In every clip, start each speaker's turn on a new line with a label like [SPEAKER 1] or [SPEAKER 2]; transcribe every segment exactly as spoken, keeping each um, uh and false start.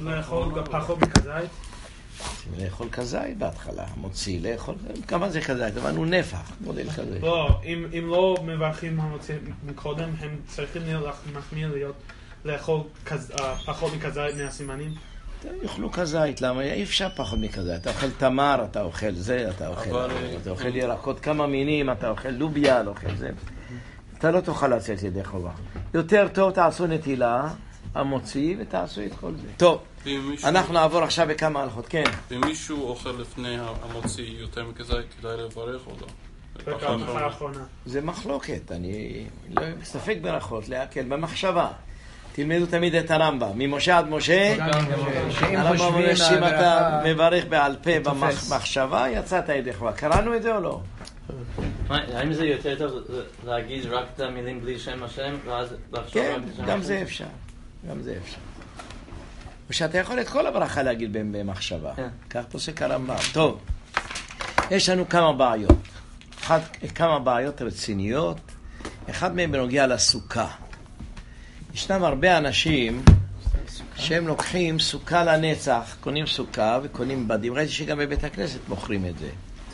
[SPEAKER 1] לאכול פחות מכזית?
[SPEAKER 2] לאכול כזית בהתחלה, מוציא, לאכול, כמה זה כזית? אבל הוא נפח, מודל כזה.
[SPEAKER 1] לא, אם, אם לא מברכים המוציא מקודם, הם צריכים מחמיר להיות לאכול כז, פחות מכזית מהסימנים?
[SPEAKER 2] יאכלו כזית, למה? אי אפשר פחות מכזית. אתה אוכל תמר, אתה אוכל זה, אתה אוכל, אבל... אתה אוכל ירקות כמה מינים, אתה אוכל לוביה, אתה אוכל זה. אתה לא תוכל לצאת ידי חובה. יותר טוב תעשו נטילה, המוציא, ותעשו את כל זה. טוב, אנחנו נעבור עכשיו בכמה הלכות, כן.
[SPEAKER 3] אם מישהו אוכל לפני המוציא יותר מכזית, כדאי לברך או לא?
[SPEAKER 2] זה מחלוקת, אני לא מסתפק ברכות, להקל במחשבה. תלמדו תמיד את הרמב"ם, ממשה עד משה, הרמב"ם אומר שאם אתה מברך בעל פה במחשבה, יצאת ידי חובה. קראנו את זה או לא?
[SPEAKER 4] האם זה יותר טוב להגיד רק את המילים בלי שם השם, ואז לחשוב רק את שם השם?
[SPEAKER 2] כן, גם זה אפשר. גם זה אפשר. ושאתה יכול את כל הברכה להגיד במחשבה. כך פוסק הרמב"ם. טוב, יש לנו כמה בעיות. כמה בעיות רציניות. אחד מהם בנוגע לסוכה. ישנם הרבה אנשים שהם לוקחים סוכה לנצח, קונים סוכה וקונים בדים. ראיתי שגם בבית הכנסת מוכרים את זה.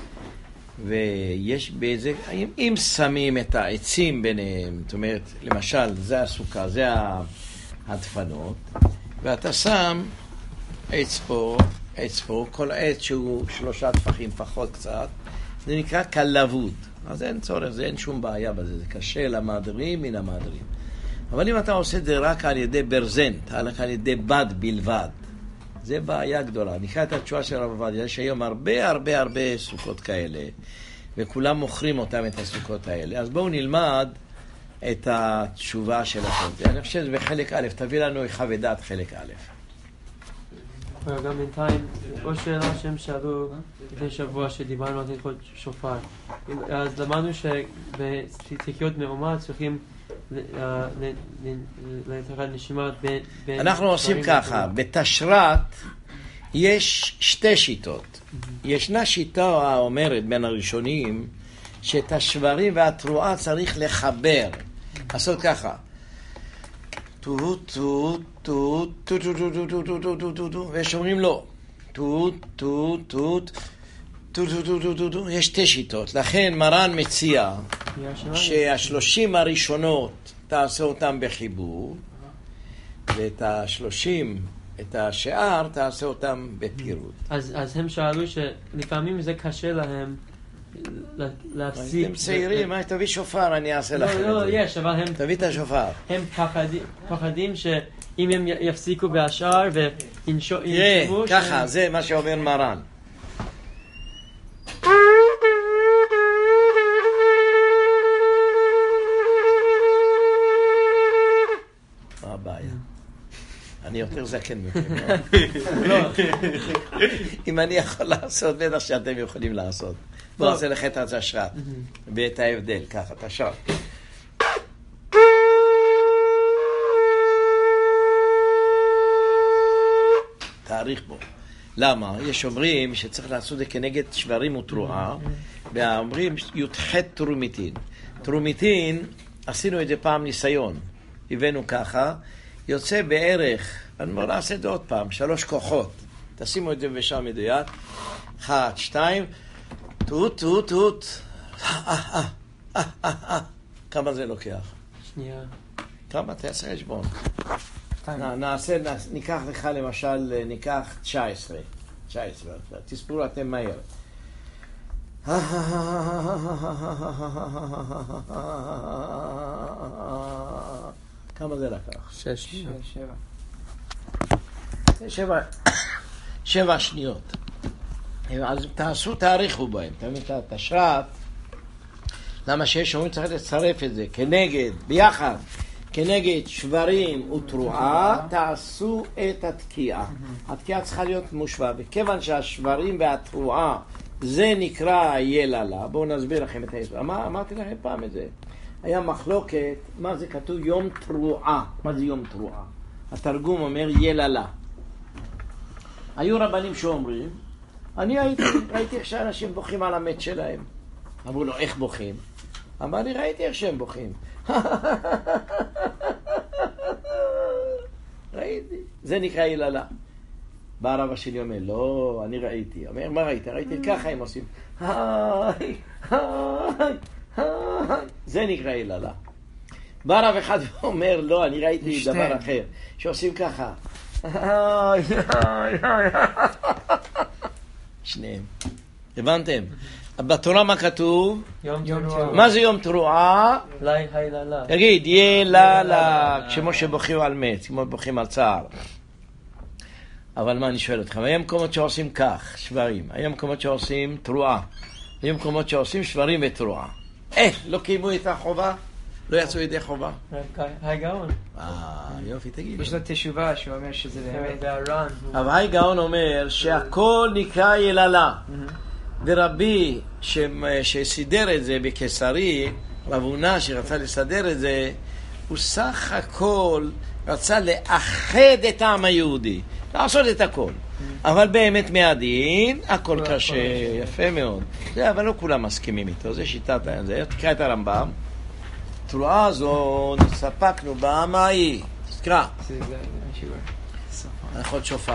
[SPEAKER 2] ויש באיזה, אם שמים את העצים ביניהם, זאת אומרת, למשל, זה הסוכה, זה הדפנות, ואתה שם עץ פה, עץ פה, כל עץ שהוא שלושה טפחים פחות קצת, זה נקרא כלבות. אז אין צורך, זה אין שום בעיה בזה, זה קשה למהדרים מן המהדרים. אבל אם אתה עושה את זה רק על ידי ברזנט, רק על ידי בד בלבד, זה בעיה גדולה. נקרא את התשובה של רב עובדיה, יש היום הרבה הרבה הרבה סוכות כאלה, וכולם מוכרים אותם את הסוכות האלה. אז בואו נלמד את התשובה של החוק. אני חושב שזה בחלק א', תביא לנו חוות חלק א'.
[SPEAKER 5] גם בינתיים, עוד שאלה שהם שאלו לפני שבוע שדיברנו על תיקות שופר. אז למדנו שבתיקיות מאומה צריכים לתחת נשימה בין...
[SPEAKER 2] אנחנו עושים ככה, בתשרת יש שתי שיטות. ישנה שיטה האומרת בין הראשונים שאת השברים והתרועה צריך לחבר. לעשות ככה. טוט, טוט, טוט, טוט, טוט, טוט, טוט, טוט, טוט, טוט, ויש אומרים לא. טוט, טוט, טוט, טוט, טוט, טוט, טוט, יש שתי שיטות. לכן מרן מציע שהשלושים הראשונות תעשה אותם בחיבור, ואת השלושים, את השאר, תעשה אותם בפירוט.
[SPEAKER 5] אז, אז הם שאלו שלפעמים זה קשה להם להפסיק...
[SPEAKER 2] אתם צעירים, תביא שופר, אני אעשה לכם את זה.
[SPEAKER 5] לא, לא, יש, אבל הם...
[SPEAKER 2] תביא את השופר.
[SPEAKER 5] הם פחדים שאם הם יפסיקו בהשאר וינשמו...
[SPEAKER 2] תראה, ככה, זה מה שאומר מרן. מה הבעיה? אני יותר זקן מכם. אם אני יכול לעשות, בטח שאתם יכולים לעשות. בואו נעשה לך את השרת, ואת ההבדל, ככה, את השרת. תאריך בו. למה? יש אומרים שצריך לעשות את זה כנגד שברים ותרועה, ואומרים י"ח תרומיתין. תרומיתין, עשינו את זה פעם ניסיון. הבאנו ככה, יוצא בערך, אני אומר, נעשה את זה עוד פעם, שלוש כוחות. תשימו את זה בשם מדויק. אחת, שתיים, טוט, טוט, טוט. כמה זה לוקח?
[SPEAKER 5] שנייה.
[SPEAKER 2] כמה? תעשה חשבון. נעשה, ניקח לך למשל, ניקח תשע עשרה. תשע עשרה. תספרו אתם מהר. כמה זה לקח?
[SPEAKER 5] שש.
[SPEAKER 6] שבע.
[SPEAKER 2] שבע. שבע שניות. אז תעשו, תאריכו בהם. תמיד את השרת. למה שיש אומרים צריך לצרף את זה כנגד, ביחד, כנגד שברים ותרועה, תעשו את התקיעה. התקיעה צריכה להיות מושווה. וכיוון שהשברים והתרועה זה נקרא יללה. בואו נסביר לכם את ההסבר. מה, אמרתי לכם פעם את זה. היה מחלוקת, מה זה כתוב? יום תרועה. מה זה יום תרועה? התרגום אומר יללה. היו רבנים שאומרים, אני הייתי, ראיתי איך שאנשים בוכים על המת שלהם. אמרו לו, איך בוכים? אמר לי, ראיתי איך שהם בוכים. ראיתי. זה נקרא יללה. בא הרב השני אומר, לא, אני ראיתי. אומר, מה ראית? ראיתי ככה הם עושים. היי, היי, היי. זה נקרא יללה. בא הרב אחד ואומר, לא, אני ראיתי דבר אחר. שעושים ככה. היי, היי, היי. שניהם. הבנתם? בתורה מה כתוב?
[SPEAKER 5] יום תרועה.
[SPEAKER 2] מה זה יום תרועה?
[SPEAKER 5] לי היללה.
[SPEAKER 2] תגיד, יללה, כמו שבוכים על מת, כמו שבוכים על צער. אבל מה אני שואל אתכם? היה מקומות שעושים כך, שברים. היה מקומות שעושים תרועה. היה מקומות שעושים שברים ותרועה. אה, לא קיימו את החובה? לא יצאו ידי חובה?
[SPEAKER 5] היי גאון.
[SPEAKER 2] אה, יופי, תגיד.
[SPEAKER 6] יש לו תשובה שהוא אומר שזה באמת.
[SPEAKER 5] זה הר"ן.
[SPEAKER 2] אבל היי גאון אומר שהכל נקרא יללה. ורבי ש... שסידר את זה בקיסרי, רב הונא שרצה לסדר את זה, הוא סך הכל רצה לאחד את העם היהודי, לעשות את הכל. אבל באמת מהדין, הכל קשה, יפה מאוד. זה, אבל לא כולם מסכימים איתו, זה שיטת זה. תקרא את הרמב"ם. תרועה הזו נספקנו בעם ההיא. תקרא. הלכות שופר.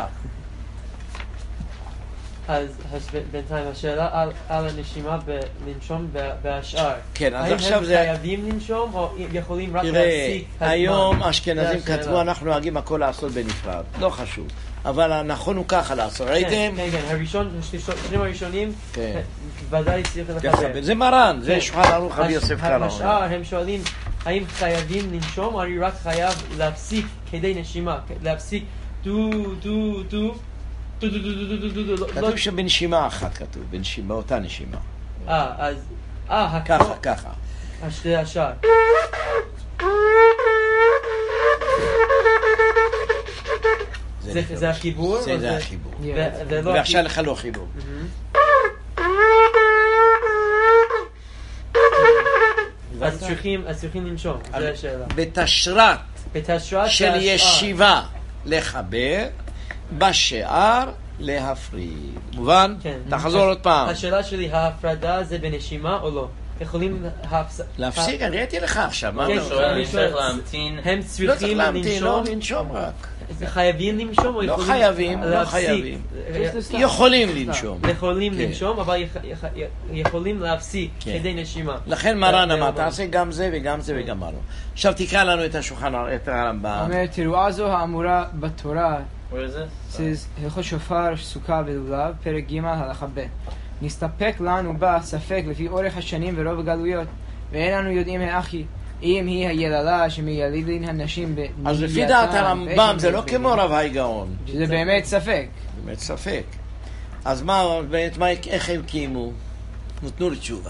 [SPEAKER 5] אז בינתיים השאלה על, על הנשימה לנשום בהשאר.
[SPEAKER 2] כן, אז
[SPEAKER 5] האם
[SPEAKER 2] עכשיו
[SPEAKER 5] הם
[SPEAKER 2] זה...
[SPEAKER 5] חייבים לנשום או יכולים רק
[SPEAKER 2] תראה,
[SPEAKER 5] להפסיק הזמן?
[SPEAKER 2] היום אשכנזים
[SPEAKER 5] זה השאלה.
[SPEAKER 2] כתבו אנחנו נוהגים הכל לעשות בנפרד, לא חשוב. אבל הנכון הוא ככה לעשות, ראיתם?
[SPEAKER 5] כן, כן, הראשון, השנים הראשונים,
[SPEAKER 2] כן.
[SPEAKER 5] ודאי צריך לחבר.
[SPEAKER 2] זה מרן, זה
[SPEAKER 5] כן.
[SPEAKER 2] שולחן ערוך רבי יוסף קארו.
[SPEAKER 5] השאר הם שואלים האם חייבים לנשום או אני רק חייב להפסיק כדי נשימה, להפסיק דו דו דו דו דו דו דו דו דו דו.
[SPEAKER 2] כתוב שבנשימה אחת כתוב, באותה נשימה.
[SPEAKER 5] אה, אז... אה,
[SPEAKER 2] ככה, ככה.
[SPEAKER 5] השתי השאר. זה החיבור?
[SPEAKER 2] זה החיבור.
[SPEAKER 5] ועכשיו
[SPEAKER 2] לך לא חיבור.
[SPEAKER 5] אז צריכים לנשום, זו השאלה.
[SPEAKER 2] בתשרת של ישיבה לחבר, בשאר להפריד. מובן? תחזור עוד פעם.
[SPEAKER 5] השאלה שלי, ההפרדה זה בנשימה או לא? יכולים
[SPEAKER 2] להפסיק? אני ראיתי לך עכשיו.
[SPEAKER 4] הוא שואל, אני צריך להמתין.
[SPEAKER 5] הם צריכים לנשום?
[SPEAKER 2] לא, לנשום רק.
[SPEAKER 5] חייבים לנשום או
[SPEAKER 2] לא
[SPEAKER 5] יכולים
[SPEAKER 2] חייבים, לא חייבים. יכולים לנשום.
[SPEAKER 5] יכולים לנשום, אבל יכולים להפסיק כדי נשימה.
[SPEAKER 2] לכן מרן אמר, תעשה גם זה וגם זה וגם מה לא. עכשיו תקרא לנו את השולחן, את הרמב"ם.
[SPEAKER 6] אומר, תרועה זו האמורה בתורה.
[SPEAKER 4] Where is it?
[SPEAKER 6] says, הלכות שופר, סוכה ולולב, פרק ג' הלכה ב'. נסתפק לנו בה ספק לפי אורך השנים ורוב הגלויות, ואין לנו יודעים האחי, אם היא היללה שמיילדין הנשים בנייתם.
[SPEAKER 2] אז לפי דעת הרמב"ם זה לא כמו רב היי גאון.
[SPEAKER 6] שזה באמת ספק.
[SPEAKER 2] באמת ספק. אז מה, באמת, מה, איך הם קיימו? נתנו לי תשובה.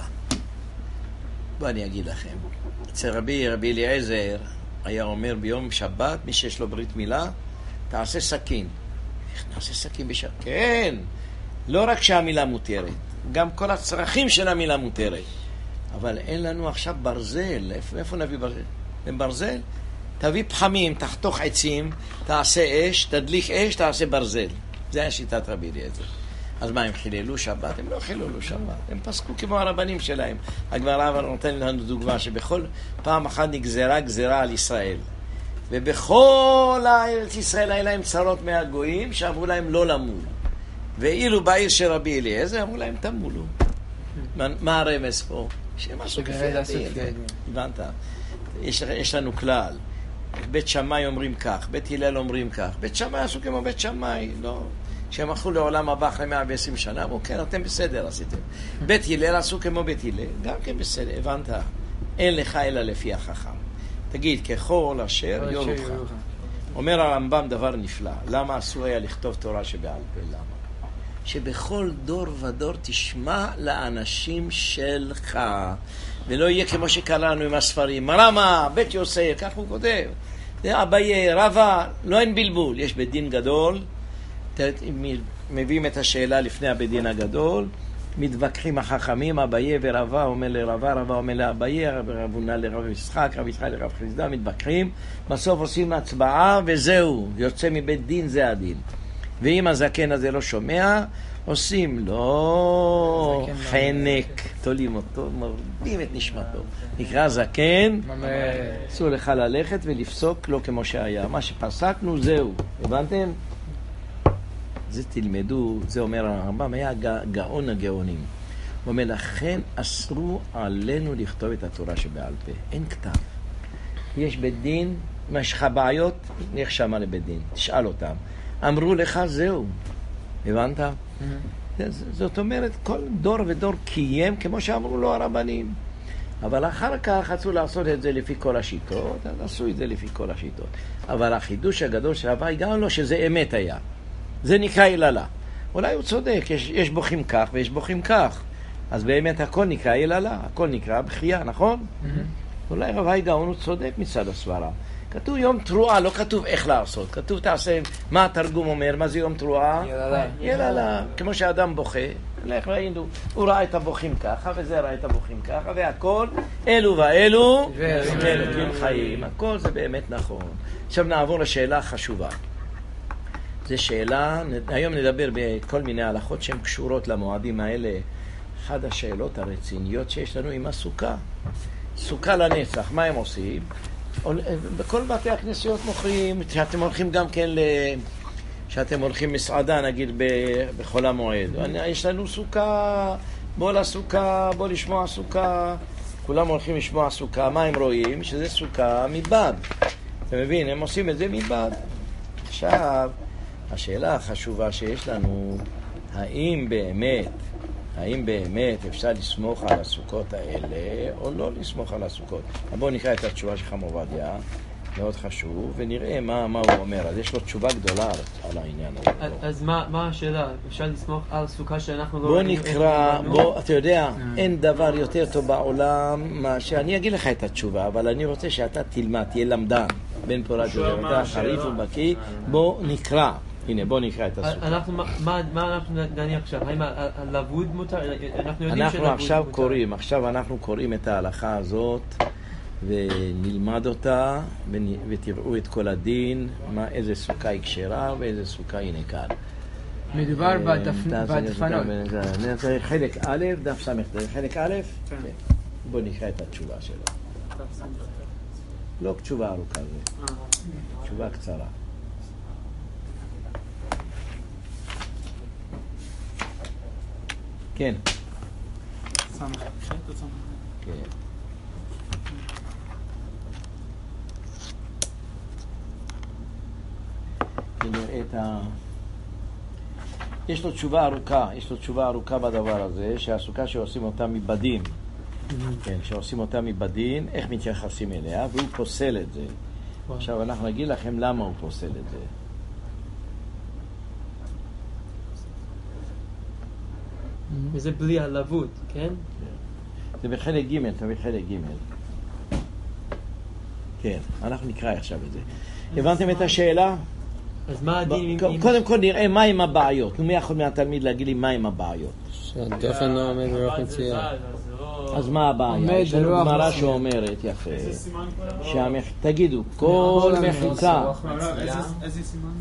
[SPEAKER 2] בוא אני אגיד לכם. אצל רבי, רבי אליעזר, היה אומר ביום שבת, מי שיש לו ברית מילה, תעשה סכין. איך נעשה סכין בשבת? כן. לא רק שהמילה מותרת, גם כל הצרכים של המילה מותרת. אבל אין לנו עכשיו ברזל. איפה, איפה נביא ברזל? ברזל? תביא פחמים, תחתוך עצים, תעשה אש, תדליק אש, תעשה ברזל. זה היה שיטת רבי אליעזר. אז מה, הם חיללו שבת? הם לא חיללו שבת. הם פסקו כמו הרבנים שלהם. הגמרא הרב נותן לנו דוגמה שבכל פעם אחת נגזרה גזרה על ישראל. ובכל הארץ ישראל היה להם צרות מהגויים שאמרו להם לא למול. ואילו בעיר של רבי אליעזר אמרו להם תמולו. מה, מה הרמז פה? שמשהו כפי הדין. הבנת? יש, יש לנו כלל. בית שמאי אומרים כך, בית הלל אומרים כך. בית שמאי עשו כמו בית שמאי, לא. כשהם הלכו לעולם הבא אחרי מאה ועשרים שנה, אמרו כן, אתם בסדר עשיתם. בית הלל עשו כמו בית הלל, גם כן בסדר, הבנת? אין לך אלא לפי החכם. תגיד, ככל אשר יורוך. אומר הרמב"ם דבר נפלא. למה אסור היה לכתוב תורה שבעל פה? למה? שבכל דור ודור תשמע לאנשים שלך, ולא יהיה כמו שקראנו עם הספרים. רמה, בית יוסף, כך הוא כותב. אביי, רבה, לא אין בלבול. יש בית דין גדול, מביאים את השאלה לפני הבית דין הגדול, מתווכחים החכמים, אביי ורבה אומר לרבה, רבה אומר לאביי, רב הונא לרב יצחק, רב יצחק לרב חסדא, מתווכחים, בסוף עושים הצבעה וזהו, יוצא מבית דין, זה הדין. ואם הזקן הזה לא שומע, עושים לו חנק, תולים אותו, מרדים את נשמתו. נקרא זקן, אסור לך ללכת ולפסוק לא כמו שהיה. מה שפסקנו זהו, הבנתם? זה תלמדו, זה אומר הרמב"ם, היה גאון הגאונים. הוא אומר, לכן אסרו עלינו לכתוב את התורה שבעל פה. אין כתב. יש בית דין, אם יש לך בעיות, נלך שמה לבית דין, תשאל אותם. אמרו לך, זהו. הבנת? Mm-hmm. זאת אומרת, כל דור ודור קיים, כמו שאמרו לו הרבנים. אבל אחר כך רצו לעשות את זה לפי כל השיטות, אז עשו את זה לפי כל השיטות. אבל החידוש הגדול של הוואי גם לא שזה אמת היה. זה נקרא יללה. אולי הוא צודק, יש, יש בוכים כך ויש בוכים כך. אז באמת הכל נקרא יללה, הכל נקרא בחייה, נכון? Mm-hmm. אולי הוואי גאון הוא צודק מצד הסברה. כתוב יום תרועה, לא כתוב איך לעשות. כתוב תעשה, מה התרגום אומר, מה זה יום תרועה?
[SPEAKER 6] יללה.
[SPEAKER 2] יללה. כמו שאדם בוכה, לך ראינו, הוא ראה את הבוכים ככה, וזה ראה את הבוכים ככה, והכל, אלו ואלו, אלוקים חיים. הכל זה באמת נכון. עכשיו נעבור לשאלה החשובה. זו שאלה, היום נדבר בכל מיני הלכות שהן קשורות למועדים האלה. אחת השאלות הרציניות שיש לנו עם הסוכה. סוכה לנצח, מה הם עושים? בכל בתי הכנסיות מוכרים, שאתם הולכים גם כן, שאתם הולכים מסעדה נגיד בחול המועד. יש לנו סוכה, בוא לסוכה, בוא לשמוע סוכה. כולם הולכים לשמוע סוכה, מה הם רואים? שזה סוכה מבד. אתה מבין? הם עושים את זה מבד. עכשיו, השאלה החשובה שיש לנו, האם באמת, האם באמת אפשר לסמוך על הסוכות האלה או לא לסמוך על הסוכות? בואו נקרא את התשובה של חם עובדיה, מאוד חשוב, ונראה מה, מה הוא אומר. אז יש לו תשובה גדולה על העניין הזה.
[SPEAKER 5] אז, אז מה, מה השאלה? אפשר לסמוך על סוכה שאנחנו לא...
[SPEAKER 2] בוא נקרא, בוא, אתה יודע, אין דבר יותר טוב בעולם מה שאני אגיד לך את התשובה, אבל אני רוצה שאתה תלמד, תהיה למדן בן פורת אתה חריף ובקיא. בוא נקרא. הנה, בוא נקרא את הסוכה.
[SPEAKER 5] אנחנו, מה, מה אנחנו נניח עכשיו? האם הלבוד מותר? אנחנו יודעים
[SPEAKER 2] אנחנו עכשיו קוראים, עכשיו אנחנו קוראים את ההלכה הזאת ונלמד אותה ותראו את כל הדין, מה, איזה סוכה היא כשרה ואיזה סוכה היא נקרא.
[SPEAKER 6] מדובר בדפנות.
[SPEAKER 2] חלק א', דף סמך, חלק א', בוא נקרא את התשובה שלו. לא תשובה ארוכה, זה תשובה קצרה. כן. כן. נראה את ה... יש לו תשובה ארוכה, יש לו תשובה ארוכה בדבר הזה, שהסוכה שעושים אותה מבדים, כן, שעושים אותה מבדים, איך מתייחסים אליה, והוא פוסל את זה. עכשיו אנחנו נגיד לכם למה הוא פוסל את זה.
[SPEAKER 5] וזה בלי הלבוד, כן?
[SPEAKER 2] זה בחלק ג', זה בחלק ג'. כן, אנחנו נקרא עכשיו את זה. הבנתם את השאלה?
[SPEAKER 5] אז מה הדין?
[SPEAKER 2] קודם כל נראה מה עם הבעיות. מי יכול מהתלמיד להגיד לי מה עם הבעיות?
[SPEAKER 4] שהדופן לא עומד ברוח מציאה.
[SPEAKER 2] אז מה הבעיה? יש לנו גמרא שאומרת, יפה. תגידו, כל מחיקה.
[SPEAKER 1] איזה סימן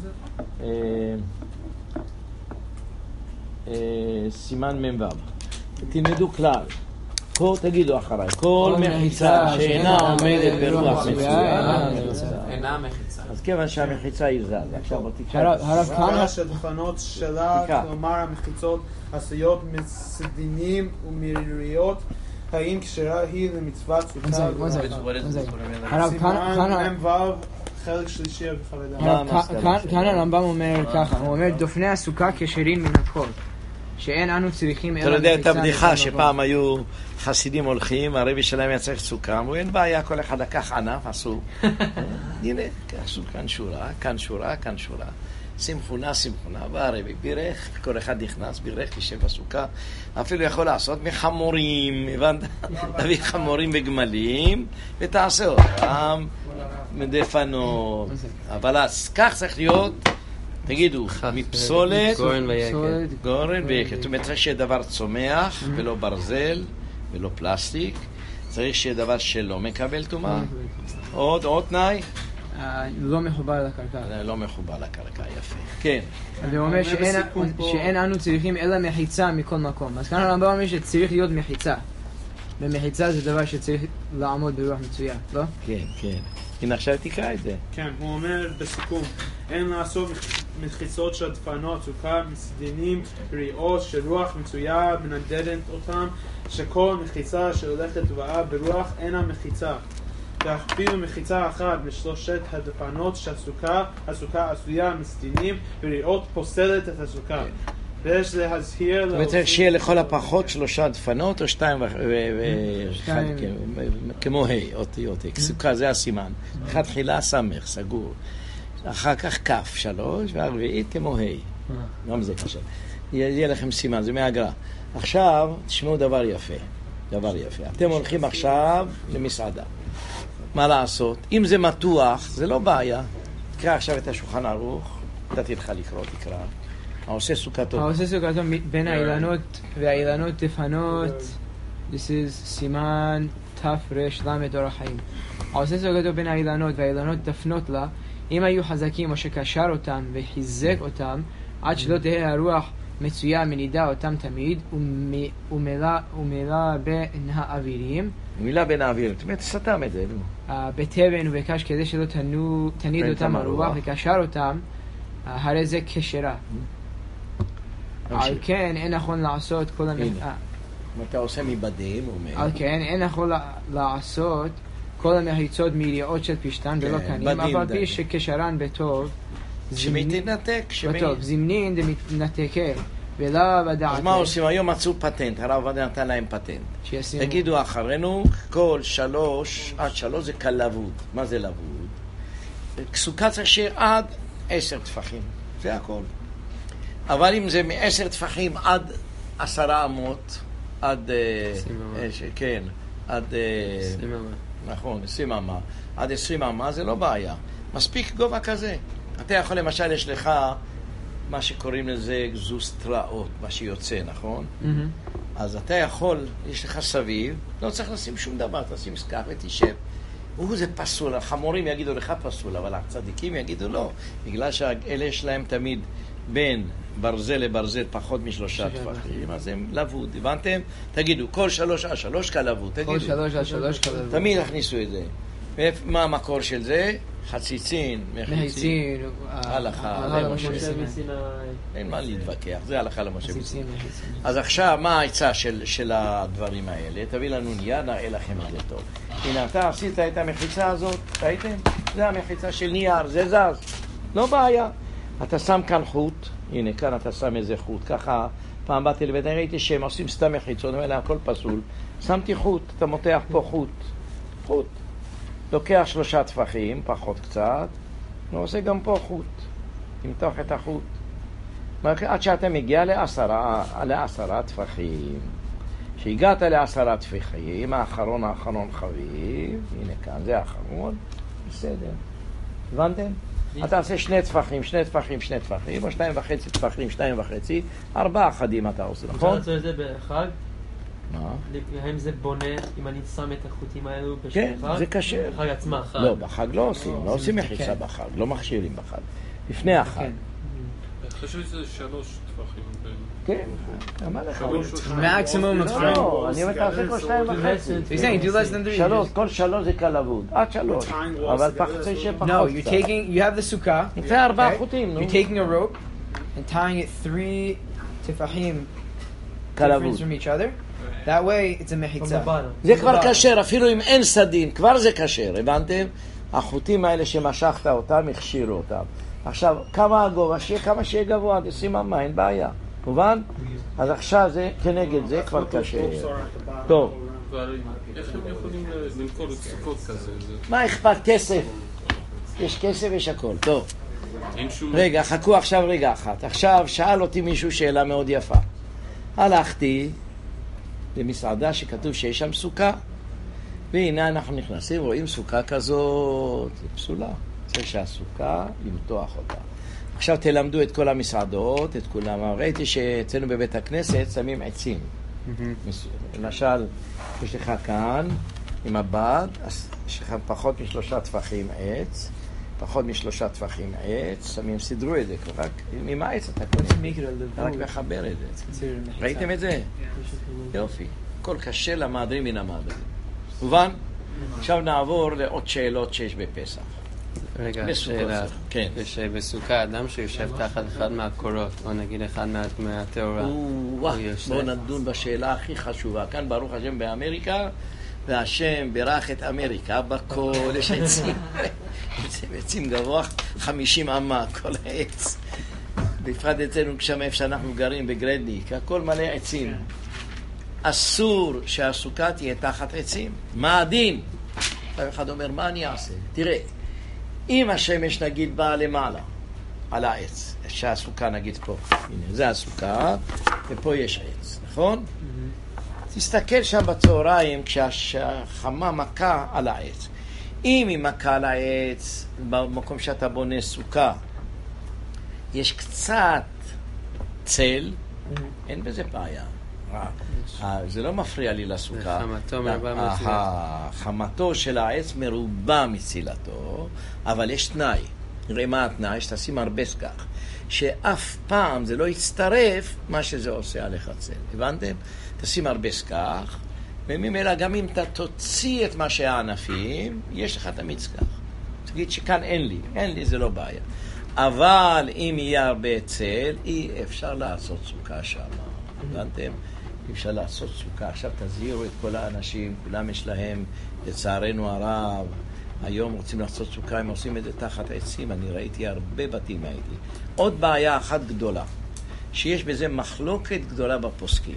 [SPEAKER 1] זה?
[SPEAKER 2] סימן ממבב. תלמדו כלל. פה תגידו אחריי, כל מחיצה שאינה עומדת ברוח מצויה
[SPEAKER 7] אינה מחיצה.
[SPEAKER 2] אז כיוון שהמחיצה היא זז. עכשיו בוא תקרא.
[SPEAKER 6] הרב כהנא
[SPEAKER 1] שהדפנות שלה, כלומר המחיצות עשויות מסדינים ומריריות, האם כשרה היא למצוות סוכה?
[SPEAKER 6] הרב כהנא
[SPEAKER 1] ממבב חלק שלישי וחרדה.
[SPEAKER 6] כאן הרמב"ם אומר ככה, הוא אומר דופני הסוכה כשרים מן הכל, שאין אנו צריכים
[SPEAKER 2] אתה יודע את הבדיחה שפעם היו חסידים הולכים, הרבי שלהם היה צריך סוכה, אמרו אין בעיה, כל אחד לקח ענף, עשו הנה, עשו כאן שורה, כאן שורה, כאן שורה, שמחונה, שמחונה, והרבי בירך, כל אחד נכנס, בירך, תשב בסוכה, אפילו יכול לעשות מחמורים, הבנת? תביא חמורים וגמלים ותעשה אותם מדפנות, אבל אז כך צריך להיות, תגידו, מפסולת, גורן ויקר. זאת אומרת, צריך שיהיה דבר צומח ולא ברזל ולא פלסטיק. צריך שיהיה דבר שלא מקבל טומאה. עוד, עוד תנאי?
[SPEAKER 6] לא מחובר לקרקע.
[SPEAKER 2] לא מחובר לקרקע, יפה. כן.
[SPEAKER 6] והוא אומר שאין אנו צריכים אלא מחיצה מכל מקום. אז כאן הרמב"ם אומר שצריך להיות מחיצה. ומחיצה זה דבר שצריך לעמוד ברוח מצויה, לא?
[SPEAKER 2] כן, כן. הנה עכשיו תקרא את זה.
[SPEAKER 1] כן, הוא אומר בסיכום, אין לעשות מחיצות של דפנות, סוכה, מסדינים, ריאות, שרוח מצויה מנדדת אותם, שכל מחיצה שהולכת ובאה ברוח אינה מחיצה. ואפילו מחיצה אחת משלושת הדפנות של הסוכה, הסוכה עשויה מסדינים וריאות פוסלת את הסוכה. ויש להזהיר...
[SPEAKER 2] וצריך שיהיה לכל הפחות שלושה דפנות או שתיים ואחד כמו ה' אותיות ה'. סוכה זה הסימן. אחד תחילה סמך, סגור. אחר כך כף, שלוש, והרביעית כמו ה'. גם זה קשה. יהיה לכם סימן, זה מהגר"א. עכשיו, תשמעו דבר יפה. דבר יפה. אתם הולכים עכשיו למסעדה. מה לעשות? אם זה מתוח, זה לא בעיה. תקרא עכשיו את השולחן ערוך, נתתי לך לקרוא, תקרא. העושה סוכתו.
[SPEAKER 6] העושה סוכתו בין האילנות והאילנות דפנות. This is סימן תף רש למד אור החיים. העושה סוכתו בין האילנות והאילנות דפנות לה, אם היו חזקים או שקשר אותם וחיזק אותם, עד שלא תהיה הרוח מצויה מנידה אותם תמיד, ומילא בין האווירים.
[SPEAKER 2] מילה בין האווירים, זאת אומרת, סתם את זה, נו.
[SPEAKER 6] בתבן ובקש כדי שלא תניד אותם הרוח וקשר אותם, הרי זה כשרה. על כן אין נכון לעשות כל המחיצה.
[SPEAKER 2] אתה עושה מבדים, הוא אומר.
[SPEAKER 6] על כן אין נכון לעשות כל המחיצות מיריעות של פשטן ולא קנים, אבל פי שקשרן בטוב,
[SPEAKER 2] שמתנתק,
[SPEAKER 6] בטוב, זמנין דמתנתקה, ולא בדעתה.
[SPEAKER 2] אז מה עושים? היום מצאו פטנט, הרב עובדיה נתן להם פטנט. תגידו אחרינו, כל שלוש, עד שלוש זה כלבוד. מה זה לבוד? סוכה צריך שיהיה עד עשר טפחים, זה הכל. אבל אם זה מעשר טפחים עד עשרה אמות, עד... כן, עד... נכון, עשרים אמה. עד עשרים אמה זה לא בעיה. מספיק גובה כזה. אתה יכול, למשל, יש לך מה שקוראים לזה זוסטראות, מה שיוצא, נכון? אז אתה יכול, יש לך סביב, לא צריך לשים שום דבר, תשים סקאפ ותשב. הוא זה פסול, החמורים יגידו לך פסול, אבל הצדיקים יגידו לא, בגלל שאלה יש להם תמיד בין ברזל לברזל פחות משלושה טפחים, אז הם לבוד, הבנתם? תגידו, כל שלוש על שלוש כלבוד, תגידו.
[SPEAKER 6] כל שלוש על שלוש כלבוד.
[SPEAKER 2] תמיד הכניסו את זה. מה המקור של זה? חציצין, מחיצין, הלכה למשה מסיני. אין מה להתווכח, זה הלכה למשה מסיני. אז עכשיו, מה העצה של, של הדברים האלה? תביא לנו נייר, נראה לכם את זה טוב. הנה, אתה עשית את המחיצה הזאת, ראיתם? זה המחיצה של נייר, זה זז. לא בעיה. אתה שם כאן חוט, הנה, כאן אתה שם איזה חוט. ככה, פעם באתי לבית, ראיתי שהם עושים סתם מחיצות, אבל הכל פסול. שמתי חוט, אתה מותח פה חוט. חוט. לוקח שלושה טפחים, פחות קצת, ועושה גם פה חוט, תמתוח את החוט. עד שאתה מגיע לעשרה, לעשרה טפחים. כשהגעת לעשרה טפחים, האחרון האחרון חביב, הנה כאן, זה האחרון, בסדר. הבנתם? אתה עושה שני טפחים, שני טפחים, שני טפחים, או שתיים וחצי טפחים, שתיים וחצי, ארבעה אחדים אתה עושה, נכון?
[SPEAKER 5] אפשר לעשות את זה בחג?
[SPEAKER 2] מה?
[SPEAKER 5] האם זה בונה, אם אני שם את החוטים האלו בשביל
[SPEAKER 2] כן,
[SPEAKER 5] חג?
[SPEAKER 2] זה קשה.
[SPEAKER 5] בחג עצמה.
[SPEAKER 2] לא, בחג לא עושים, לא עושים מחיצה בחג, לא מכשירים בחג. לפני החג.
[SPEAKER 3] אני חושב שזה שלוש טפחים.
[SPEAKER 2] כן, אמר לך.
[SPEAKER 6] Maximum of three.
[SPEAKER 2] לא, אני אומר, תעשה כל שתיים וחצי.
[SPEAKER 6] He's saying do less than three.
[SPEAKER 2] שלוש, כל שלוש זה כלבוד. עד שלוש. אבל פחות שפחות.
[SPEAKER 6] No, you're taking, you have the sukkah.
[SPEAKER 2] יפה ארבעה חוטים, נו.
[SPEAKER 6] You're taking a rope and tying it three tefachim
[SPEAKER 2] כלבוד.
[SPEAKER 6] difference from each other. That way it's a mechitza.
[SPEAKER 2] זה כבר קשר, אפילו אם אין סדין, כבר זה קשר, הבנתם? החוטים האלה שמשכת אותם, הכשירו אותם. עכשיו, כמה הגובה, שיהיה כמה שיהיה גבוה, תשים אמה, אין בעיה. מובן? אז עכשיו זה, כנגד זה כבר קשר. טוב.
[SPEAKER 3] איך הם יכולים למכור את סוכות כזה?
[SPEAKER 2] מה אכפת? כסף. יש כסף, יש הכל. טוב. רגע, חכו עכשיו רגע אחת. עכשיו, שאל אותי מישהו שאלה מאוד יפה. הלכתי למסעדה שכתוב שיש שם סוכה, והנה אנחנו נכנסים, רואים סוכה כזאת, זה פסולה. צריך שהסוכה, למתוח אותה. עכשיו תלמדו את כל המסעדות, את כולם. ראיתי שאצלנו בבית הכנסת שמים עצים. למשל, יש לך כאן, עם הבד, יש לך פחות משלושה טפחים עץ, פחות משלושה טפחים עץ, שמים, סידרו את זה, רק עם העץ אתה קונה, אתה רק מחבר את זה. ראיתם את זה? יופי. הכל קשה למהדרים מן המהדרים. מובן? עכשיו נעבור לעוד שאלות שיש בפסח.
[SPEAKER 5] רגע,
[SPEAKER 2] בסוכות,
[SPEAKER 5] שאלה.
[SPEAKER 2] כן.
[SPEAKER 5] ושבסוכה אדם שיושב תחת אחד מהקורות, או נגיד אחד מה- מהתאורה,
[SPEAKER 2] וואו,
[SPEAKER 5] הוא יושב.
[SPEAKER 2] בואו נדון בשאלה הכי חשובה. כאן ברוך השם באמריקה, והשם בירך את אמריקה בכל, יש עצים, עצים, עצים גבוה, חמישים אמה כל העץ. בפרט אצלנו שם איפה שאנחנו גרים בגרדניק, הכל מלא עצים. אסור שהסוכה תהיה תחת עצים. מה הדין? אחד אומר, מה אני אעשה? תראה, אם השמש נגיד באה למעלה, על העץ, שהסוכה נגיד פה, הנה, זה הסוכה, ופה יש עץ, נכון? תסתכל שם בצהריים כשהחמה מכה על העץ. אם היא מכה על העץ, במקום שאתה בונה סוכה, יש קצת צל, אין בזה בעיה. זה לא מפריע לי לסוכה.
[SPEAKER 5] חמתו מרובה מצילתו.
[SPEAKER 2] חמתו של העץ מרובה מצילתו, אבל יש תנאי. נראה מה התנאי? שתשים הרבה סכך. שאף פעם זה לא יצטרף מה שזה עושה עליך צל. הבנתם? תשים הרבה סכך, וממילא גם אם אתה תוציא את מה שהענפים, יש לך תמיד סכך. תגיד שכאן אין לי, אין לי, זה לא בעיה. אבל אם יהיה הרבה צל, אי אפשר לעשות סוכה שם. הבנתם? אי אפשר לעשות סוכה. עכשיו תזהירו את כל האנשים, כולם יש להם, לצערנו הרב, היום רוצים לעשות סוכה, הם עושים את זה תחת עצים, אני ראיתי הרבה בתים הייתי. עוד בעיה אחת גדולה, שיש בזה מחלוקת גדולה בפוסקים.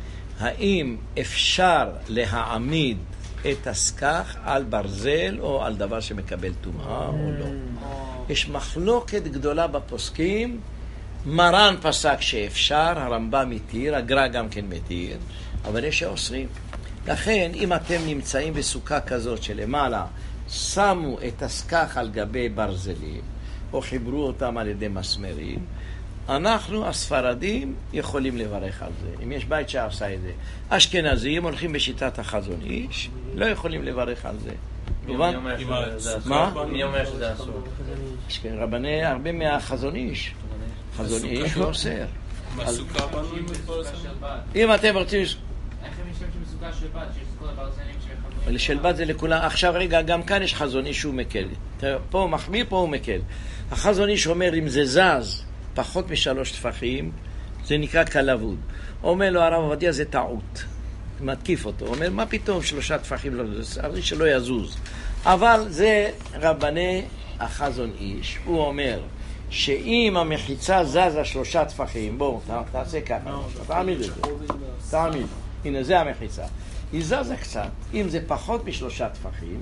[SPEAKER 2] האם אפשר להעמיד את הסכך על ברזל או על דבר שמקבל טומאה או לא? יש מחלוקת גדולה בפוסקים. מרן פסק שאפשר, הרמב"ם מתיר, הגר"א גם כן מתיר, אבל יש שאוסרים. לכן, אם אתם נמצאים בסוכה כזאת שלמעלה, שמו את הסכך על גבי ברזלים, או חיברו אותם על ידי מסמרים, אנחנו, הספרדים, יכולים לברך על זה. אם יש בית שעשה את זה. אשכנזים הולכים בשיטת החזון איש, לא יכולים לברך על זה.
[SPEAKER 4] מי אומר שזה אסור?
[SPEAKER 2] מה?
[SPEAKER 4] מי אומר שזה אסור?
[SPEAKER 2] רבני, הרבה מהחזון איש. חזון איש לא אוסר.
[SPEAKER 3] מהסוכה בנוי מתפרסם?
[SPEAKER 2] אם אתם רוצים...
[SPEAKER 6] איך הם משתמשים בסוכה של בת, שיש כל הברזלים שמחברים?
[SPEAKER 2] של בת זה לכולם. עכשיו רגע, גם כאן יש חזון איש שהוא מקל. פה הוא מחמיר, פה הוא מקל. החזון איש אומר, אם זה זז פחות משלוש טפחים, זה נקרא קלווד. אומר לו הרב עובדיה, זה טעות. מתקיף אותו. אומר, מה פתאום שלושה טפחים לא זז? הרי שלא יזוז. אבל זה רבני החזון איש. הוא אומר שאם המחיצה זזה שלושה טפחים, בואו, תעשה ככה. תעמיד את זה. תעמיד. הנה, זה המחיצה. היא זזה קצת. אם זה פחות משלושה טפחים,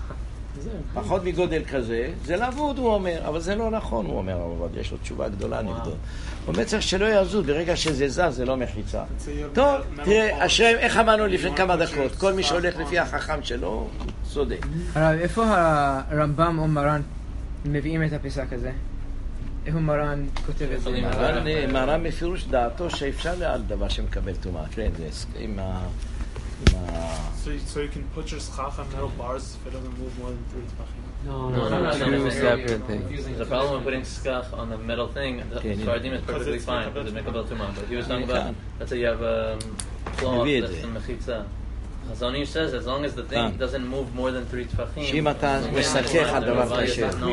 [SPEAKER 2] פחות מגודל כזה, זה לעבוד, הוא אומר, אבל זה לא נכון, הוא אומר, אבל יש לו תשובה גדולה נגדו. הוא אומר, צריך שלא יעזוד, ברגע שזה זז, זה לא מחיצה. טוב, תראה, השם, איך אמרנו לפני כמה דקות, כל מי שהולך לפי החכם שלו, צודק.
[SPEAKER 6] הרב, איפה הרמב"ם או מרן מביאים את הפסק הזה? איפה מרן כותב את זה?
[SPEAKER 2] מרן מפירוש דעתו שאפשר על דבר שמקבל טומאה, כן, זה עם ה...
[SPEAKER 1] So, so you can put your schach on metal bars if it doesn't move more than three tefachim.
[SPEAKER 5] No,
[SPEAKER 4] No, no, no,
[SPEAKER 5] two
[SPEAKER 4] no, no,
[SPEAKER 5] separate things.
[SPEAKER 4] There's a problem with putting skach on the metal thing. The
[SPEAKER 2] Okay, yeah.
[SPEAKER 4] Sfardim is perfectly
[SPEAKER 1] it's
[SPEAKER 4] fine
[SPEAKER 1] Mekabel
[SPEAKER 4] because it's
[SPEAKER 1] Tumah.
[SPEAKER 4] Mekabel Tumah. But he was talking
[SPEAKER 2] Yeah.
[SPEAKER 4] about, let's say you have a cloth
[SPEAKER 2] מביא את
[SPEAKER 4] that's
[SPEAKER 2] זה.
[SPEAKER 4] in mechitza. Chazon Ish says as long as the thing
[SPEAKER 2] Ah.
[SPEAKER 4] doesn't move more than three tefachim.
[SPEAKER 2] שאם אתה מסכך על דבר קשה.
[SPEAKER 4] No.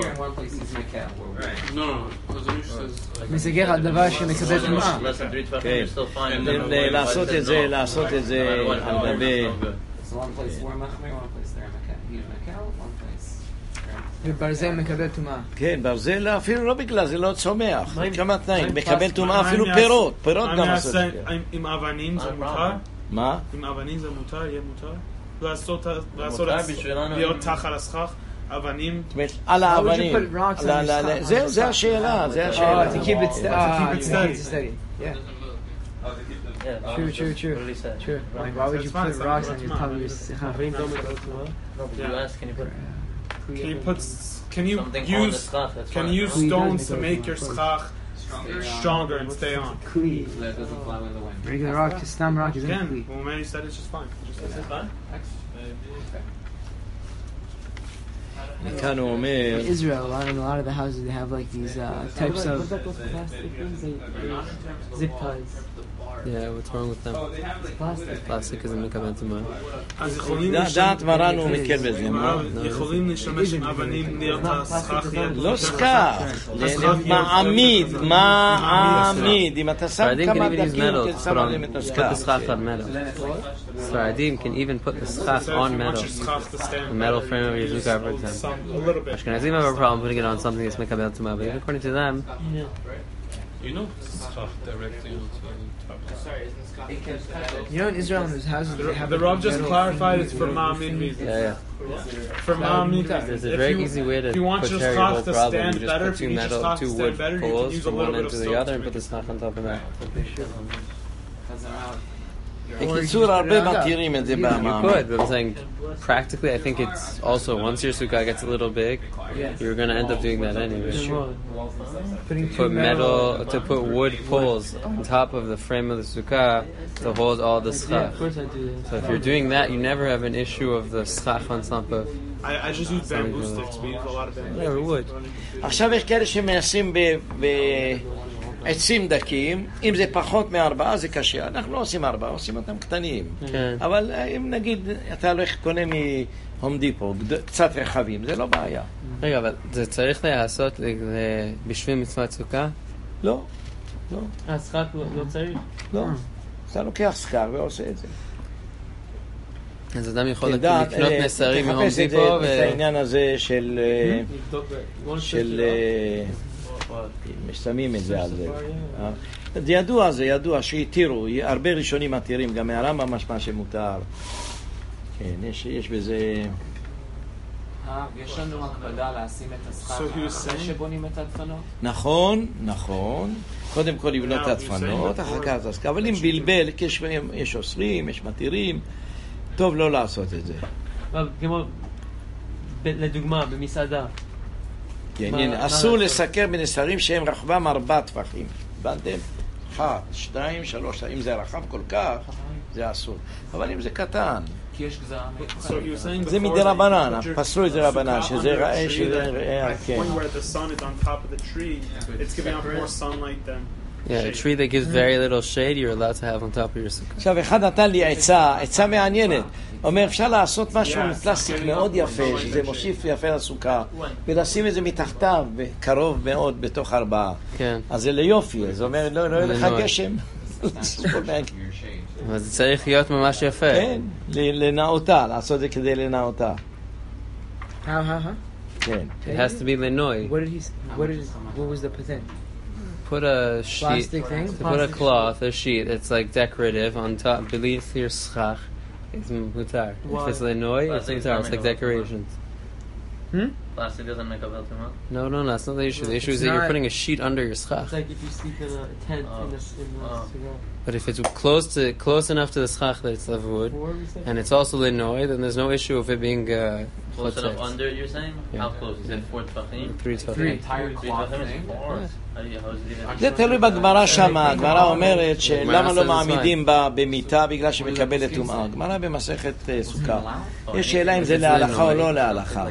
[SPEAKER 3] No, no, אז אני says...
[SPEAKER 6] מסגר על דבר שמקבל
[SPEAKER 4] Less
[SPEAKER 6] טומאה.
[SPEAKER 4] than three tefachim,
[SPEAKER 2] כן.
[SPEAKER 4] you're still fine. And
[SPEAKER 2] ל-
[SPEAKER 4] then
[SPEAKER 2] ל- לעשות את זה, לעשות את זה
[SPEAKER 4] No matter what,
[SPEAKER 2] על גבי...
[SPEAKER 4] it's not good.
[SPEAKER 7] So one place we're machmir, one place they're mekel. He's mekel, one place.
[SPEAKER 6] וברזל מקבל טומאה.
[SPEAKER 2] כן, ברזל אפילו לא בגלל, זה לא צומח.
[SPEAKER 1] מה עם-
[SPEAKER 2] כמה תנאים,
[SPEAKER 1] מה עם
[SPEAKER 2] מקבל
[SPEAKER 1] פלסטיק?
[SPEAKER 2] טומאה
[SPEAKER 1] מה
[SPEAKER 2] אפילו
[SPEAKER 1] עם
[SPEAKER 2] פירות,
[SPEAKER 1] יעשה-
[SPEAKER 2] פירות
[SPEAKER 1] מה
[SPEAKER 2] גם
[SPEAKER 1] עם
[SPEAKER 2] עושות
[SPEAKER 1] יעשה-
[SPEAKER 2] את זה.
[SPEAKER 1] עם- עם אבנים זה
[SPEAKER 4] מה
[SPEAKER 1] מותר?
[SPEAKER 4] הפרעה?
[SPEAKER 2] מה?
[SPEAKER 1] עם אבנים זה מותר? יהיה מותר? לעשות לעשות-
[SPEAKER 4] מותר בשבילנו.
[SPEAKER 1] להיות תחת הסכך, אבנים?
[SPEAKER 2] זאת אומרת, על
[SPEAKER 6] would you
[SPEAKER 2] האבנים.
[SPEAKER 6] put rocks on
[SPEAKER 2] לא,
[SPEAKER 6] your
[SPEAKER 2] לא, לא,
[SPEAKER 6] stuff?
[SPEAKER 2] זה- זה השאלה, זה
[SPEAKER 6] Oh,
[SPEAKER 2] השאלה.
[SPEAKER 6] to keep it st- uh,
[SPEAKER 1] keep it
[SPEAKER 6] to
[SPEAKER 1] steady.
[SPEAKER 6] keep it steady. Yeah,
[SPEAKER 4] Yeah,
[SPEAKER 6] true, true, true.
[SPEAKER 4] What did he say?
[SPEAKER 6] True. Like, why would you
[SPEAKER 1] It's fine,
[SPEAKER 6] put
[SPEAKER 1] it's
[SPEAKER 6] rocks
[SPEAKER 1] not
[SPEAKER 6] on your
[SPEAKER 1] טומאה.
[SPEAKER 6] top of your sicha?
[SPEAKER 5] אבנים לא מקבל טומאה?
[SPEAKER 4] No, but you asked, can you put
[SPEAKER 1] Can you put s- can you
[SPEAKER 4] something on the
[SPEAKER 1] use
[SPEAKER 4] schach? That's
[SPEAKER 1] can
[SPEAKER 4] fine.
[SPEAKER 1] you use
[SPEAKER 6] Clean
[SPEAKER 1] stones to
[SPEAKER 6] doesn't
[SPEAKER 1] make
[SPEAKER 6] go
[SPEAKER 1] your
[SPEAKER 6] to
[SPEAKER 1] schach stronger and stay on?
[SPEAKER 6] Kli.
[SPEAKER 7] So that doesn't fly with the wind.
[SPEAKER 6] Regular rock, stam rock is in
[SPEAKER 1] Again,
[SPEAKER 6] kli.
[SPEAKER 1] well, maybe you said it's just fine. Just
[SPEAKER 4] Is it fine?
[SPEAKER 7] Actually,
[SPEAKER 2] כאן הוא אומר,
[SPEAKER 6] In Israel, a lot, in a lot of the houses, they have like these uh, types
[SPEAKER 5] What
[SPEAKER 6] of.
[SPEAKER 5] about those plastic things? They, they, zip ties.
[SPEAKER 8] Yeah, what's wrong with them?
[SPEAKER 5] Plastic.
[SPEAKER 8] Plastic is a מקבל טומאה.
[SPEAKER 1] אז יכולים
[SPEAKER 2] דעת מרן הוא מקל בזה, מה?
[SPEAKER 1] יכולים לשמש עם אבנים להיות הסכך ליד.
[SPEAKER 2] לא סכך, מעמיד, מעמיד, אם אתה שם
[SPEAKER 8] Sfaradim can
[SPEAKER 2] כמה
[SPEAKER 8] even use
[SPEAKER 2] דקים,
[SPEAKER 8] metal.
[SPEAKER 2] אתה
[SPEAKER 8] Put
[SPEAKER 2] שם
[SPEAKER 8] on,
[SPEAKER 2] עליהם את
[SPEAKER 8] put the
[SPEAKER 2] הסכך.
[SPEAKER 8] schach on metal. Sfaradim can even put the schach on metal. The metal frame of your zukah breaks down.
[SPEAKER 1] A little bit.
[SPEAKER 8] Ashkenazim have a problem putting it on something that's מקבל טומאה, but even according to them,
[SPEAKER 5] Yeah.
[SPEAKER 3] You know, schach directly onto the top.
[SPEAKER 6] You know, in Israel, in those houses, they have
[SPEAKER 1] The
[SPEAKER 6] like,
[SPEAKER 1] Rav just
[SPEAKER 6] metal-
[SPEAKER 1] clarified it's for Ma'amid reasons.
[SPEAKER 8] yeah, yeah.
[SPEAKER 1] For Ma'amid
[SPEAKER 6] There's
[SPEAKER 1] reasons.
[SPEAKER 8] There's a
[SPEAKER 1] If
[SPEAKER 8] very
[SPEAKER 1] you-
[SPEAKER 8] easy way to
[SPEAKER 1] if you want
[SPEAKER 8] put
[SPEAKER 1] your
[SPEAKER 8] care your whole
[SPEAKER 1] schach to
[SPEAKER 8] problem.
[SPEAKER 1] stand
[SPEAKER 8] You just
[SPEAKER 1] better,
[SPEAKER 8] put
[SPEAKER 1] if
[SPEAKER 8] two
[SPEAKER 1] you need your
[SPEAKER 8] metal,
[SPEAKER 1] schach to
[SPEAKER 8] two
[SPEAKER 1] stand
[SPEAKER 8] wood
[SPEAKER 1] better, you can
[SPEAKER 8] poles
[SPEAKER 1] use a
[SPEAKER 8] from
[SPEAKER 1] little
[SPEAKER 8] one
[SPEAKER 1] bit
[SPEAKER 8] end
[SPEAKER 1] of
[SPEAKER 8] to the
[SPEAKER 1] silk
[SPEAKER 8] other
[SPEAKER 1] to
[SPEAKER 8] and put the schach on top of that.
[SPEAKER 2] בקיצור, הרבה מתירים את זה
[SPEAKER 8] You
[SPEAKER 2] במעמד.
[SPEAKER 8] could, but I'm saying practically, I think it's also once your sukkah gets a little big, you're going to end up doing that anyway.
[SPEAKER 6] Putting two
[SPEAKER 8] Put metal to put wood poles on top of the frame of the sukkah to hold all the
[SPEAKER 5] Yeah,
[SPEAKER 8] schach.
[SPEAKER 5] of course I do that.
[SPEAKER 8] So if you're doing that, you never have an issue of the schach on top of
[SPEAKER 1] I, I just use bamboo sticks. We use a lot of bamboo.
[SPEAKER 8] whatever wood.
[SPEAKER 2] עכשיו יש כאלה שמנסים בעצים דקים, אם זה פחות מארבעה זה קשה. אנחנו לא עושים ארבעה, עושים אותם קטנים.
[SPEAKER 8] כן.
[SPEAKER 2] אבל אם נגיד אתה הולך קונה מהום דיפו, קצת רחבים, זה לא בעיה.
[SPEAKER 8] רגע, אבל זה צריך להיעשות בשביל מצוות סוכה?
[SPEAKER 2] לא, לא,
[SPEAKER 5] השחק לא לא צריך?
[SPEAKER 2] לא. אתה לוקח סקר ועושה את זה.
[SPEAKER 8] אז אדם יכול
[SPEAKER 2] תדע,
[SPEAKER 8] לקנות
[SPEAKER 2] אה,
[SPEAKER 8] נסרים מהום
[SPEAKER 2] תחפש את זה,
[SPEAKER 8] דיפו
[SPEAKER 2] את העניין הזה של... אה,
[SPEAKER 5] לבדוק ב-
[SPEAKER 2] של... אה, משמים את זה על זה. אה? זה ידוע, זה ידוע שהתירו, הרבה ראשונים מתירים, גם מהרמב"ם משמע שמותר. כן, יש, יש בזה...
[SPEAKER 7] אה, יש לנו הקפדה לשים את הסכך
[SPEAKER 1] So he was
[SPEAKER 7] אחרי
[SPEAKER 1] saying-
[SPEAKER 7] שבונים את הדפנות?
[SPEAKER 2] נכון, נכון. קודם כל לבנות את
[SPEAKER 1] Now,
[SPEAKER 2] הדפנות,
[SPEAKER 1] you're saying
[SPEAKER 2] אחר כך את הסקה. אבל אם בלבל, יש, יש אוסרים, יש מתירים, טוב לא לעשות את זה.
[SPEAKER 5] אבל כמו, ב- לדוגמה, במסעדה.
[SPEAKER 2] כן,
[SPEAKER 5] מה-
[SPEAKER 2] הנה,
[SPEAKER 5] מה
[SPEAKER 2] אסור
[SPEAKER 5] לעשות?
[SPEAKER 2] לסקר בנסרים שהם רחבם ארבע טפחים. הבנתם? אחת, שתיים, שלוש. אם זה רחב כל כך, זה אסור. אבל אם זה קטן,
[SPEAKER 7] כי יש גזרה
[SPEAKER 1] So he was saying
[SPEAKER 2] זה
[SPEAKER 1] before
[SPEAKER 2] מדי
[SPEAKER 1] that you
[SPEAKER 2] רבנן,
[SPEAKER 1] put your
[SPEAKER 2] פסלו את זה רבנן,
[SPEAKER 1] sukkah
[SPEAKER 2] שזה
[SPEAKER 1] under a
[SPEAKER 2] ראה,
[SPEAKER 1] tree
[SPEAKER 2] שזה
[SPEAKER 1] that
[SPEAKER 2] ראה,
[SPEAKER 1] at the
[SPEAKER 2] כן.
[SPEAKER 1] point where the sun is on top of the tree, it's giving out more sunlight than
[SPEAKER 8] Yeah, a tree that gives very little shade, you're allowed to have on top of your sukkah.
[SPEAKER 2] עכשיו, אחד נתן לי עצה, עצה מעניינת. אומר, אפשר לעשות משהו מפלסטיק מאוד יפה, שזה מוסיף יפה לסוכה, ולשים את זה מתחתיו, קרוב מאוד, בתוך ארבעה.
[SPEAKER 8] כן.
[SPEAKER 2] אז זה ליופי, אז הוא אומר, לא, לא יהיה לך
[SPEAKER 8] לנוע.
[SPEAKER 2] גשם.
[SPEAKER 8] אבל זה צריך להיות ממש יפה.
[SPEAKER 2] כן, ל- לנאותה, לעשות את זה כדי לנאותה.
[SPEAKER 6] How, how, how?
[SPEAKER 2] כן.
[SPEAKER 8] It has to be lenoi.
[SPEAKER 6] What did he? s- What did? What was the patent?
[SPEAKER 8] Put a sheet,
[SPEAKER 6] Plastic thing?
[SPEAKER 8] to put a cloth, a sheet, it's like decorative on top, beneath your schach. It's mutar. If it's lenoi, it's
[SPEAKER 4] Plastic is
[SPEAKER 8] mutar.
[SPEAKER 4] not
[SPEAKER 8] It's like
[SPEAKER 4] made of
[SPEAKER 8] decorations.
[SPEAKER 4] Plastic doesn't make a belt tomorrow.
[SPEAKER 8] No, no, no, that's not the issue. The issue is
[SPEAKER 6] It's
[SPEAKER 8] that you're
[SPEAKER 6] not-
[SPEAKER 8] putting a sheet under your schach.
[SPEAKER 5] It's like if you sleep in a tent
[SPEAKER 4] Oh.
[SPEAKER 5] in the, in the
[SPEAKER 4] Oh.
[SPEAKER 5] cigar.
[SPEAKER 8] But if it's close to close enough to the schach that it's of wood,
[SPEAKER 5] Four, we said?
[SPEAKER 8] and it's also lenoi, then there's no issue of it being uh,
[SPEAKER 4] Close enough
[SPEAKER 8] chotzetz.
[SPEAKER 4] under, you're saying?
[SPEAKER 8] Yeah.
[SPEAKER 4] How close? Is it four tefachim?
[SPEAKER 8] Three
[SPEAKER 7] The
[SPEAKER 8] tefachim.
[SPEAKER 7] entire
[SPEAKER 4] Three
[SPEAKER 7] cloth
[SPEAKER 4] tefachim
[SPEAKER 7] thing?
[SPEAKER 4] is four. How do you, how is it even?
[SPEAKER 2] זה תלוי בגמרא שמה, הגמרא אומרת שלמה לא
[SPEAKER 8] עשה את זה
[SPEAKER 2] מעמידים בה במיטה בגלל שמקבלת טומאה. הגמרא במסכת אה, סוכה. יש שאלה אם זה להלכה או לא להלכה.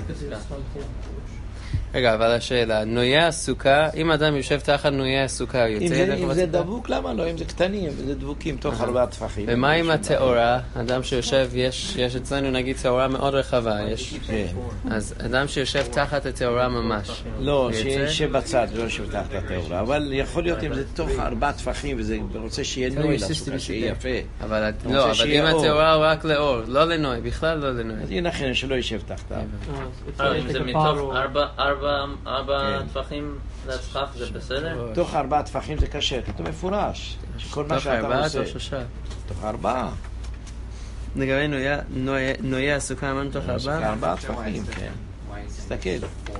[SPEAKER 8] רגע, אבל השאלה, נויה הסוכה, אם אדם יושב תחת נויה הסוכה, הוא
[SPEAKER 2] אם
[SPEAKER 8] יוצא
[SPEAKER 2] זה-
[SPEAKER 8] ידי
[SPEAKER 2] אם
[SPEAKER 8] חובת
[SPEAKER 2] זה
[SPEAKER 8] סוכה?
[SPEAKER 2] דבוק, למה לא? אם זה קטנים, זה דבוקים תוך ארבעה טפחים.
[SPEAKER 8] ומה עם התאורה? אדם שיושב, יש, יש אצלנו נגיד תאורה מאוד רחבה, יש,
[SPEAKER 2] כן.
[SPEAKER 8] אז אדם שיושב תחת התאורה ממש.
[SPEAKER 2] לא,
[SPEAKER 8] הוא יוצא?
[SPEAKER 2] שישב בצד, לא יושב תחת התאורה. אבל יכול להיות אם זה תוך ארבעה טפחים, וזה רוצה שיהיה נוי לסוכה, שיהיה יפה.
[SPEAKER 8] אבל,
[SPEAKER 2] רוצה
[SPEAKER 8] לא, אבל
[SPEAKER 2] שיהיה
[SPEAKER 8] אם
[SPEAKER 2] אור.
[SPEAKER 8] התאורה הוא רק לאור, לא לנוי, בכלל לא לנוי.
[SPEAKER 2] אז הנה לכן שלא יישב תחתיו.
[SPEAKER 5] Uh, it's
[SPEAKER 4] אה,
[SPEAKER 5] like
[SPEAKER 4] אם זה
[SPEAKER 5] a
[SPEAKER 4] מתוך
[SPEAKER 5] bottle.
[SPEAKER 4] ארבע- ארבע- ארבע
[SPEAKER 2] כן.
[SPEAKER 4] טפחים לסכך, זה בסדר?
[SPEAKER 2] תוך ארבעה טפחים זה קשה, כתוב מפורש. שכל מה
[SPEAKER 8] תוך
[SPEAKER 2] שאתה
[SPEAKER 8] ארבעה,
[SPEAKER 2] עושה.
[SPEAKER 8] תוך שלושה.
[SPEAKER 2] תוך ארבעה.
[SPEAKER 8] לגבי נויה- נויה- נויה הסוכה, אמרנו תוך ארבעה?
[SPEAKER 2] ארבעה טפחים, כן. תסתכל.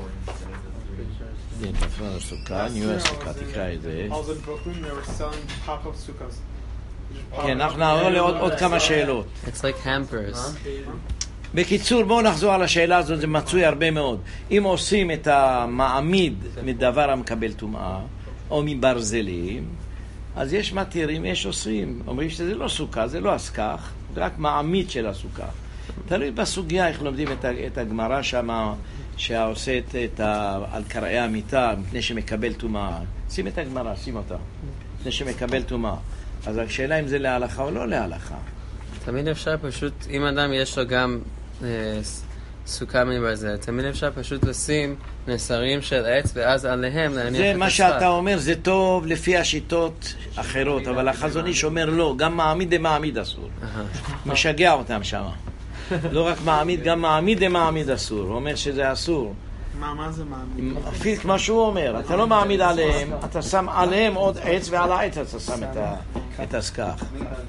[SPEAKER 2] הנה, תפנה לסוכה, ניו הסוכה, תקרא את זה.
[SPEAKER 1] Also in Brooklyn, they were selling pop-up sukkahs.
[SPEAKER 2] כן, אנחנו נעבור לעוד עוד כמה שאלות.
[SPEAKER 8] It's like hampers.
[SPEAKER 2] בקיצור, בואו נחזור על השאלה הזאת, זה מצוי הרבה מאוד. אם עושים את המעמיד מדבר המקבל טומאה, או מברזלים, אז יש מתירים, יש עושים. אומרים שזה לא סוכה, זה לא הסכך, זה רק מעמיד של הסוכה. תלוי בסוגיה איך לומדים את, ה- את הגמרא שמה, שהעושה את, את ה, על קרעי המיטה מפני שמקבל טומאה. שים את הגמרא, שים אותה. מפני שמקבל טומאה. אז השאלה אם זה להלכה או לא להלכה.
[SPEAKER 8] תמיד אפשר פשוט, אם אדם יש לו גם אה, סוכה מברזל, תמיד אפשר פשוט לשים נסרים של עץ ואז עליהם להניח את השפת.
[SPEAKER 2] זה מה שאתה אומר, זה טוב לפי השיטות אחרות, אבל החזון איש אומר לא, גם מעמיד דמעמיד אסור. משגע אותם שם. לא רק מעמיד, גם מעמיד דמעמיד אסור. הוא אומר שזה אסור.
[SPEAKER 1] מה, מה זה מעמיד?
[SPEAKER 2] אפילו כמו שהוא אומר, אתה לא מעמיד עליהם, אתה שם עליהם עוד עץ ועל העץ אתה שם את, ה, את הסכך.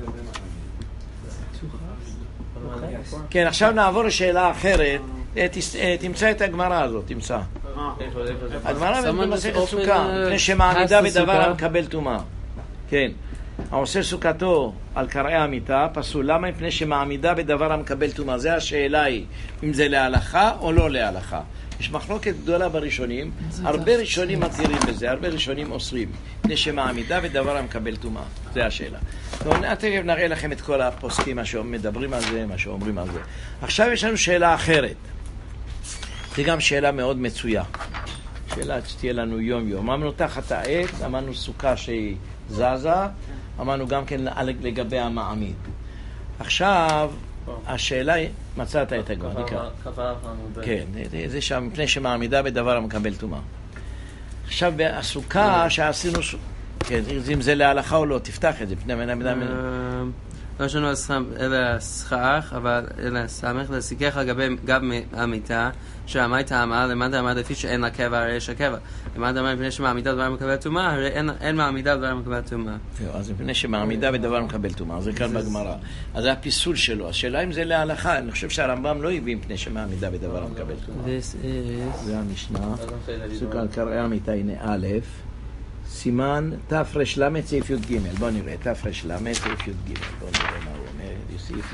[SPEAKER 2] כן, עכשיו נעבור לשאלה אחרת. תמצא את הגמרא הזאת, תמצא. הגמרא במסכת סוכה, לפני שמעמידה בדבר המקבל טומאה. כן. העושה סוכתו על קרעי המיטה פסול. למה? מפני שמעמידה בדבר המקבל טומאה. זה השאלה היא, אם זה להלכה או לא להלכה. יש מחלוקת גדולה בראשונים, הרבה ראשונים מתירים בזה, הרבה ראשונים אוסרים, מפני שמעמידה בדבר המקבל טומאה. זה השאלה. תכף נראה לכם את כל הפוסקים, מה שמדברים על זה, מה שאומרים על זה. עכשיו יש לנו שאלה אחרת. זה גם שאלה מאוד מצויה. שאלה שתהיה לנו יום יום. אמרנו תחת העץ, אמרנו סוכה שהיא זזה, אמרנו גם כן לגבי המעמיד. עכשיו, השאלה היא, מצאת את הגמרא, נקרא. כן, זה שם, מפני שמעמידה בדבר המקבל טומאה. עכשיו, הסוכה שעשינו, כן, אם זה להלכה או לא, תפתח את זה, פני מנמידה מנמידה.
[SPEAKER 8] לא יש לנו אלא סכך, אבל אלא סמך לסיכך על גבי גב המיטה, שהמיטה אמרה למד אמר לפי שאין לה קבע, הרי יש הקבע. למד אמר מפני שמעמידה בדבר מקבל טומאה, הרי אין מעמידה בדבר מקבל טומאה.
[SPEAKER 2] אז מפני שמעמידה בדבר מקבל טומאה, זה כאן בגמרא. אז זה הפיסול שלו. השאלה אם זה להלכה, אני חושב שהרמב"ם לא הביא מפני שמעמידה בדבר מקבל טומאה. זה המשנה. סוכה על קרעי המיטה, הנה א', סימן תר"ל סעיף י"ג. בוא נראה, תר"ל סעיף י"ג. בוא נראה מה הוא אומר, סעיף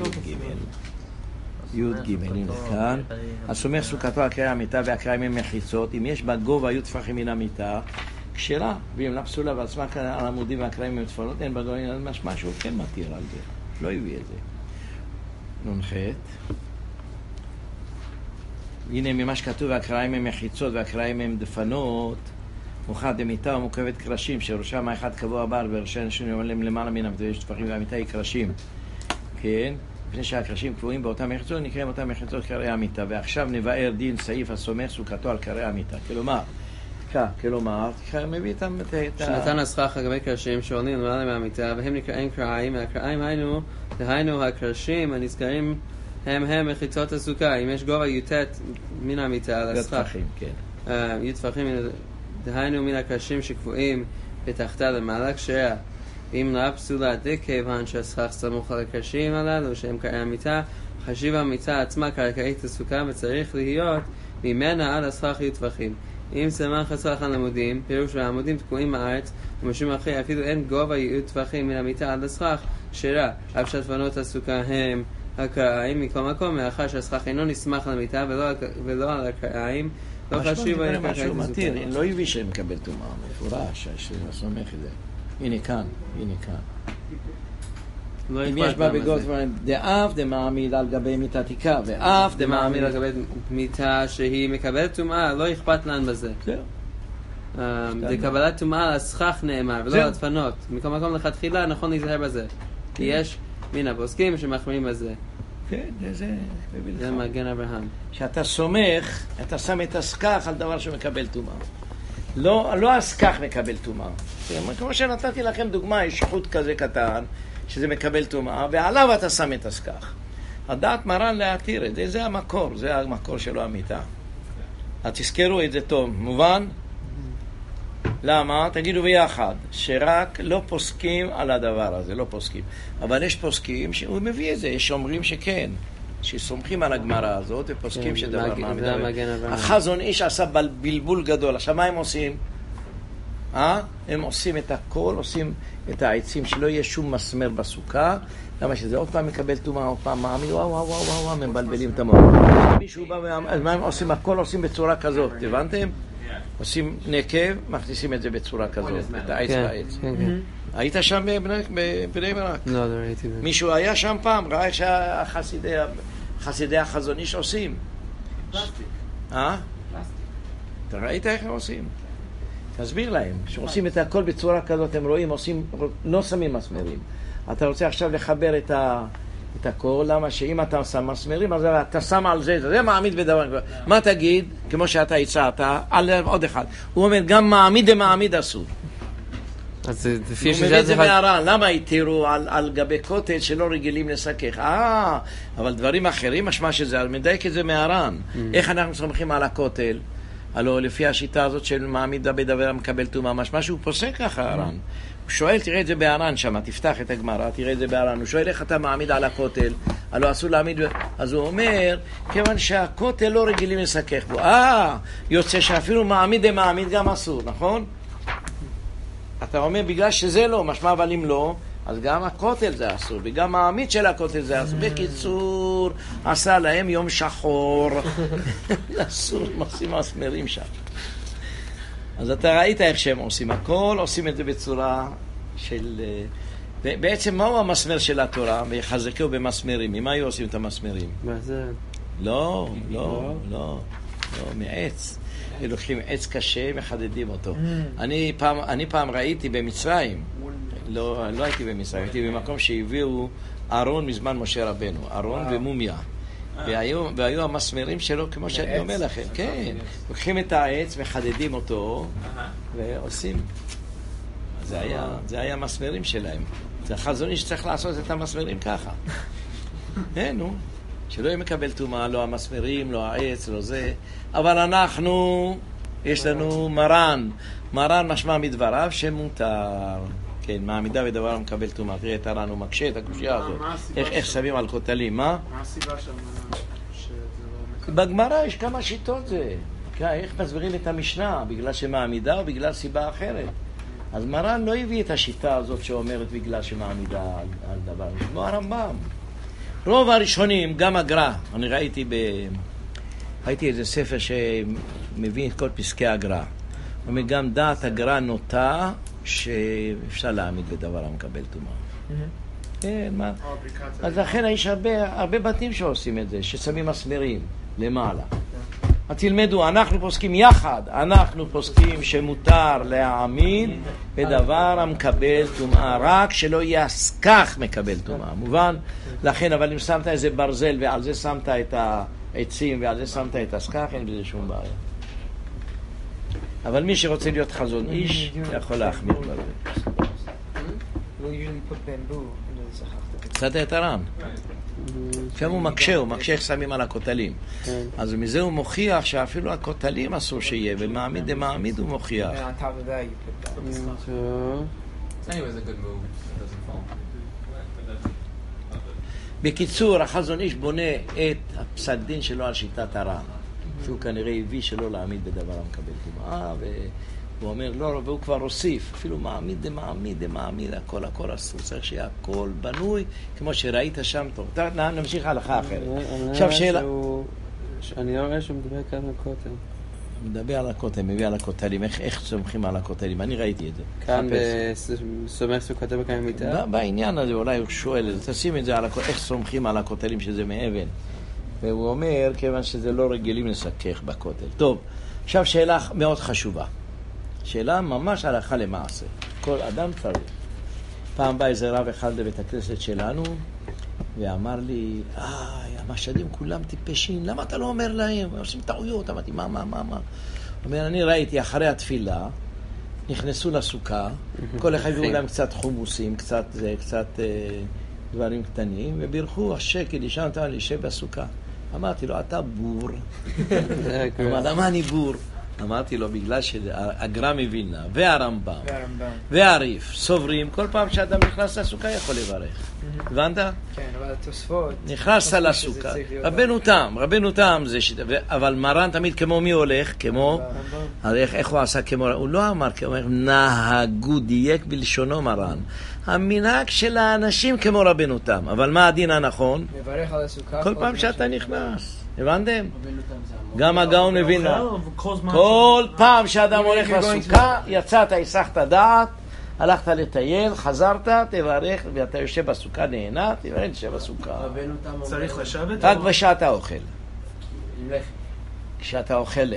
[SPEAKER 2] י"ג. י"ג, הנה כאן. הסומך סוכתו על קרעי המיטה והקרעים הם מחיצות. אם יש בה גובה היו טפחים מן המיטה, כשרה, ואם לא פסולה ועצמה כאן על עמודים והקרעים הם טפלות, אין בגובה משמע שהוא כן מתיר על זה. לא הביא את זה. נ"ח. הנה ממה שכתוב, והקרעים הם מחיצות והקרעים הם דפנות, מוכת דמיטה ומוקבת קרשים, שראשם האחד קבוע בר וראשן שני עולים למעלה מן המיטה, ויש טפחים והמיטה היא קרשים. כן? לפני שהקרשים קבועים באותם מחיצות, נקראים אותם מחיצות קרעי המיטה. ועכשיו נבאר דין סעיף הסומך סוכתו על קרעי המיטה. כלומר, כלומר, מביא איתם את ה...
[SPEAKER 8] שנתן הסכך לגבי קרשים שעולים למעלה מהמיטה, והם נקראים קרעיים, והקרעיים היינו, דהיינו הקרשים הנזכרים הם הם מחיצות הסוכה. אם יש גובה יוטט מן המיטה על הסכך.
[SPEAKER 2] יטפחים, כן.
[SPEAKER 8] יטפחים, דהיינו מן הקרשים שקבועים בתחתה למעלה כשרה. ואם לא פסולה דכיוון שהסכך סמוך על הקרשים הללו שהם קרעי המיטה, חשיב המיטה עצמה קרקעית הסוכה וצריך להיות ממנה עד הסכך יהיו טפחים. אם סמך הסכך על עמודים, פירוש והעמודים תקועים מארץ, ומשום אחרי אפילו אין גובה יהיו טפחים מן המיטה עד הסכך, כשרה. אף שטפנות הסוכה הם הקרעיים מכל מקום, מאחר שהסכך אינו נסמך על המיטה ולא, ולא על הקרעיים, לא חשיב על קרקעית הסוכה.
[SPEAKER 2] לא הביא שהם מקבל טומאה, מפורש, שסומך את זה. הנה כאן, הנה כאן. אם יש בה בגות דאף דמעמיד על גבי מיטה תיקה, ואף
[SPEAKER 8] דמעמיד על גבי מיטה שהיא מקבלת טומאה, לא אכפת לנו בזה.
[SPEAKER 2] זהו.
[SPEAKER 8] דקבלת טומאה על הסכך נאמר, ולא על דפנות. מכל מקום לכתחילה נכון להיזהר בזה. כי יש מן הפוסקים שמחמירים בזה.
[SPEAKER 2] כן, זה...
[SPEAKER 8] זה מגן אברהם.
[SPEAKER 2] שאתה סומך, אתה שם את הסכך על דבר שמקבל טומאה. לא, לא הסכך מקבל טומאה. כמו שנתתי לכם דוגמה, יש חוט כזה קטן, שזה מקבל טומאה, ועליו אתה שם את הסכך. הדעת מרן להתיר את זה, זה המקור, זה המקור שלו המיטה. אז תזכרו את זה טוב, מובן? למה? תגידו ביחד, שרק לא פוסקים על הדבר הזה, לא פוסקים. אבל יש פוסקים שהוא מביא את זה, יש אומרים שכן, שסומכים על הגמרא הזאת ופוסקים שדבר מעמידה. החזון איש עשה בלבול גדול. עכשיו מה הם עושים? אה? הם עושים את הכל, עושים את העצים שלא יהיה שום מסמר בסוכה. למה שזה עוד פעם מקבל טומאה, עוד פעם מעמיד, וואו וואו וואו וואו, הם מבלבלים את המוח. מישהו בא ואומר, אז מה הם עושים? הכל עושים בצורה כזאת, הבנתם? עושים נקב, מכניסים את זה בצורה כזאת, את העץ בעץ. היית שם בבני ברק?
[SPEAKER 8] לא, לא ראיתי.
[SPEAKER 2] מישהו היה שם פעם, ראה איך שהחסידי החזון איש עושים.
[SPEAKER 7] פלסטיק.
[SPEAKER 2] אה? אתה ראית איך הם עושים? תסביר להם. כשעושים את הכל בצורה כזאת, הם רואים, עושים, לא שמים מסמרים. אתה רוצה עכשיו לחבר את, ה, את הכל, למה שאם אתה שם מסמרים, אז אתה שם על זה, זה מעמיד בדבר. מה תגיד? כמו שאתה הצעת, על עוד אחד. הוא אומר, גם מעמיד ומעמיד אסור.
[SPEAKER 8] אז לפי
[SPEAKER 2] הוא מביא את זה מהר"ן, למה התירו על, על גבי כותל שלא רגילים לסכך? אה, אבל דברים אחרים, משמע שזה, מדייק את זה מהר"ן. Mm. איך אנחנו סומכים על הכותל? הלוא לפי השיטה הזאת של מעמיד בדבר המקבל טומאה, משמע שהוא פוסק ככה הר"ן. הוא שואל, תראה את זה בהר"ן שם, תפתח את הגמרא, תראה את זה בהר"ן. הוא שואל איך אתה מעמיד על הכותל, הלוא אסור להעמיד, אז הוא אומר, כיוון שהכותל לא רגילים לסכך בו. אה, יוצא שאפילו מעמיד ומעמיד גם אסור, נכון? אתה אומר, בגלל שזה לא, משמע אבל אם לא, אז גם הכותל זה אסור, וגם העמית של הכותל זה אסור. בקיצור, עשה להם יום שחור. אסור, עושים מסמרים שם. אז אתה ראית איך שהם עושים הכל, עושים את זה בצורה של... בעצם מהו המסמר של התורה? ויחזקו במסמרים. ממה היו עושים את המסמרים?
[SPEAKER 8] מה זה?
[SPEAKER 2] לא, לא, לא, לא, מעץ. לוקחים עץ קשה, מחדדים אותו. אני פעם, אני פעם ראיתי במצרים, לא, לא הייתי במצרים, הייתי במקום שהביאו ארון מזמן משה רבנו, ארון ומומיה. והיו, והיו המסמרים שלו, כמו שאני אומר לכם, כן. לוקחים את העץ, מחדדים אותו, ועושים. זה היה, זה היה המסמרים שלהם. זה החזון איש שצריך לעשות את המסמרים ככה. כן, נו. שלא יהיה מקבל טומאה, לא המסמרים, לא העץ, לא זה. אבל אנחנו, יש לנו מרן. מרן משמע מדבריו שמותר. כן, מעמידה ודבר המקבל טומאה. תראה את הר"ן, הוא מקשה את הקושיה הזאת. איך שמים על כותלים, מה?
[SPEAKER 1] מה הסיבה שם?
[SPEAKER 2] בגמרא יש כמה שיטות זה. איך מסבירים את המשנה? בגלל שמעמידה או בגלל סיבה אחרת? אז מרן לא הביא את השיטה הזאת שאומרת בגלל שמעמידה על, על דבר. כמו הרמב"ם. רוב הראשונים, גם הגר"א, אני ראיתי ב... ראיתי איזה ספר שמביא את כל פסקי הגר"א. אומר, גם דעת הגר"א נוטה שאפשר להעמיד בדבר המקבל טומאה. כן, מה? אז לכן יש הרבה, הרבה בתים שעושים את זה, ששמים מסמרים למעלה. אז תלמדו, אנחנו פוסקים יחד, אנחנו פוסקים שמותר להעמיד בדבר המקבל טומאה, רק שלא יסכך מקבל טומאה, מובן? לכן, אבל אם שמת איזה ברזל ועל זה שמת את העצים ועל זה שמת את הסכך, אין בזה שום בעיה. אבל מי שרוצה להיות חזון איש, יכול להחמיר בזה. קצת את הר"ן. שם הוא מקשה, הוא מקשה איך שמים על הכותלים. אז מזה הוא מוכיח שאפילו הכותלים אסור שיהיה, ומעמיד ומעמיד הוא מוכיח. בקיצור, החזון איש בונה את הפסק דין שלו על שיטת הר"ן, שהוא כנראה הביא שלא להעמיד בדבר המקבל טומאה, והוא אומר לא, והוא כבר הוסיף, אפילו מעמיד דמעמיד דמעמיד, הכל הכל אסור, צריך שיהיה הכל בנוי, כמו שראית שם טוב. נמשיך הלכה אחרת. עכשיו שאלה...
[SPEAKER 8] אני לא רואה שהוא מדבר כאן על הכותל.
[SPEAKER 2] הוא מדבר על הכותל, מביא על הכותלים, איך סומכים על הכותלים, אני ראיתי את זה.
[SPEAKER 8] כאן בסומך סוכתו בקיים מיטה?
[SPEAKER 2] בעניין הזה אולי הוא שואל, תשים את זה על הכותלים, איך סומכים על הכותלים שזה מאבן. והוא אומר, כיוון שזה לא רגילים לסכך בכותל. טוב, עכשיו שאלה מאוד חשובה. שאלה ממש הלכה למעשה. כל אדם צריך. פעם בא איזה רב אחד לבית הכנסת שלנו, ואמר לי, איי, המשדים כולם טיפשים, למה אתה לא אומר להם? הם עושים טעויות. אמרתי, מה, מה, מה, מה? הוא אומר, אני ראיתי אחרי התפילה, נכנסו לסוכה, כל אחד הביאו להם קצת חומוסים, קצת, קצת אה, דברים קטנים, ובירכו, השקל, ישן אותם להישב בסוכה. אמרתי לו, אתה בור. אמר, למה אני בור? אמרתי לו, בגלל שהגר"א מווילנה והרמב"ם והריף סוברים, כל פעם שאדם נכנס לסוכה יכול לברך. הבנת?
[SPEAKER 6] כן, אבל התוספות...
[SPEAKER 2] נכנסת לסוכה. רבנו תם, רבנו תם זה ש... אבל מרן תמיד כמו מי הולך? כמו... איך הוא עשה כמו... הוא לא אמר, הוא אומר, נהגו דייק בלשונו מרן. המנהג של האנשים כמו רבנו תם. אבל מה הדין הנכון?
[SPEAKER 6] מברך על הסוכה.
[SPEAKER 2] כל פעם שאתה נכנס. הבנתם? גם הגאון מווילנה. כל פעם שאדם הולך לסוכה, יצאת, הסחת דעת, הלכת לטייל, חזרת, תברך, ואתה יושב בסוכה, נהנה, תברך, תשב בסוכה.
[SPEAKER 1] צריך לשבת?
[SPEAKER 2] רק בשעת האוכל. כשאתה אוכל לחם.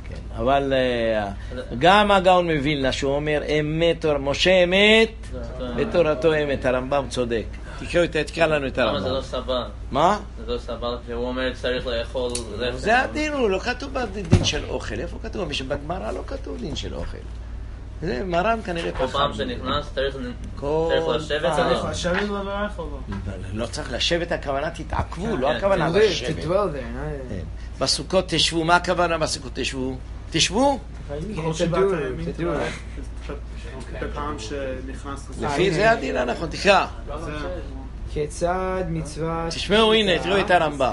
[SPEAKER 2] כן, אבל אה, גם הגאון מווילנה שהוא אומר אמת, תור- משה אמת ותורתו אמת, הרמב"ם צודק. תקראו את- תקרא לנו את
[SPEAKER 4] למה זה לא
[SPEAKER 2] הרמב"ם.
[SPEAKER 4] סבל?
[SPEAKER 2] מה?
[SPEAKER 4] זה לא סבל, כשהוא אומר צריך לאכול לחם.
[SPEAKER 2] זה הדין, הוא לא כתוב בדין של אוכל. איפה כתוב? בגמרא לא כתוב דין של אוכל. זה מרן כנראה
[SPEAKER 4] כל פעם
[SPEAKER 2] פחד.
[SPEAKER 4] שנכנס צריך
[SPEAKER 2] כל
[SPEAKER 4] צריך לשבת
[SPEAKER 2] פעם.
[SPEAKER 4] עליו.
[SPEAKER 1] צריך לשבת לברך או לא?
[SPEAKER 2] לא צריך לשבת, הכוונה תתעכבו, לא
[SPEAKER 4] כן,
[SPEAKER 2] הכוונה
[SPEAKER 6] To live,
[SPEAKER 2] לשבת.
[SPEAKER 6] to dwell there.
[SPEAKER 2] כן. בסוכות תשבו, מה הכוונה בסוכות תשבו? תשבו?
[SPEAKER 1] כל
[SPEAKER 6] to
[SPEAKER 1] שבעת
[SPEAKER 6] do,
[SPEAKER 1] הימים
[SPEAKER 6] to do.
[SPEAKER 1] תברך. בפעם שנכנס לזה.
[SPEAKER 2] לפי זה הדין הנכון, תקרא.
[SPEAKER 1] זה-
[SPEAKER 6] כיצד מצוות...
[SPEAKER 2] תשמעו, הנה, תראו את הרמב"ם.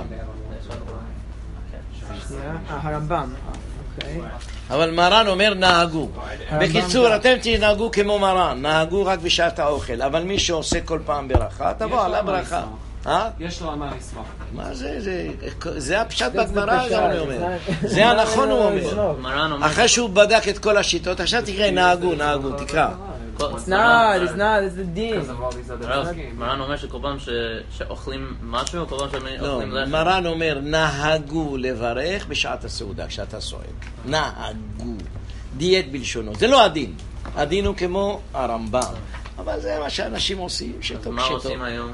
[SPEAKER 6] שנייה, אה, הרמב"ם. אוקיי.
[SPEAKER 2] אבל מרן אומר נהגו.
[SPEAKER 6] הרמב"ם
[SPEAKER 2] בקיצור,
[SPEAKER 6] גם.
[SPEAKER 2] אתם תנהגו כמו מרן, נהגו רק בשעת האוכל, אבל מי שעושה כל פעם ברכה, תבוא על הברכה. אה?
[SPEAKER 7] יש לו על מה לשמוח.
[SPEAKER 2] מה זה? זה- זה הפשט
[SPEAKER 6] That's the
[SPEAKER 2] בגמרא,
[SPEAKER 6] פשט,
[SPEAKER 2] גם הוא
[SPEAKER 6] it's
[SPEAKER 2] אומר.
[SPEAKER 6] not-
[SPEAKER 2] זה הנכון, הוא אומר.
[SPEAKER 4] מרן אומר...
[SPEAKER 2] אחרי שהוא בדק את כל השיטות, עכשיו תקרא, נהגו, נהגו, תקרא.
[SPEAKER 4] כל-
[SPEAKER 6] It's not, it's not, it's the deen.
[SPEAKER 7] Because of all these other
[SPEAKER 4] הרב,
[SPEAKER 7] things.
[SPEAKER 4] מרן אומר שכל פעם ש- שאוכלים משהו, כל פעם
[SPEAKER 2] לא,
[SPEAKER 4] שאוכלים לחם.
[SPEAKER 2] מרן אומר, נהגו לברך בשעת הסעודה, כשאתה סועד. נהגו. דיאט בלשונו. זה לא הדין. הדין הוא כמו הרמב"ם. אבל זה מה שאנשים עושים,
[SPEAKER 4] אז
[SPEAKER 2] שטוב
[SPEAKER 4] מה
[SPEAKER 2] שטוב.
[SPEAKER 4] עושים היום?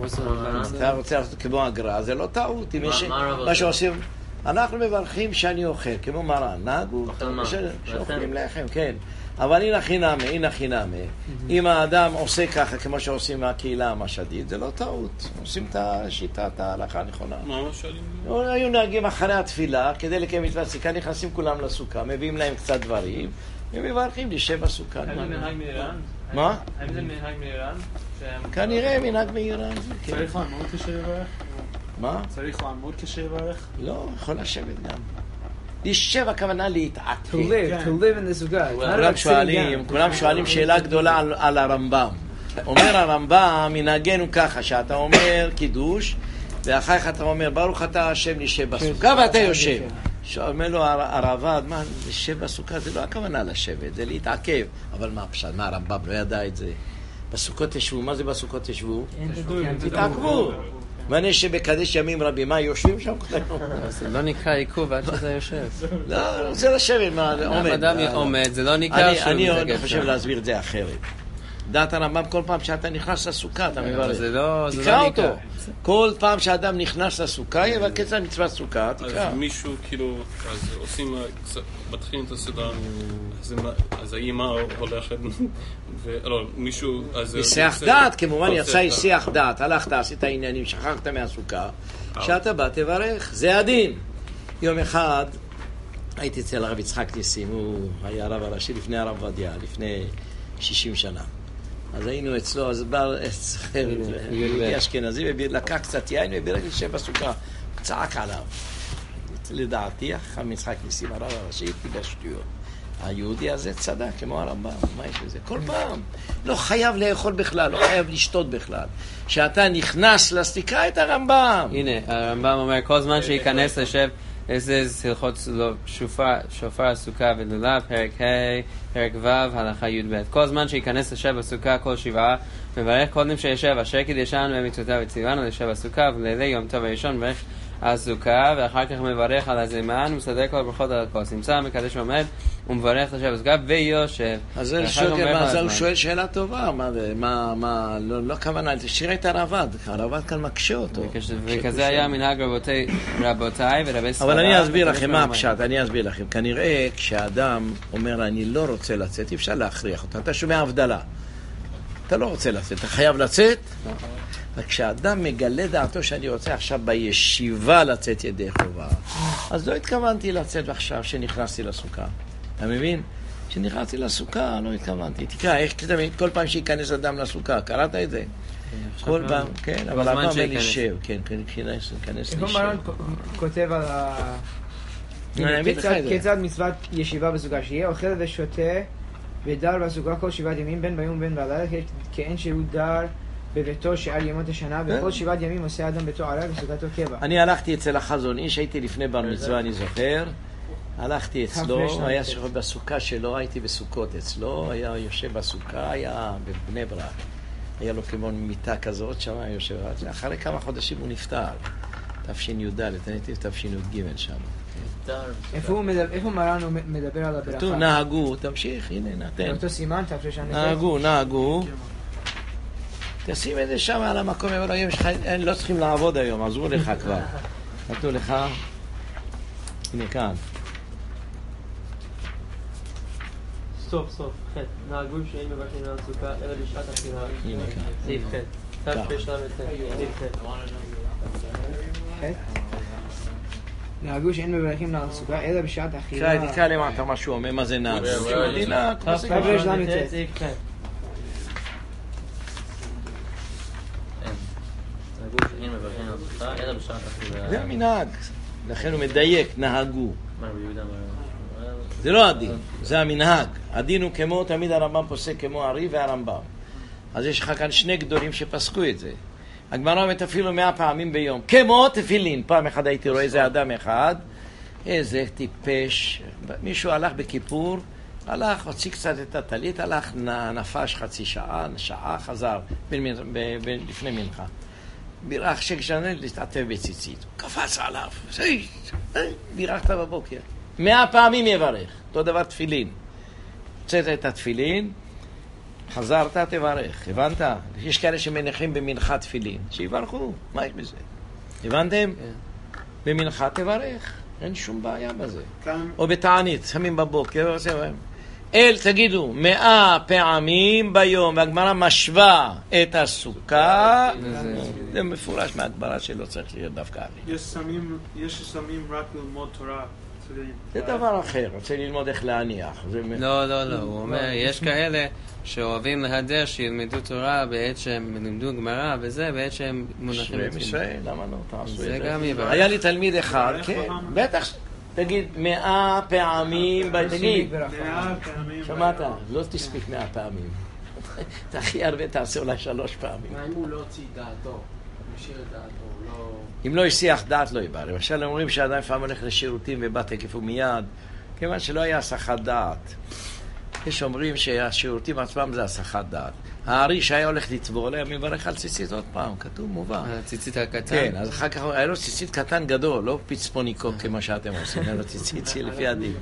[SPEAKER 2] אתה רוצה לעשות כמו הגר"א, זה לא טעות. אם
[SPEAKER 4] מה-
[SPEAKER 2] יש-
[SPEAKER 4] מה הרב
[SPEAKER 2] מה
[SPEAKER 4] עושה?
[SPEAKER 2] שעושים, אנחנו מברכים שאני אוכל, כמו מרן. נהגו,
[SPEAKER 4] אוכל מה?
[SPEAKER 2] בסדר,
[SPEAKER 4] לחם?
[SPEAKER 2] שאוכלים לחם, כן. אבל הנה חינמי, הנה חינמי. אם האדם עושה ככה, כמו שעושים מהקהילה המשדית, זה לא טעות. עושים את השיטת ההלכה הנכונה.
[SPEAKER 3] מה מה שואלים?
[SPEAKER 2] היו נהגים אחרי התפילה, כדי לקיים מצוות סיכה, נכנסים כולם לסוכה, מביאים להם קצת דברים, ומברכים לשב בסוכה.
[SPEAKER 5] האם זה מנהג מאיראן?
[SPEAKER 2] מה?
[SPEAKER 5] האם זה מנהג מאיראן? שהם-
[SPEAKER 2] כנראה מנהג מאיראן. כן.
[SPEAKER 1] צריך לעמוד כשיברך?
[SPEAKER 2] מה?
[SPEAKER 1] צריך לעמוד כשיברך?
[SPEAKER 2] לא, יכול לשבת גם. לשב הכוונה
[SPEAKER 6] To
[SPEAKER 2] להתעכב.
[SPEAKER 6] live, to live in the סוגה.
[SPEAKER 2] כולם שואלים, כולם שואלים שאלה גדולה על, על הרמב"ם. אומר הרמב"ם, מנהגנו ככה, שאתה אומר קידוש, ואחר כך אתה אומר, ברוך אתה השם נשב בסוכה, ואתה יושב. שאומר לו הר- הרב"ד, מה, לשב בסוכה זה לא הכוונה לשבת, זה להתעכב. אבל מה הפשט, מה הרמב"ם לא ידע את זה? בסוכות תשבו, מה זה בסוכות תשבו? תתעכבו. ואני שבקדש ימים רבים, מה, יושבים שם?
[SPEAKER 8] זה לא נקרא עיכוב עד שאתה יושב.
[SPEAKER 2] לא, אני רוצה לשבת, מה, עומד.
[SPEAKER 8] אם אדם עומד, זה לא נקרא
[SPEAKER 2] אני,
[SPEAKER 8] שהוא
[SPEAKER 2] אני
[SPEAKER 8] מתעכב
[SPEAKER 2] עוד חושב
[SPEAKER 8] שם.
[SPEAKER 2] להסביר את זה אחרת. דעת הרמב"ם, כל פעם שאתה נכנס לסוכה, אתה
[SPEAKER 8] אבל
[SPEAKER 2] מברך.
[SPEAKER 8] זה לא זה
[SPEAKER 2] תקרא
[SPEAKER 8] לא
[SPEAKER 2] אותו.
[SPEAKER 8] נקרא.
[SPEAKER 2] כל פעם שאדם נכנס לסוכה, יבקש על מצוות סוכה, תקרא.
[SPEAKER 3] אז מישהו כאילו, אז עושים, קצת- מתחילים את הסדרה, אז מה- אז האמא הולכת, ולא, מישהו, אז...
[SPEAKER 2] היסח
[SPEAKER 3] עושה-
[SPEAKER 2] דעת, כמובן
[SPEAKER 3] עושה
[SPEAKER 2] יצא
[SPEAKER 3] את ה-
[SPEAKER 2] היסח דעת, הלכת, עשית עניינים, שכחת מהסוכה, כשאתה בא תברך, זה הדין. יום אחד הייתי אצל הרב יצחק ניסים, הוא היה הרב הראשי לפני הרב עובדיה, לפני שישים שנה. אז היינו אצלו, אז בא אצלכם, יהודי אשכנזי, ולקח קצת יין ובירך יושב בסוכה, הוא צעק עליו. לדעתי, החכם יצחק ניסים, הרב הראשי, קיבל שטויות. היהודי הזה צדק, כמו הרמב"ם, מה יש לזה? כל פעם. לא חייב לאכול בכלל, לא חייב לשתות בכלל. כשאתה נכנס לסתיקה את הרמב"ם.
[SPEAKER 8] הנה, הרמב"ם אומר, כל זמן שייכנס לשב, איזה הלכות לא, שופר, שופר הסוכה ולולב, פרק ה', פרק ו', הלכה י"ב. כל זמן שייכנס לשב בסוכה כל שבעה, מברך קודם שישב, אשר קידשנו במצוותיו וציוונו לשב בסוכה, וללילי יום טוב הראשון מברך על הסוכה, ואחר כך מברך על הזמן, ומסדר כל הברכות על הכוס. נמצא, מקדש ועומד, ומברך לשב בסוכה, ויושב.
[SPEAKER 2] אז זה
[SPEAKER 8] ואחר כך
[SPEAKER 2] שואל,
[SPEAKER 8] מברך
[SPEAKER 2] מה,
[SPEAKER 8] על
[SPEAKER 2] אז הוא
[SPEAKER 8] הזמן.
[SPEAKER 2] שואל שאלה טובה, מה, זה, מה, מה, לא, לא כוונה, תשאיר את הרב"ד, הרב"ד כאן מקשה אותו.
[SPEAKER 8] וכש- וכזה היה מנהג רבותי- רבותיי ורבי ספרד.
[SPEAKER 2] אבל אני אסביר
[SPEAKER 8] וקדש
[SPEAKER 2] לכם מה
[SPEAKER 8] ועומד.
[SPEAKER 2] הפשט, אני אסביר לכם. כנראה כשאדם אומר אני לא רוצה לצאת, אי אפשר להכריח אותו, אתה שומע הבדלה. אתה לא רוצה לצאת, אתה חייב לצאת. וכשאדם מגלה דעתו שאני רוצה עכשיו בישיבה לצאת ידי חובה, אז לא התכוונתי לצאת עכשיו שנכנסתי לסוכה. אתה מבין? כשנכנסתי לסוכה לא התכוונתי. תקרא, איך תמיד, כל פעם שיכנס אדם לסוכה, קראת את זה? כל פעם, כן, אבל
[SPEAKER 8] הזמן
[SPEAKER 2] אדם
[SPEAKER 8] שייכנס.
[SPEAKER 2] לשב, כן, כנס
[SPEAKER 6] איפה
[SPEAKER 2] לשב.
[SPEAKER 6] מרן כותב על ה...
[SPEAKER 2] אני אביא לך
[SPEAKER 6] כיצד-
[SPEAKER 2] את זה.
[SPEAKER 6] כיצד מצוות ישיבה בסוכה, שיהיה אוכל ושותה ודר בסוכה כל שבעת ימים, בין ביום ובין בלילה, כאין שהוא דר בביתו שעל ימות השנה, וכל שבעת ימים עושה אדם ביתו עליו בסוכתו קבע.
[SPEAKER 2] אני הלכתי אצל החזון איש, הייתי לפני בר מצווה, אני זוכר. הלכתי אצלו, הוא היה שוכב בסוכה שלו, הייתי בסוכות אצלו, היה יושב בסוכה, היה בבני ברק. היה לו כמו מיטה כזאת, שם היה יושב. אחרי כמה חודשים הוא נפטר. תשי"ד, אני אתיב תשי"ג שם.
[SPEAKER 6] איפה הוא מדבר, איפה מרן הוא מדבר על הברכה?
[SPEAKER 2] כתוב נהגו, תמשיך, הנה נתן.
[SPEAKER 6] באותו סימן, תפריש הנפש.
[SPEAKER 2] נהגו, נהגו. תשים את זה שם על המקום, אבל היום לא צריכים לעבוד היום, עזרו לך כבר. נתנו לך, הנה כאן.
[SPEAKER 5] סוף, סוף, ח' נהגו שאין מברכים על הסוכה, אלא בשעת אכילה.
[SPEAKER 2] הנה כאן.
[SPEAKER 5] סעיף ח'. תשל"ט, סעיף ח'.
[SPEAKER 6] נהגו שאין מברכים על הסוכה, אלא בשעת אכילה.
[SPEAKER 2] תקרא, תקרא למטה מה שהוא אומר, מה זה נהגו?
[SPEAKER 5] תשל"ט, סעיף ח'.
[SPEAKER 2] זה המנהג, לכן הוא מדייק, נהגו. זה לא הדין, זה המנהג. הדין הוא כמו, תמיד הרמב"ם פוסק כמו הרי והרמב"ם. אז יש לך כאן שני גדולים שפסקו את זה. הגמרא אומרת אפילו מאה פעמים ביום, כמו תפילין. פעם אחד הייתי רואה איזה אדם אחד, איזה טיפש, מישהו הלך בכיפור, הלך, הוציא קצת את הטלית, הלך, נפש חצי שעה, שעה, חזר בין, בין, בין, לפני מנחה. בירך שגשנה להתעטב בציצית, הוא קפץ עליו, בירכת בבוקר. מאה פעמים יברך, אותו דבר תפילין. הוצאת את התפילין, חזרת, תברך, הבנת? יש כאלה שמניחים במנחה תפילין, שיברכו, מה יש בזה? הבנתם? במנחה תברך, אין שום בעיה בזה. או בתענית, שמים בבוקר, אל תגידו, מאה פעמים ביום, והגמרא משווה את הסוכה, זה מפורש מהגמרא שלא צריך להיות דווקא.
[SPEAKER 1] יש ששמים רק ללמוד תורה.
[SPEAKER 2] זה דבר אחר, רוצה ללמוד איך להניח.
[SPEAKER 8] לא, לא, לא, הוא אומר, יש כאלה שאוהבים להדר שילמדו תורה בעת שהם לימדו גמרא וזה, בעת שהם מונחים
[SPEAKER 2] ישראל, ישראל, למה לא? תעשו את זה.
[SPEAKER 8] זה גם יברך.
[SPEAKER 2] היה לי תלמיד אחד, כן, בטח, תגיד, מאה פעמים, תגיד, שמעת, לא תספיק מאה פעמים. אתה הכי הרבה תעשה אולי שלוש פעמים.
[SPEAKER 7] מה אם הוא לא הוציא דעתו? משאיר את דעתו, לא...
[SPEAKER 2] אם לא יסיח דעת לא יבא. למשל אומרים שאדם פעם הולך לשירותים ובא תקף ומיד, כיוון שלא היה הסחת דעת. יש אומרים שהשירותים עצמם זה הסחת דעת. הארי שהיה הולך לטבול, היה מברך על ציצית עוד פעם, כתוב מובן.
[SPEAKER 8] ציצית הקטן?
[SPEAKER 2] כן, אז אחר כך היה לו ציצית קטן גדול, לא פיצפוניקו כמו שאתם עושים, היה לו ציצית לפי הדין.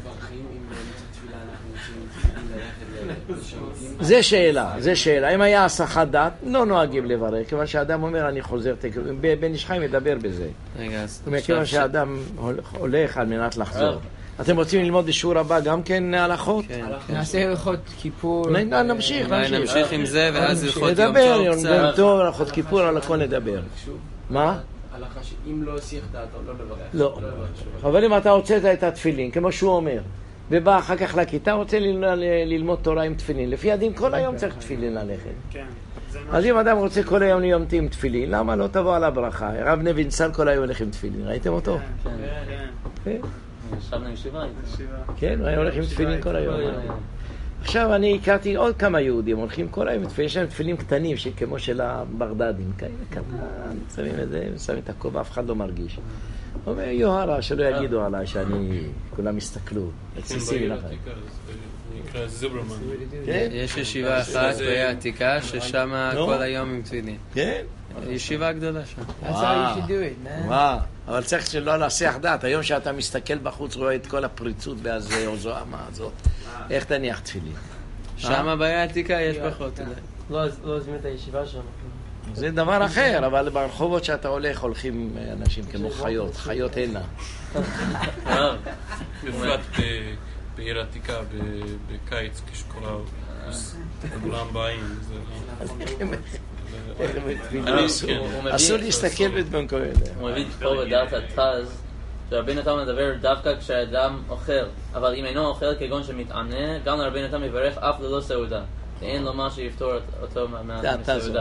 [SPEAKER 2] זה שאלה, זה שאלה. אם היה הסחת דעת, לא נוהגים לברך, כיוון שהאדם אומר, אני חוזר, בן איש חי מדבר בזה. רגע, אז... כיוון שהאדם הולך על מנת לחזור. אתם רוצים ללמוד בשיעור הבא גם כן הלכות?
[SPEAKER 6] נעשה הלכות כיפור.
[SPEAKER 2] נמשיך, נמשיך.
[SPEAKER 8] נמשיך עם זה, ואז הלכות יום
[SPEAKER 2] נדבר,
[SPEAKER 8] טוב קצת.
[SPEAKER 2] יום טוב, הלכות כיפור, על הכל נדבר. מה?
[SPEAKER 7] הלכה שאם לא הסיח דעתו, לא לברך.
[SPEAKER 2] לא. אבל אם אתה הוצאת את התפילין, כמו שהוא אומר, ובא אחר כך לכיתה, רוצה ללמוד תורה עם תפילין. לפי הדין כל היום צריך תפילין ללכת. אז אם אדם רוצה כל היום להיות עם תפילין, למה לא תבוא על הברכה? הרב נבינסל כל היום הולך עם תפילין, ראיתם אותו?
[SPEAKER 4] כן. ישבנו ישיבה.
[SPEAKER 2] כן, הוא היה הולך עם תפילין כל היום. עכשיו אני הכרתי עוד כמה יהודים, הולכים כל היום עם תפילין, יש להם תפילין קטנים, כמו של הבגדדים, כאלה קטן, שמים את זה, שמים את הכובע, אף אחד לא מרגיש. הוא אומר, יוהרה, שלא יגידו עליי שאני, כולם יסתכלו, יציסים לך.
[SPEAKER 3] נקרא זיברמן.
[SPEAKER 8] יש ישיבה אחת בעיר העתיקה ששם כל היום עם תפילין.
[SPEAKER 2] כן?
[SPEAKER 8] ישיבה גדולה שם.
[SPEAKER 2] וואו, אבל צריך שלא להסיח דעת. היום שאתה מסתכל בחוץ רואה את כל הפריצות והזוהמה הזאת. איך תניח תפילין?
[SPEAKER 8] שם בעיר העתיקה יש פחות.
[SPEAKER 5] לא עוזבים את הישיבה שם.
[SPEAKER 2] זה דבר אחר, אבל ברחובות שאתה הולך הולכים אנשים כמו חיות, חיות הנה.
[SPEAKER 3] בפרט בעיר העתיקה בקיץ כשכולם באים.
[SPEAKER 2] אסור להסתכל בדברים כאלה.
[SPEAKER 4] הוא מביא פה בדעת התז שרבי נתן מדבר דווקא כשאדם אוכל, אבל אם אינו אוכל כגון שמתענה, גם לרבי נתן מברך אף ללא סעודה, אין לו מה שיפתור אותו מהסעודה.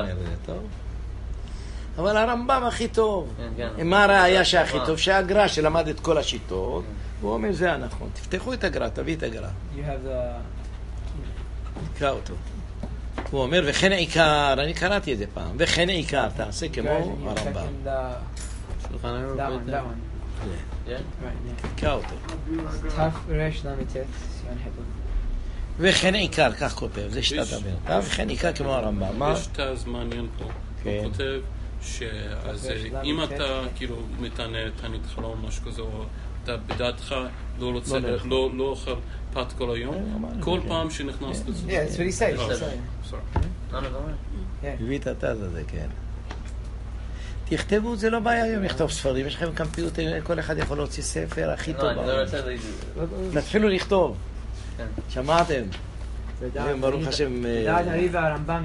[SPEAKER 2] אבל הרמב"ם הכי טוב. מה הראיה שהכי טוב? שהגר"א שלמד את כל השיטות, הוא אומר זה הנכון. תפתחו את הגר"א, תביא את הגר"א. תקרא אותו. הוא אומר, וכן עיקר, אני קראתי את זה פעם, וכן עיקר, תעשה כמו הרמב"ם. תקרא אותו. וכן עיקר, כך כותב, זה שתת הבן. וכן עיקר כמו הרמב"ם.
[SPEAKER 3] יש תז מעניין פה. הוא כותב שאז אם אתה כאילו מתענה תענית חלום משהו כזה, או אתה בדעתך לא רוצה, לא אוכל פת כל היום, כל פעם שנכנס לזה.
[SPEAKER 6] Yeah, that's what he said.
[SPEAKER 2] הביא את התז הזה, כן. תכתבו, זה לא בעיה היום לכתוב ספרים, יש לכם קמפיוטר, כל אחד יכול להוציא ספר הכי טוב. תתחילו לכתוב. שמעתם? ברוך השם.
[SPEAKER 6] דעת הרי והרמב"ם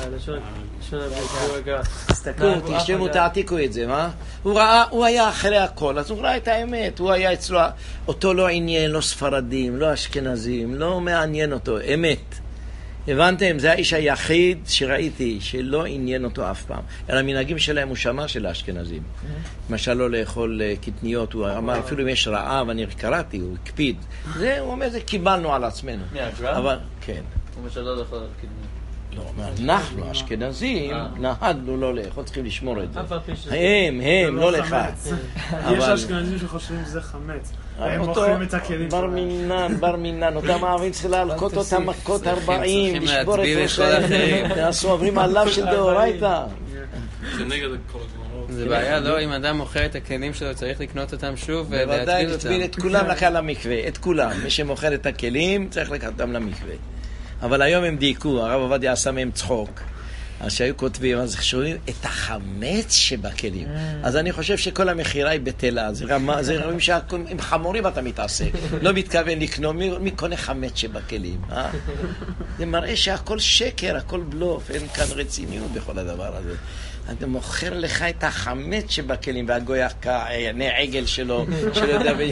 [SPEAKER 2] תסתכלו, תשתמו, תעתיקו את זה, מה? הוא ראה, הוא היה אחרי הכל, אז הוא ראה את האמת, הוא היה אצלו, אותו לא עניין, לא ספרדים, לא אשכנזים, לא מעניין אותו, אמת. הבנתם? זה האיש היחיד שראיתי שלא עניין אותו אף פעם. על המנהגים שלהם הוא שמע של האשכנזים. למשל לא לאכול קטניות, הוא אמר אפילו אם יש רעב, אני קראתי, הוא הקפיד. זה, הוא אומר, זה קיבלנו על עצמנו. אבל, כן.
[SPEAKER 4] הוא משל לא לאכול קטניות.
[SPEAKER 2] לא, אנחנו, האשכנזים, נהגנו לא לאכול, צריכים לשמור את זה. הם, הם, לא לך.
[SPEAKER 1] יש אשכנזים שחושבים שזה חמץ. הם מוכרים את הכלים
[SPEAKER 2] בר מינן, בר מינן, אותם אוהבים צריכים להלקות אותם מכות ארבעים, לשבור את ראשיים, תעשו עוברים עליו של דאורייתא.
[SPEAKER 3] זה נגד כל הגמרות.
[SPEAKER 8] זה בעיה, לא, אם אדם מוכר את הכלים שלו, צריך לקנות אותם שוב ולהטביל אותם.
[SPEAKER 2] בוודאי, להטביל את כולם לקח למקווה, את כולם. מי שמוכר את הכלים, צריך לקחת אותם למקווה. אבל היום הם דייקו, הרב עובדיה עשה מהם צחוק. אז שהיו כותבים, אז שומעים את החמץ שבכלים. אז אני חושב שכל המחירה היא בטלה. זה רואים שעם חמורים אתה מתעסק. לא מתכוון לקנות, מי קונה חמץ שבכלים? זה מראה שהכל שקר, הכל בלוף, אין כאן רציניות בכל הדבר הזה. אתה מוכר לך את החמץ שבכלים, והגוי כעיני עגל שלו, שלא יודע ב...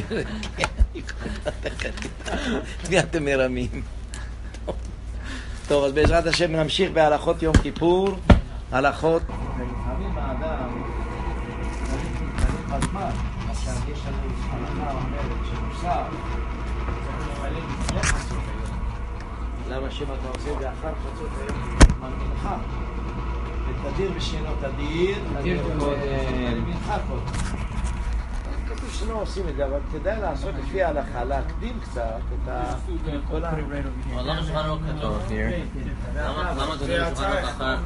[SPEAKER 2] מי אתם מרמים? טוב, אז בעזרת השם נמשיך בהלכות יום כיפור, הלכות... ולפעמים האדם, נגיד מתקנים בזמן, עכשיו יש לנו הלכה אומרת שמוסר, צריך למלא לפני חצות היום. למה שאם אתה עושה את זה אחר חצות היום, מנחה, ותדיר בשנו תדיר, תדיר מנחה קודם. כתוב שלא עושים את זה, אבל כדאי לעשות לפי ההלכה, להקדים קצת את כל ה...
[SPEAKER 4] למה שולחן ערוך כתוב? למה כתוב בשולחן ערוך אחר?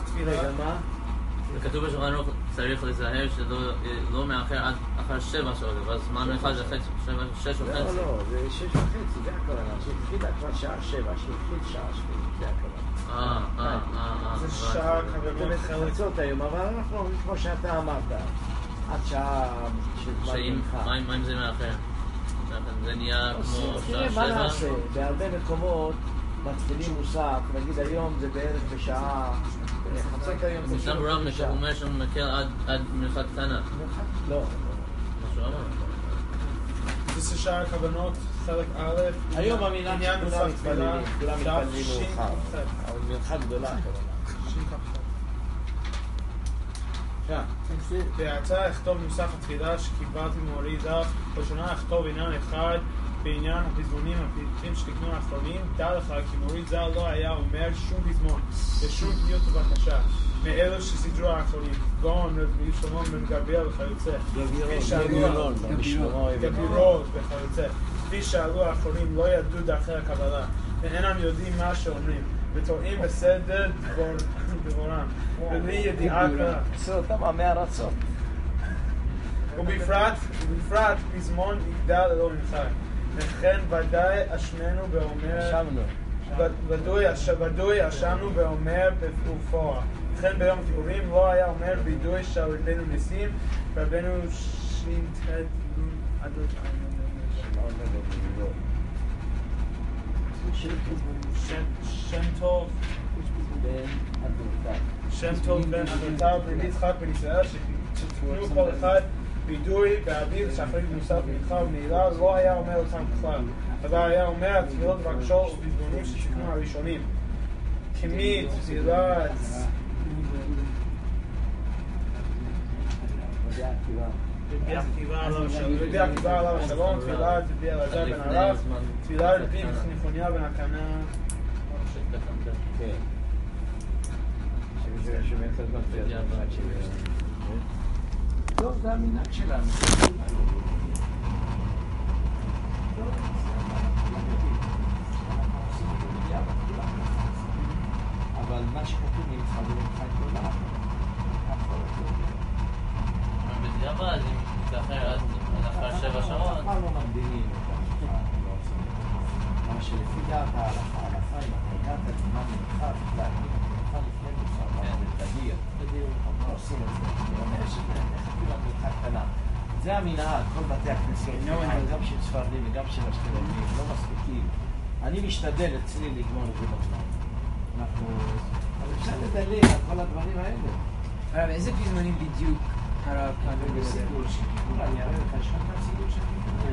[SPEAKER 4] כתוב בשולחן ערוך צריך לזהר שלא מאחר עד אחר שבע שעות, ואז זמן אחד זה שש וחצי.
[SPEAKER 2] לא, לא, זה שש וחצי, זה הכוונה, שהתחילה כבר שעה שבע, שהתחיל שעה שבע, זה הכוונה.
[SPEAKER 4] אה, אה, אה,
[SPEAKER 1] זה שעה כבוד
[SPEAKER 2] חלצות היום, אבל אנחנו אומרים כמו שאתה אמרת. עד שעה של זמן מנחה.
[SPEAKER 4] מה אם זה מאחר? זה נהיה כמו שעה
[SPEAKER 2] שבע? מה נעשה? בהרבה מקומות מתחילים מוסף, נגיד היום זה בערך בשעה חצות היום זה
[SPEAKER 4] שעה. משם רב הוא אומר שהוא מקל עד מנחה קטנה.
[SPEAKER 2] לא.
[SPEAKER 4] משהו אמר?
[SPEAKER 1] זה שעה הכוונות, חלק א',
[SPEAKER 2] היום המילה שכולם מתפללים, כולם מתפללים מאוחר. אבל מנחה גדולה הכוונה.
[SPEAKER 1] בהצעה אכתוב נוסח התפילה שקיבלתי מאורי דף. ראשונה אכתוב עניין אחד בעניין הפזמונים הפתוחים שתקנו האחרונים. דע לך כי מאורי ז"ל לא היה אומר שום פזמון ושום פניות ובקשה מאלו שסידרו האחרונים, גאון רבי שלמה בן גבריאל וכיוצא, גבירות וכיוצא. כפי שאלו האחרונים לא ידעו דרכי הקבלה ואינם יודעים מה שאומרים וטועים בסדר דבורם בלי ידיעה כלל.
[SPEAKER 2] עושה אותם עמי ארצות.
[SPEAKER 1] ובפרט, ובפרט פזמון יגדל ללא מנחה. וכן ודאי אשמנו באומר, ודאי אשמנו באומר בפורפורה. וכן ביום כיפורים לא היה אומר וידוי של רבנו ניסים, רבנו שינטד עדות שם טוב שם טוב בן אדותיו בן יצחק בן ישראל שתקנו כל אחד וידוי באביב שאחרי נוסף מנחה ובנעילה לא היה אומר אותם בכלל, אבל היה אומר התפילות והקשות ובזמונים שתקנו הראשונים כמי תפילה רבי עקיבא עליו השלום, תפילה רבי אלעזר בן ערף, תפילה רבי נחוניה בן הקנה.
[SPEAKER 2] כן. טוב, זה המנהג שלנו. אבל מה שכתוב נמצא במנחה גדולה. שלפי דעת ההלכה, ההלכה אם אתה הגעת לזמן מנחה, להגיד מנחה לפני מוסף, תדיר. לא עושים את זה. אני אומר שזה אפילו המנחה קטנה. זה המנהג, כל בתי הכנסת, גם של ספרדים וגם של אשכנזים, לא מספיקים. אני משתדל אצלי לגמור את זה בזמן. אנחנו... אבל אפשר לדלג על כל הדברים האלה.
[SPEAKER 6] הרב, איזה פזמונים בדיוק הרב כאן בגלל?
[SPEAKER 2] אני אראה לך, יש לך כאן סידור של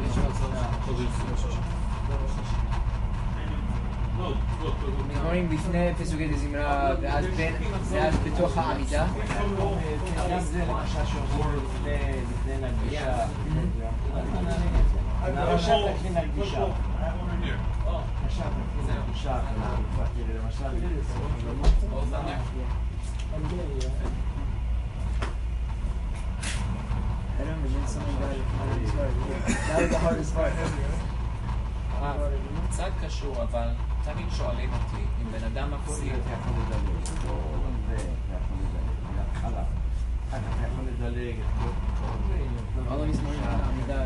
[SPEAKER 6] מזמורים לפני פסוקי דזמרה ואז בתוך העמידה?
[SPEAKER 2] גם זה למשל שעושים לפני נגישה. עכשיו תכין נגישה. עכשיו תכין נגישה. למשל...
[SPEAKER 6] I don't know, something got it. That was the hardest part.
[SPEAKER 7] קצת קשור, אבל תמיד שואלים אותי, אם בן אדם מפסיד...
[SPEAKER 2] אתה יכול לדלג, אתה יכול לדלג, מההתחלה. אתה יכול לדלג את כל...
[SPEAKER 6] כל המזמורים בעמידה,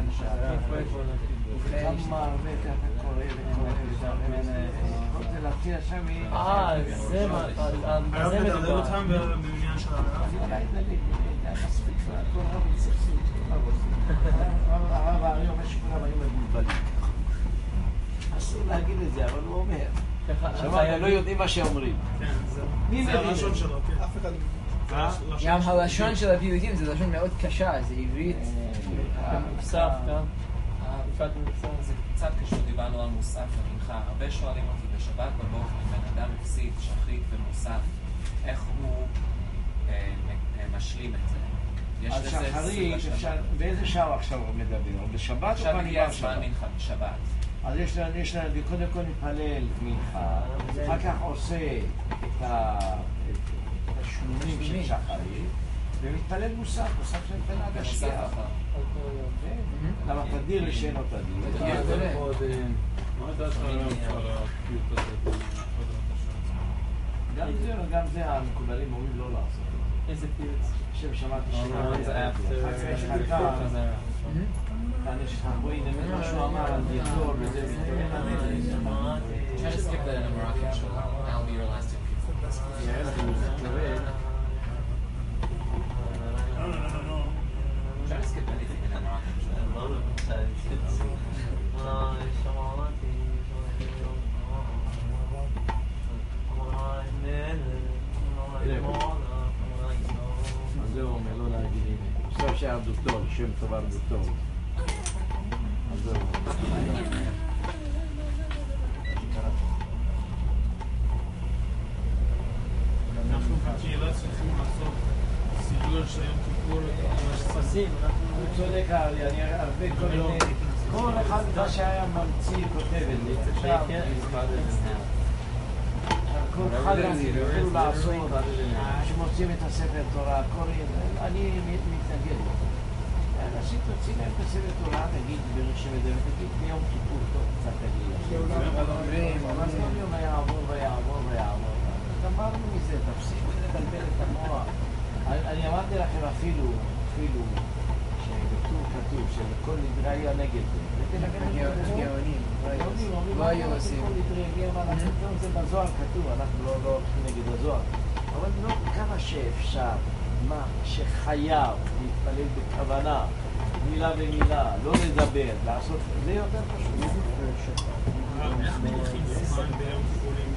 [SPEAKER 2] כמה הרבה אתה קורא וקורא וקורא זה להתחיל עכשיו מ...
[SPEAKER 5] אה, זה מה...
[SPEAKER 1] הרב מדלג אותם במניין של הרב?
[SPEAKER 2] אולי דלג, זה מספיק, כל רב יצחסות, הרב הארי אומר שכולם היו מבולבלים. אסור להגיד את זה, אבל הוא אומר. שמעת, לא יודעים מה שאומרים.
[SPEAKER 1] זה הלשון שלו, כן. אף אחד לא...
[SPEAKER 6] גם הלשון של הפיוטים זה לשון מאוד קשה, זה עברית.
[SPEAKER 5] מוסף גם.
[SPEAKER 7] בפרט מוסף זה קצת קשור, דיברנו על מוסף ומנחה. הרבה שואלים אותי בשבת בבוקר, אם בן אדם הפסיד שחרית ומוסף, איך הוא משלים את זה?
[SPEAKER 2] אז שחרית, באיזה שעה עכשיו הוא מדבר? בשבת או
[SPEAKER 7] עכשיו
[SPEAKER 2] פעם
[SPEAKER 7] הגיע
[SPEAKER 2] כבר
[SPEAKER 7] הזמן מנחה בשבת.
[SPEAKER 2] אז יש לנו, יש לנו, קודם כל נתפלל מנחה, אחר כך עושה את השמונים של שחרית, ומתפלל מוסף, מוסף של תנא השקיעה. למה תדיר לשאינו תדיר.
[SPEAKER 3] מה דעת על הפיוט הזה?
[SPEAKER 2] גם זה, גם זה המקובלים אומרים לא לעשות.
[SPEAKER 5] איזה פיוט?
[SPEAKER 2] שם שמעתי שמעתי. יש לך כאן, כאן יש לך בואי נאמר משהו אמר על דיאטור וזה וזה.
[SPEAKER 7] Try to skip that in a Moroccan show. That'll be your last two people. Try to skip anything in a Moroccan
[SPEAKER 2] אז זה אומר לא להגיד הנה. עכשיו שהארדוטור, שם טוב ארדוטור. אז זהו.
[SPEAKER 1] אנחנו בקהילה צריכים לעשות סידור של יום כיפור.
[SPEAKER 5] עושים,
[SPEAKER 2] הוא צודק, אני הרבה כל מיני... כל אחד מה שהיה ממציא כותבת לי. כל אחד התחילו לעשות, שמוצאים את הספר תורה, אני מתנגד. אנשים תוציא להם את הספר תורה, תגיד שמדבר, תגיד ביום כיפור, טוב, קצת תגיד. אבל לא יום יעבור ויעבור ויעבור. גמרנו מזה, תפסיקו לבלבל את המוח. אני אמרתי לכם אפילו, אפילו, שבטור כתוב שלכל נדרי היה נגד זה.
[SPEAKER 6] גאונים, לא היו עושים.
[SPEAKER 2] זה בזוהר כתוב, אנחנו לא הולכים נגד הזוהר. אבל לא כמה שאפשר, מה שחייב להתפלל בכוונה, מילה ומילה, לא לדבר, לעשות, זה יותר פשוט.
[SPEAKER 1] איך מלכים זמן ביום כיפורים?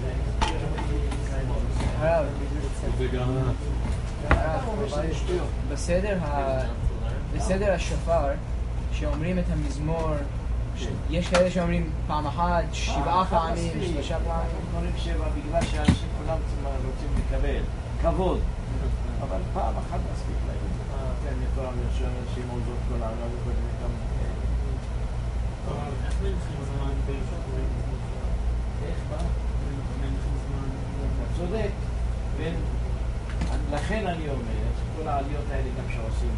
[SPEAKER 6] בסדר השופר שאומרים את המזמור, יש כאלה שאומרים פעם אחת, שבעה פעמים, שלושה פעמים.
[SPEAKER 2] אומרים שבע בגלל שאנשים כולם רוצים לקבל כבוד, אבל פעם אחת מספיק להם. כן, מכל אנשים עוזרות כל העולם וקודם גם...
[SPEAKER 1] איך מלכים זמן ביום כיפורים?
[SPEAKER 2] איך מה?
[SPEAKER 1] מלכים זמן...
[SPEAKER 2] אתה צודק. לכן אני אומר, כל העליות האלה גם שעושים,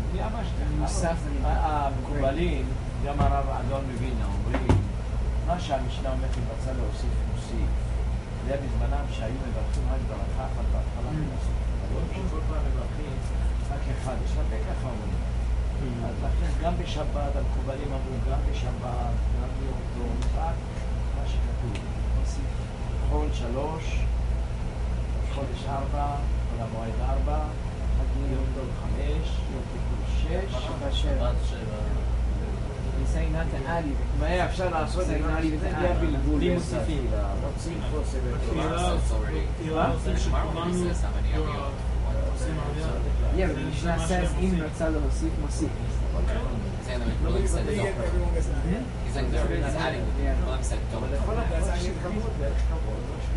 [SPEAKER 2] המקובלים, גם הרב אדון מבינה, אומרים, מה שהמשנה אומרת רצה להוסיף מוסיף. זה היה בזמנם שהיו מברכים רק ברכה אחת בהתחלה מנסות. אבל שכל פעם מברכים רק אחד, יש הרבה ככה אומרים. אז לכן גם בשבת, המקובלים אמרו, גם בשבת, גם ביום טוב, רק מה שכתוב. חול שלוש, חודש ארבע, חול המועד ארבע, יום טוב חמש, יום כיפור שש,
[SPEAKER 4] שבת שבע.
[SPEAKER 6] He's saying not to add even.
[SPEAKER 2] מה היה אפשר לעשות?
[SPEAKER 6] Saying not even to
[SPEAKER 2] זה
[SPEAKER 6] add.
[SPEAKER 2] בלבול.
[SPEAKER 5] בלי מוסיפים.
[SPEAKER 2] רוצים חוסר
[SPEAKER 1] תפילה, תפילה עושים שכולנו עושים עלייה.
[SPEAKER 6] Yeah, but the Mishnah says אם רצה להוסיף מוסיף.
[SPEAKER 7] He's saying that McMillan said it's all perfect. He's saying that he's adding. McMillan said don't.
[SPEAKER 2] לכל הכבוד, כבוד, כבוד.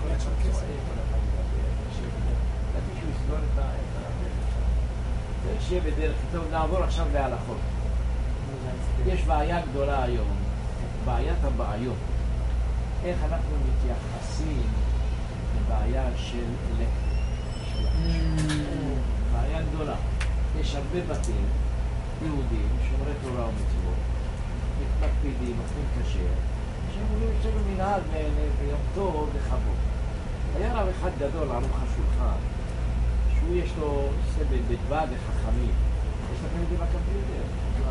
[SPEAKER 2] שיהיה בדרך טוב. נעבור עכשיו להלכות. יש בעיה גדולה היום, בעיית הבעיות. איך אנחנו מתייחסים לבעיה של לקט. בעיה גדולה. יש הרבה בתים יהודים, שומרי תורה ומצוות, מתפקדים, אוכלים כשר, שאומרים יש לנו מנהג ביום טוב וכבוד. היה רב אחד גדול, ערוך השולחן, שהוא יש לו סבל בדבע וחכמים. יש לכם את זה בקמפיוטר?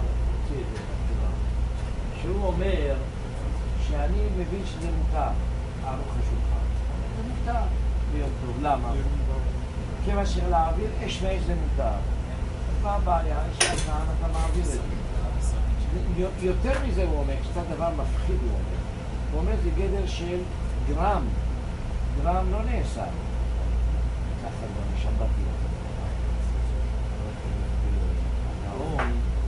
[SPEAKER 2] שהוא אומר שאני מבין שזה מותר, ערוך השולחן. זה מותר ביום טוב. למה? כיוון שלהעביר אש ואש זה מותר. מה הבעיה? יש הזמן, אתה מעביר את זה. יותר מזה הוא אומר, קצת דבר מפחיד הוא אומר. הוא אומר זה גדר של גרם. גרם לא נאסר. ככה גם משבתי. הגאון,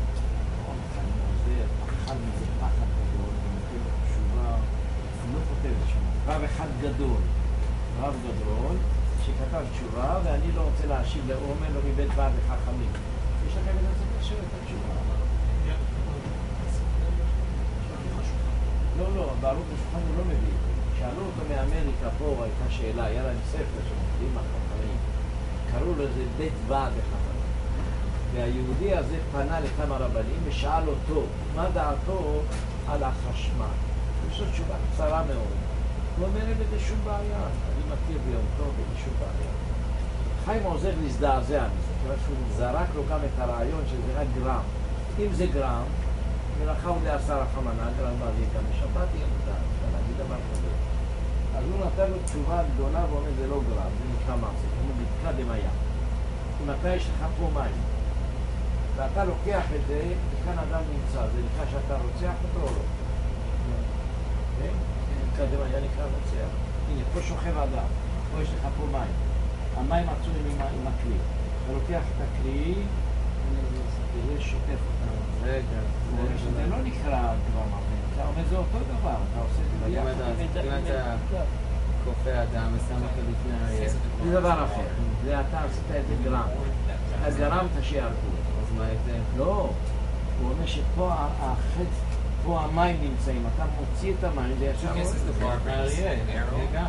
[SPEAKER 2] אחד מזה פחד גדול, ומתאים תשובה, אני לא כותב את שמה. רב אחד גדול, רב גדול, שכתב תשובה, ואני לא רוצה להשיב לאומן, לא מבית ועד לחכמים. יש לכם את זה קשר את התשובה. לא, לא, בעלות השולחן הוא לא מביא. שאלו אותו מאמריקה פה, הייתה שאלה, היה להם ספר שמתאים החכמים. קראו לזה בית ועד לחכמים. והיהודי הזה פנה לכמה רבנים ושאל אותו מה דעתו על החשמל. יש לו תשובה קצרה מאוד. הוא אומר אין בזה שום בעיה, אני מכיר ביום טוב בזה שום בעיה. חיים עוזר להזדעזע מזה, כיוון שהוא זרק לו גם את הרעיון שזה רק גרם. אם זה גרם, מלאכה הוא לעשר החמנה, גרם מעביר גם בשבת יהיה מותר, אפשר להגיד דבר כזה. אז הוא נתן לו תשובה גדולה ואומר זה לא גרם, זה נקרא מעשה, הוא נתקע דמיה. אם אתה יש לך פה מים, ואתה לוקח את זה, וכאן אדם נמצא, זה נקרא שאתה רוצח אותו או לא? כן? קדם היה נקרא רוצח. הנה, פה שוכב אדם, פה יש לך פה מים. המים עצורים עם הכלי. אתה לוקח את הכלי, וזה שוטף אותם. רגע. זה לא נקרא דבר מרבין. אתה אומר, זה אותו דבר, אתה עושה את זה ביחד.
[SPEAKER 8] אם אתה כופה אדם ושם אותו לפני האריה.
[SPEAKER 2] זה דבר אחר. זה אתה עשית את זה גרם. אז גרמת שיערבו.
[SPEAKER 8] אז מה ההבדל?
[SPEAKER 2] לא. הוא אומר שפה החץ, פה המים נמצאים. אתה מוציא את המים, זה ישר...
[SPEAKER 8] אריה, אריה גם.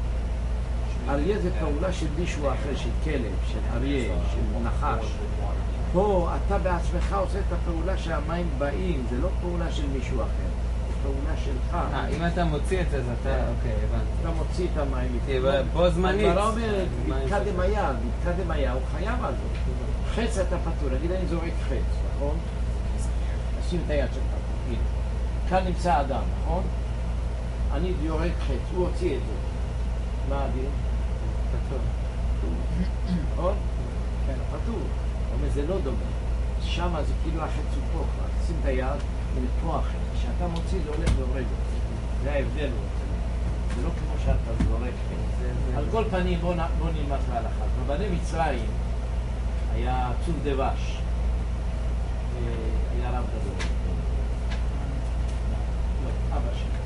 [SPEAKER 2] אריה זה פעולה של מישהו אחר, של כלב, של אריה, של נחש. פה אתה בעצמך עושה את הפעולה שהמים באים, זה לא פעולה של מישהו אחר, זה פעולה שלך.
[SPEAKER 8] אה, אם אתה מוציא את זה, אז אתה... אוקיי, הבנתי.
[SPEAKER 2] אתה מוציא את המים.
[SPEAKER 8] בו זמנית.
[SPEAKER 2] הגמרא אומרת, מתקדם היה, מתקדם היה, הוא חייב על זה. חץ אתה פטור, נגיד אני זורק חץ, נכון? שים את היד שלך, הנה. כאן נמצא אדם, נכון? אני יורק חץ, הוא הוציא את זה. מה הדין?
[SPEAKER 8] פטור.
[SPEAKER 2] נכון? כן, פטור. הוא אומר, זה לא דומה. שם זה כאילו החץ הוא פה כבר. שים את היד, ופה החץ. כשאתה מוציא זה הולך והורג. זה ההבדל. זה לא כמו שאתה זורק. על כל פנים, בוא נלמד להלכה. רבני מצרים היה צור דבש. היה רב גדול. לא, אבא שלי.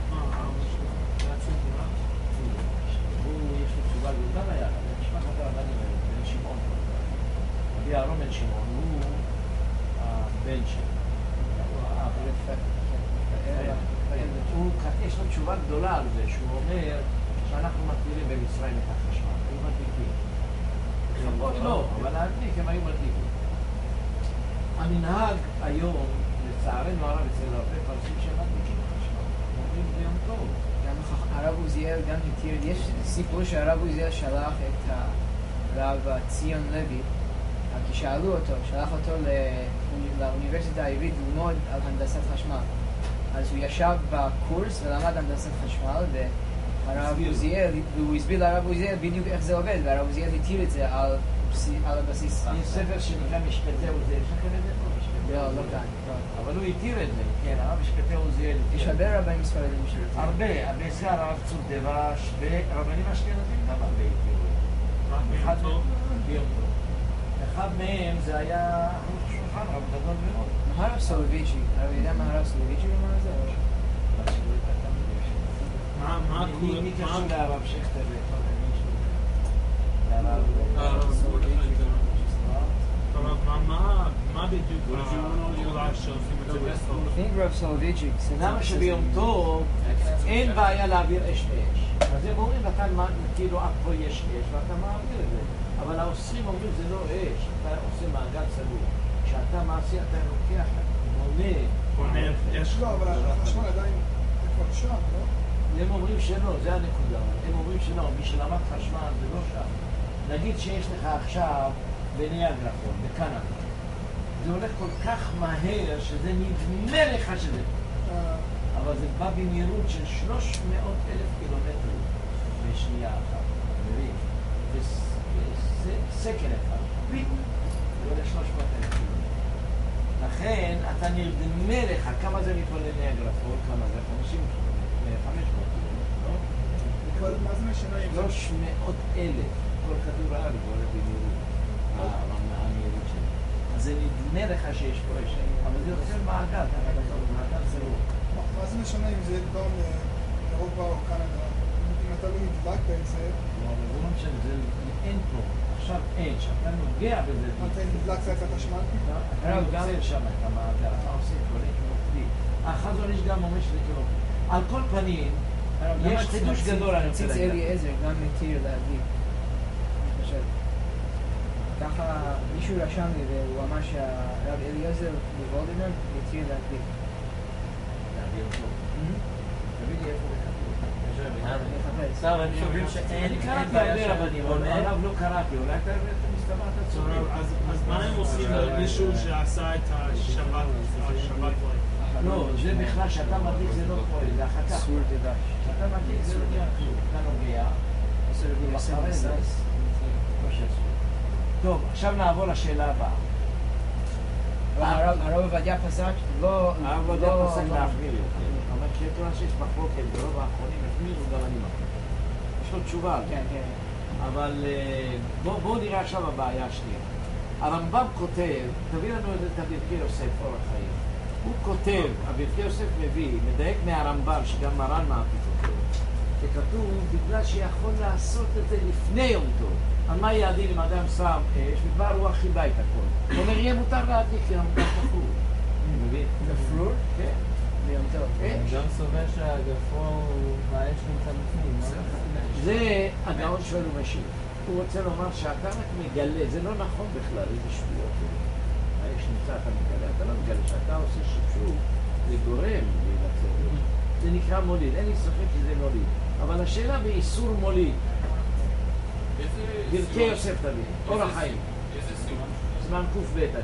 [SPEAKER 2] הוא, יש לו תשובה גדולה היה. משפחת הרבנים האלה, בן שמעון. אבי אהרון בן שמעון, הוא הבן שלו. יש לו תשובה גדולה על זה, שהוא אומר שאנחנו מכירים במצרים את החשמל, היו מדליקים. חמות לא, אבל להדליק הם היו מדליקים. המנהג היום, לצערנו הרב אצל הרבה פרסים שמדליקים חשמל, אומרים ביום טוב.
[SPEAKER 6] גם הרב עוזיאל גם התיר, יש סיפור שהרב עוזיאל שלח את הרב ציון לוי, כששאלו אותו, שלח אותו לאוניברסיטה העברית ללמוד על הנדסת חשמל. אז הוא ישב בקורס ולמד הנדסת חשמל, והרב עוזיאל, והוא הסביר לרב עוזיאל בדיוק איך זה עובד, והרב עוזיאל התיר את זה על הבסיס.
[SPEAKER 2] יש ספר שנקרא משפטי עוזיאל, יש לכם את זה?
[SPEAKER 6] לא, לא כאן.
[SPEAKER 2] אבל הוא התיר את זה, כן, הרב משפטי עוזיאל.
[SPEAKER 6] יש הרבה רבנים ספרדים שהתיר.
[SPEAKER 2] הרבה, הרבה זה הרב צור דבש, ורבנים אשכנזים גם הרבה התירו. אחד ביום טוב. אחד מהם זה היה שולחן רב גדול מאוד.
[SPEAKER 6] הרב סולוביצ'י, הרב יודע מה הרב סולוביצ'י אמר את זה?
[SPEAKER 2] מי קשור להרב שכתר?
[SPEAKER 1] מה בדיוק הפעולה שעושים את זה בסוף?
[SPEAKER 6] אני think רב סולוביצ'י.
[SPEAKER 2] למה שביום טוב אין בעיה להעביר אש באש? אז הם אומרים, אתה כאילו עד פה יש אש ואתה מעביר את זה. אבל האוסרים אומרים זה לא אש, אתה עושה מעגל סגור. כשאתה מעשי אתה לוקח, מונה.
[SPEAKER 1] מונה, יש
[SPEAKER 9] לא, אבל החשמל עדיין כבר שם, לא?
[SPEAKER 2] הם אומרים שלא, זה הנקודה. הם אומרים שלא, מי שלמד חשמל זה לא שם. נגיד שיש לך עכשיו בניאגרפון, בקנדה. זה הולך כל כך מהר שזה נדמה לך שזה. אבל זה בא במהירות של שלוש מאות אלף קילומטר בשנייה אחת. מבין? זה סקר אחד. פיק. זה הולך שלוש מאות אלף קילומטר. לכן אתה נרדמה לך כמה זה מפה לניאגרפון, כמה זה חמישים קילומטר, חמש מאות קילומטר.
[SPEAKER 9] מה זה משנה?
[SPEAKER 2] שלוש מאות אלף. כל כדור הארץ הולך במהירות. המהירות שלו. אז זה נדמה לך שיש פה אש, אבל זה יוצא מעגל, מעגל סגור.
[SPEAKER 9] מה זה משנה אם זה בא מאירופה או קנדה? אם אתה לא נדלקת את זה...
[SPEAKER 2] לא, אבל זה לא משנה, זה אין פה. עכשיו אין, שאתה נוגע בזה.
[SPEAKER 9] אתה נדלקת את החשמל?
[SPEAKER 2] אתה יוצר שם את המעגל, אתה עושה קולט מוקדי. החזון יש גם ממש לקרוא. על כל פנים, יש חידוש גדול, אני רוצה
[SPEAKER 6] ציץ
[SPEAKER 2] להגיד.
[SPEAKER 6] אליעזר גם מתיר להדליק. אני חושב. ככה מישהו רשם לי והוא אמר שהרב אליעזר בוולדנברג מתיר להדליק.
[SPEAKER 2] להביא אותו. תביא לי איפה זה
[SPEAKER 6] אני אחפש.
[SPEAKER 4] סתם, הם שומעים שאין
[SPEAKER 2] אני קראתי הרבה רבנים, אבל הרב לא קראתי, אולי אתה מסתבר אתה צודק.
[SPEAKER 1] אז מה הם עושים למישהו שעשה את השבת?
[SPEAKER 2] לא, זה בכלל שאתה מדליק זה לא פועל, זה החכה.
[SPEAKER 6] אסור דדש.
[SPEAKER 2] שאתה מדליק זה לא נהיה כלום, אתה נוגע.
[SPEAKER 6] אסור לסיים בסייס.
[SPEAKER 2] טוב, עכשיו נעבור לשאלה הבאה.
[SPEAKER 6] הרב עובדיה פסק לא...
[SPEAKER 2] הרב עובדיה פסק להחמיר יותר. אבל כשתורה שיש מחלוקת ברוב האחרונים החמירו גם אני מחמיר. יש לו תשובה.
[SPEAKER 6] כן, כן.
[SPEAKER 2] אבל בואו נראה עכשיו הבעיה השנייה. הרמב"ם כותב, תביא לנו את הברכי יוסף אור החיים. הוא כותב, הברכי יוסף מביא, מדייק מהרמב"ם שגם מרן מעתיק אותו, שכתוב בגלל שיכול לעשות את זה לפני יום טוב. על מה יעדים אם אדם שם אש, וכבר הוא חיבה את הכל. זאת אומרת, יהיה מותר להדליק כי הרמב"ם כפור. מבין?
[SPEAKER 6] גפרור?
[SPEAKER 2] כן.
[SPEAKER 6] ביום טוב.
[SPEAKER 2] אש.
[SPEAKER 5] גם סובר שהגפרור והאש נמצא בפנים.
[SPEAKER 2] זה הגאון שואל ומשיב. הוא רוצה לומר שאתה רק מגלה, זה לא נכון בכלל, איזה שטויות. האש נמצא, אתה מגלה, אתה לא מגלה, שאתה עושה שפשוף, זה גורם להיווצר. זה נקרא מוליד, אין לי ספק שזה מוליד. אבל השאלה באיסור מוליד. ברכי יוסף תביא, אור החיים.
[SPEAKER 3] איזה סימן?
[SPEAKER 2] זמן קוף ב' אני.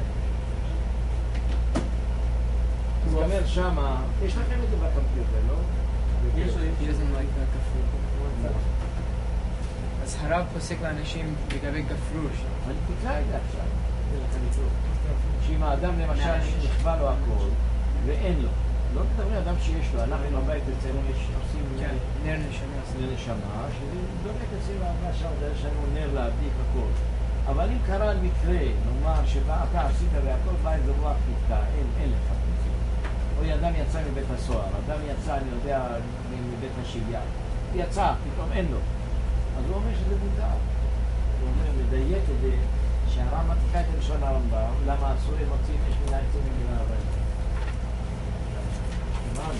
[SPEAKER 2] הוא אומר שמה, יש לכם את זה בקמפיוטר, לא?
[SPEAKER 6] He doesn't like that גפרור. אז הרב פוסק לאנשים לגבי גפרור.
[SPEAKER 2] אני תקרא את זה עכשיו. שאם האדם למשל נכבה לו הכל ואין לו, לא מדברים אדם שיש לו, אנחנו בבית אצלנו עושים
[SPEAKER 6] נר נשמה.
[SPEAKER 2] נר נשמה, שזה דולק אצלנו הרבה שם, יש לנו נר להדליק הכל. אבל אם קרה מקרה, נאמר שאתה עשית והכל בא איזה רוח נתקע, אין לך פתאום. או אדם יצא מבית הסוהר, אדם יצא, אני יודע, מבית השביה, יצא, פתאום אין לו. אז הוא אומר שזה מותר. הוא אומר, מדייק את זה, שהרמב"ם תקרא את לשון הרמב"ם, למה אסור הם מוצאים אש מן העצים ומן האבנים. הבנו.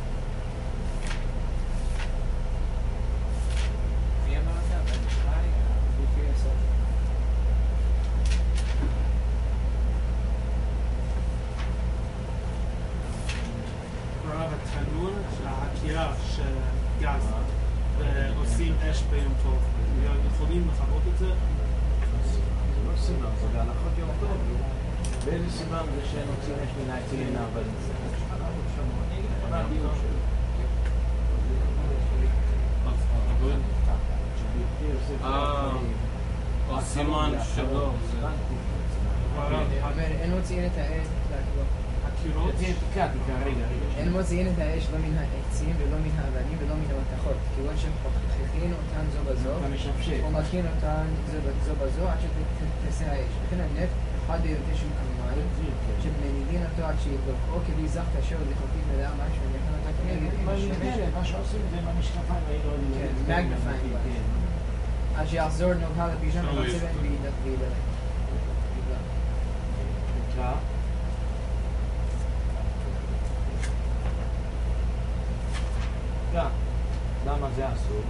[SPEAKER 7] מי אמר את זה? הבן חי?
[SPEAKER 6] לפי הסוף.
[SPEAKER 1] רב התנור, ההקירה של גז, ועושים אש ביום טוב. יכולים לכבות את זה?
[SPEAKER 2] זה לא סימן, זה בהלכות יום טוב. באיזה סימן זה שנוציא אש מן העצים מן האבנים? מה הדיוק שלו?
[SPEAKER 3] אה, הסימן שלו.
[SPEAKER 6] אבל אין מוציאים את האש,
[SPEAKER 3] הקירות?
[SPEAKER 2] תקע, תקע, רגע, רגע.
[SPEAKER 6] אין מוציאים את האש לא מן העצים ולא מן האבנים ולא מן המתכות, כיוון שכיכין אותן זו בזו, או מכין אותן זו בזו עד שתעשה האש. וכן הנפט אחד בהיותי שהוא כמים, שמנידין אותו עד שיבדוק, או כדי זך כאשר לחוקית מלאה משהו, ומכין אותה כנגד עם השמש.
[SPEAKER 2] מה שעושים זה במשקפיים האלו.
[SPEAKER 6] כן, מגניפיים. עד שיחזור נוגע לפיג'ם ונוצא בהם וידלק.
[SPEAKER 2] תקרא. תקרא. למה זה אסור?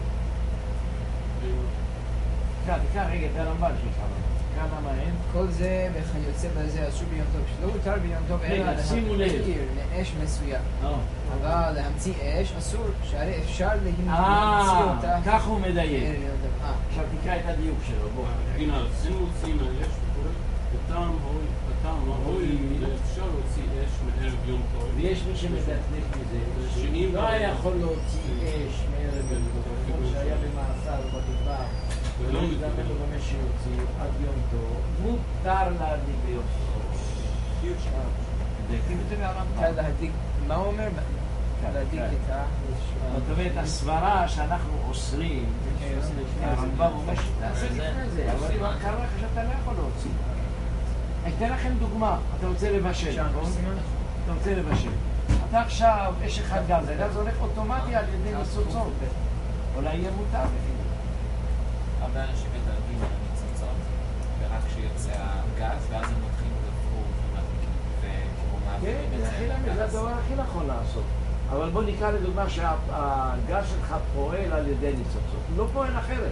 [SPEAKER 2] תקרא, תקרא רגע, זה הרמב"ן שלך. תקרא למה אין?
[SPEAKER 6] כל זה וכיוצא בזה אסור ביום טוב, שלא הותר ביום טוב אלא להכיר לאש מסוים. אבל להמציא אש אסור, שהרי אפשר להמציא אותה.
[SPEAKER 2] אה, כך הוא מדייק. עכשיו תקרא את הדיוק שלו, בוא.
[SPEAKER 3] הנה, זה מוציאים האש, וטעם ראוי אפשר להוציא אש מערב יום טוב.
[SPEAKER 2] ויש מי שמדקדק מזה,
[SPEAKER 3] שאם
[SPEAKER 2] לא היה יכול להוציא אש מערב יום טוב, כמו שהיה במאסר ובדבר, ולא יזמן לו במה שיוציא עד יום טוב, מותר להדליק ביום טוב. מדייקים את זה מהרמב"ם.
[SPEAKER 6] להדליק, מה הוא אומר? להדליק את ה...
[SPEAKER 2] זאת אומרת, הסברה שאנחנו אוסרים, הרמב"ם אומר שתעשה לפני זה, אבל אם קרה לך שאתה לא יכול להוציא. אתן לכם דוגמה, אתה רוצה לבשל, אתה רוצה לבשל. אתה עכשיו, יש אחד גז, הגז הולך אוטומטי על ידי ניצוצות. אולי יהיה מותר לפי.
[SPEAKER 7] הרבה אנשים מדלגים על הניצוצות, ורק כשיוצא הגז, ואז הם לוקחים גפרור וכמו מעבירים את זה.
[SPEAKER 2] כן, זה הדבר הכי נכון לעשות. אבל בוא נקרא לדוגמה שהגז שלך פועל על ידי ניצוצות. הוא לא פועל אחרת.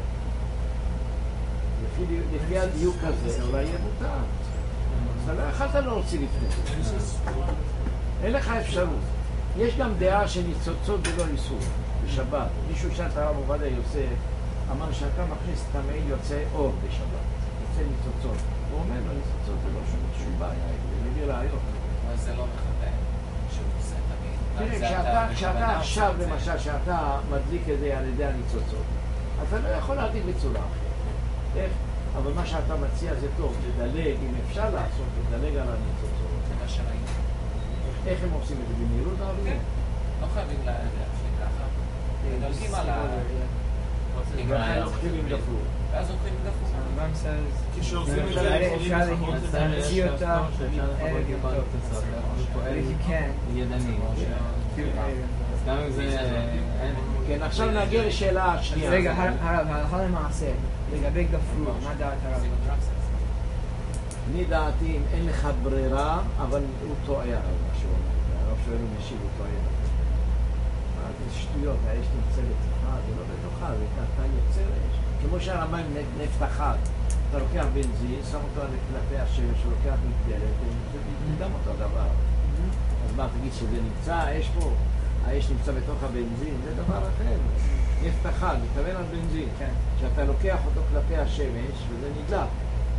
[SPEAKER 2] לפי הדיוק הזה, אולי יהיה מותר. אתה לא יכולת להוציא לפני. אין לך אפשרות. יש גם דעה שניצוצות זה לא איסור, בשבת. מישהו שאל את הרב עובדיה יוסף, אמר שאתה מכניס את המעיל יוצא אור בשבת, יוצא ניצוצות. הוא אומר לו, ניצוצות זה לא שום בעיה, זה מביא ראיות.
[SPEAKER 7] אבל זה לא מחתן, שהוא עושה תמיד.
[SPEAKER 2] תראה, כשאתה עכשיו, למשל, שאתה מדליק את זה על ידי הניצוצות, אתה לא יכול להדליק בצורה אחרת. איך? אבל מה שאתה מציע זה טוב, לדלג, אם אפשר לעשות, לדלג על הניצוצות.
[SPEAKER 7] זה מה שראינו.
[SPEAKER 2] איך הם עושים את זה? במהירות הערבים?
[SPEAKER 7] לא חייבים להפליק ככה. מדלגים על ה...
[SPEAKER 2] ואז לוקחים עם גפרור.
[SPEAKER 7] ואז לוקחים עם גפרור.
[SPEAKER 6] הרמב"ם says,
[SPEAKER 1] כשעושים את
[SPEAKER 6] אפשר
[SPEAKER 1] זה,
[SPEAKER 6] אפשר להמציא אותה מערב יום טוב. if you can.
[SPEAKER 8] ידני. גם אם זה...
[SPEAKER 2] כן, עכשיו נגיע לשאלה השנייה.
[SPEAKER 6] רגע, הרב, ההלכה למעשה, לגבי גפרור, מה דעת הרב?
[SPEAKER 2] אני דעתי אם אין לך ברירה, אבל הוא טועה הרב, מה שהוא אומר. הרב שואל הוא משיב, הוא טועה. זה שטויות, האש נמצא בתוכה, זה לא בתוכה, זה אתה יוצר אש. כמו שהרמב"ם נפט אחד, אתה לוקח בנזין, שם אותו על כלפי השמש, הוא לוקח מקדלת, זה גם אותו דבר. אז מה, תגיד שזה נמצא, האש פה, האש נמצא בתוך הבנזין, זה דבר אחר. נפט אחד, מתכוון על בנזין. שאתה לוקח אותו כלפי השמש, וזה נדלק.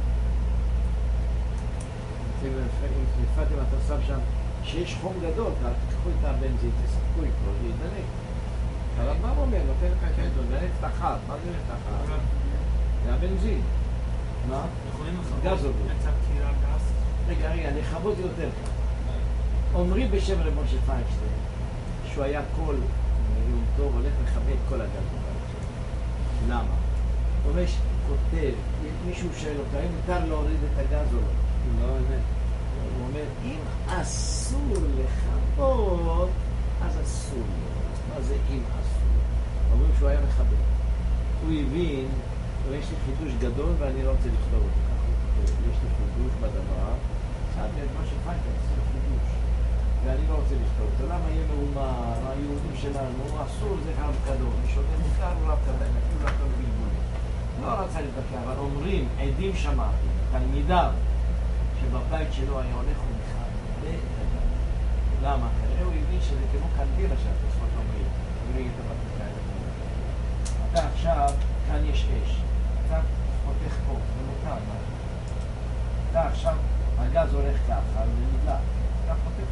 [SPEAKER 2] לפעמים אתה שם שם, שיש חום גדול, תקחו את הבנזין, תספקו איתו, זה ידלק. הרמב"ם אומר, נותן לך כדול, זה נפט אחד, מה זה נפט אחד? זה הבנזין. מה? גז עובד. רגע, רגע, לכבוד יותר כאן. אומרים בשם רב משה פיינשטיין, שהוא היה כל יום טוב, הולך לכבד כל הגז. למה? הוא אומר, כותב, מישהו שואל אותה, אם מותר להוריד את הגז או לא? לא, אמת. הוא אומר, אם אסור לכבות, אז אסור לו. מה זה אם אסור? אומרים שהוא היה מכבד. הוא הבין, ויש לי חידוש גדול ואני לא רוצה לכתוב אותו ככה. יש לי חידוש בדבר, צעד את מה שפיינשטיין, זה חידוש. ואני לא רוצה לכתוב אותו. למה יהיה מהומה, היהודים שלנו, אסור זה רב קדום, שונה מותר הוא רב קדום, אפילו לא קדום בלבולי. לא רצה להתבקע, אבל אומרים, עדים שמעתי, תלמידיו, שבבית שלו היה הולך ומחד, למה? כנראה הוא הבין שזה כמו קנדילה שהתוספות אומרים, אומרים את הבקע האלה. אתה עכשיו, כאן יש אש, אתה חותך פה, זה מותר, אתה עכשיו הגז הולך ככה ונדלק. כך חוטף.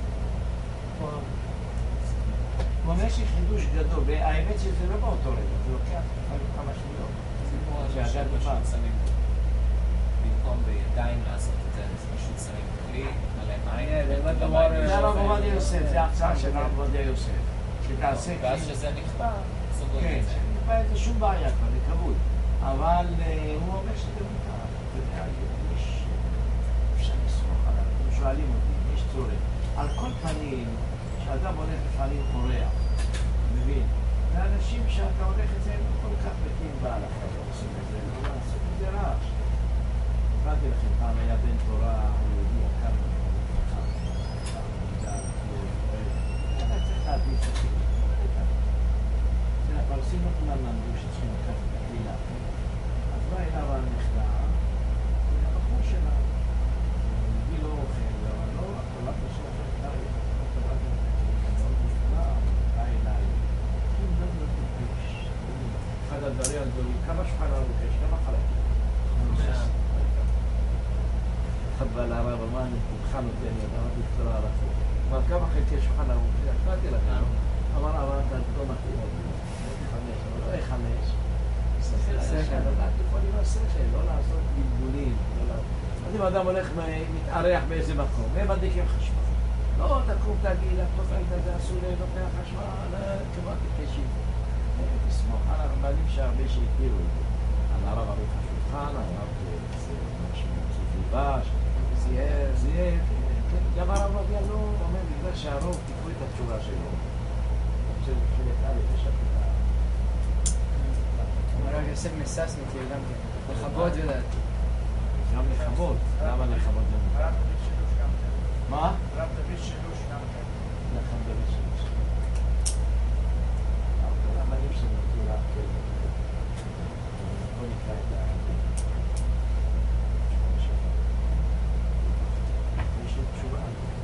[SPEAKER 2] הוא אומר שיש חידוש גדול, והאמת שזה לא באותו רגע, זה לוקח כמה שניות. שהגז נפל.
[SPEAKER 7] במקום בידיים לעשות את זה, אז פשוט שמים כלי, מלא מים.
[SPEAKER 2] זה הרב עובדיה יוסף, זה ההרצאה של הרב עובדיה יוסף. שתעשה כלי.
[SPEAKER 7] ואז שזה נכפה, סוגרים את זה.
[SPEAKER 2] כן, נכפה את זה שום בעיה כבר, זה כבוד. אבל הוא אומר שזה מותר. אתה יודע, יש... אפשר לסמוך עליו, הם שואלים אותי, יש צורך. על כל פנים, כשאדם הולך לפעמים קורע, מבין? ואנשים שאתה הולך את זה, הם לא כל כך מתים בהלכה, לא עושים את זה, לא לעשות את זה רעש. הבאתי לכם, פעם היה בן תורה, הוא יהודי יקר, אתה צריך להדליק את זה. הפרסים לא כולם למדו שצריכים לקחת את הקהילה. אז בא אליו הנכדה, והבחור שלה, מביא לו אוכל, אבל לא, הטולת השם אחרי תאריך, הטולת השם, בא אליי, אחד הדברים הגדולים, כמה שולחן ערוך יש, כמה חלקים? אחד בא להרב, אמר, אני כולך נותן לי, אתה אמרתי קצרה על החוק. אבל כמה חלקי שולחן ערוך, השמעתי לכם, אמר, אבל אתה לא מתאים אותי. חמש, אבל לא איך חמש. שכל, שכל, לדעת לפעמים השכל, לא לעשות גלגולים. אז אם האדם הולך מתארח באיזה מקום, הם מדליקים חשמל. לא תקום תגיד, הכל תגיד הזה עשו לנותני החשמל, כמעט תקשים. תסמוך על הרבנים שהרבה שהכירו את זה. על הרב ערוך השולחן, הרב סופיבש, זיהר, זיהר. גם הרב עובדיה לא אומר בגלל שהרוב תקחו את התשובה שלו. אני חושב שחלק א' יש את ה...
[SPEAKER 6] הרב יוסף מססניק גם כן, לכבוד ולדעת.
[SPEAKER 2] גם לכבוד, למה לכבוד גם?
[SPEAKER 9] הרב דוד שלוש גם כן.
[SPEAKER 2] מה?
[SPEAKER 9] הרב דוד שלוש גם כן.
[SPEAKER 2] לכם דוד שלוש. אבל הרבנים שנותו רק כזה. בוא נקרא את ה... יש לו תשובה.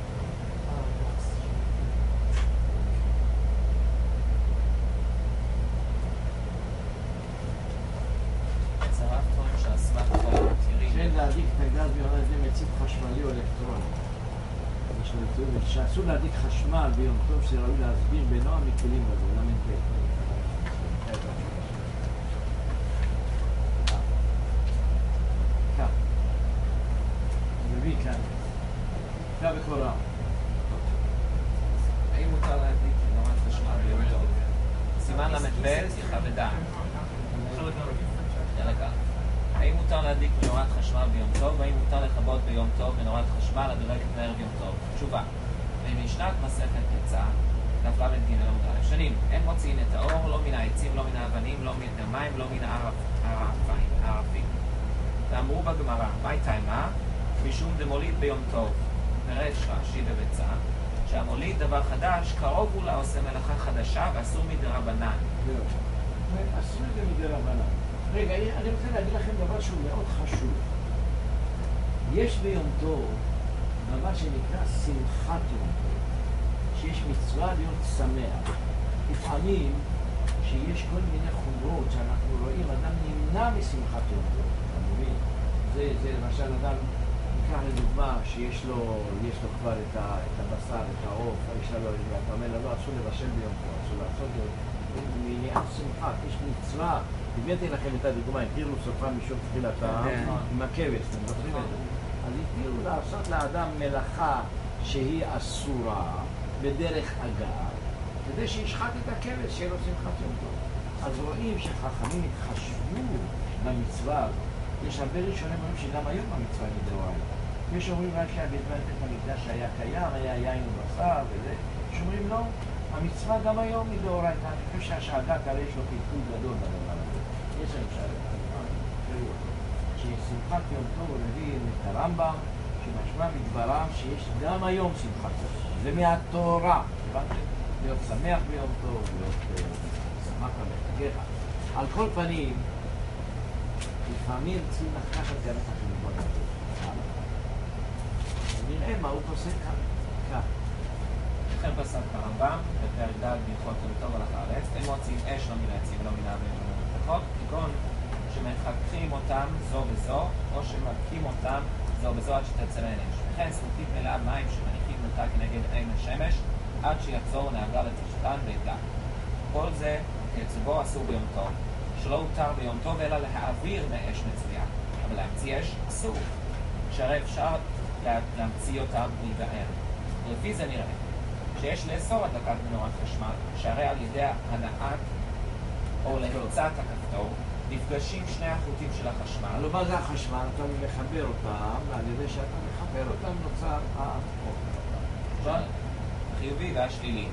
[SPEAKER 2] להדליק את הגז ביום הזה מציב חשמלי או אלקטרוני. שאסור להדליק חשמל ביום טוב שראוי להסביר בנועם מכלים בזה, למה אין פה? כך. מביא כאן. כך וקורא.
[SPEAKER 7] האם מותר להדליק נורת חשמל ביום טוב? סימן למ"ב, שיחה ודעת. יאללה כך. האם מותר להדליק מנורת חשמל ביום טוב, והאם מותר לכבות ביום טוב מנורת חשמל הדולקת מערב יום טוב? תשובה. במשנת מסכת יצא, דף ל' ג' עמוד א', שנים, אין מוציאים את האור, לא מן העצים, לא מן האבנים, לא מן המים, לא מן הערפים. ואמרו בגמרא, מהי טעמה? משום דמוליד ביום טוב. פירש רש"י בביצה, שהמוליד דבר חדש, קרוב הוא לעושה מלאכה חדשה ואסור מדרבנן.
[SPEAKER 2] אסור את זה מדרבנן. רגע, אני רוצה להגיד לכם דבר שהוא מאוד חשוב. יש ביום טוב דבר שנקרא שמחת יום טוב, שיש מצווה להיות שמח. לפעמים שיש כל מיני חומרות שאנחנו רואים, אדם נמנע משמחת יום טוב, אתה מבין? זה, זה למשל אדם, ניקח לדוגמה שיש לו, יש לו כבר את, ה, את הבשר, את העוף, יש לו, אתה אומר לו, לא, אסור לבשל ביום טוב, אסור לעשות את זה. מעניין שמחת, יש מצווה. הבאתי לכם את הדוגמה, התירו סופה משום תחילתה עם הכבש, אתם זוכרים את זה? אז התירו לעשות לאדם מלאכה שהיא אסורה בדרך אגב, כדי שישחט את הכבש שיהיה לו שמחת יום טוב. אז רואים שחכמים התחשבו במצווה. יש הרבה ראשונים אומרים שגם היום המצווה היא מדאורייתא. יש אומרים רק שהבזמן את המקדש היה קיים, היה יין ובשר וזה, שאומרים לא, המצווה גם היום היא מדאורייתא. אני חושב שהשאגת הרי יש לו קלקול גדול בדבר הזה. יש לנו שאגת, ששמחת יום טוב הוא מביא את הרמב"ם, שמשמע מדברם שיש גם היום שמחת יום טוב. זה מהתורה, הבנתם? להיות שמח ביום טוב, להיות שמח בחגיך. על כל פנים, לפעמים צריכים לקחת גם את החלקות הזה. נראה מה הוא עושה כאן. כך.
[SPEAKER 7] לכן פסק הרמב"ם, בפרק ד' בהלכות יום טוב על הארץ, הם מוציאים אש לא מן העצים ולא מן האבנים ולא מן המתכות, כגון שמחככים אותם זו וזו, או שמדקים אותם זו בזו עד שתצא מעין אש. וכן זכוכית מלאה מים שמניחים אותה כנגד עין השמש, עד שיחזור נהגה לתחתן וידלק. כל זה כצבו אסור ביום טוב, שלא הותר ביום טוב אלא להעביר מאש מצויה, אבל להמציא אש אסור, שהרי אפשר לה, להמציא אותה ולהיבער. ולפי זה נראה שיש לאסור הדלקת מנורת חשמל, שהרי על ידי הנעת או לחיצת הכפתור נפגשים שני החוטים של החשמל.
[SPEAKER 2] אבל מה זה החשמל? אתה מחבר אותם, ועל ידי שאתה מחבר אותם נוצר האור.
[SPEAKER 7] החיובי והשלילי.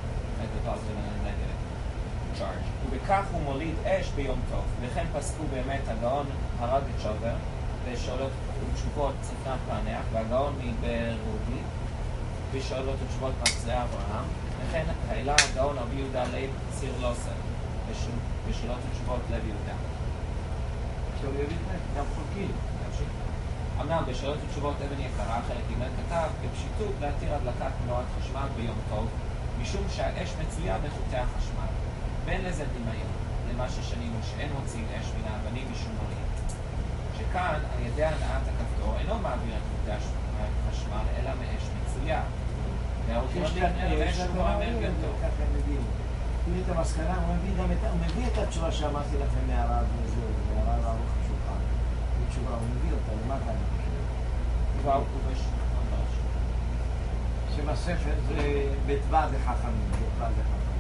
[SPEAKER 7] ובכך הוא מוליד אש ביום טוב. וכן פסקו באמת הגאון הרג את שובר ושאלות ותשובות צפנת פענח, והגאון מברוגי ושאלות ותשובות מצרי אברהם. וכן העלה הגאון רבי יהודה לייב ציר לוסר ושאלות ותשובות לב יהודה.
[SPEAKER 2] עכשיו יביא גם חוקי.
[SPEAKER 7] אמנם בשאלות ותשובות אבן יקרה חלק ג' כתב בפשיטות להתיר הדלקת מנורת חשמל ביום טוב, משום שהאש מצויה בחוטי החשמל. בין לזה דמיון למה ששנינו שאין מוציאים אש מן האבנים משום מוליד, שכאן על ידי הנעת הכפתור אינו מעביר את חוטי החשמל אלא מאש מצויה, והרוכים נראה מאש הוא האנרגיה טוב.
[SPEAKER 2] תראי את המסקנה, הוא מביא את התשובה שאמרתי לכם מהרב וזהו, מהרב ארוך השולחן. תשובה, הוא מביא אותה, למטה אני חושב.
[SPEAKER 7] כבר הוא כובש ממש.
[SPEAKER 2] שבספר זה בטבע דחכמים, בטבע דחכמים.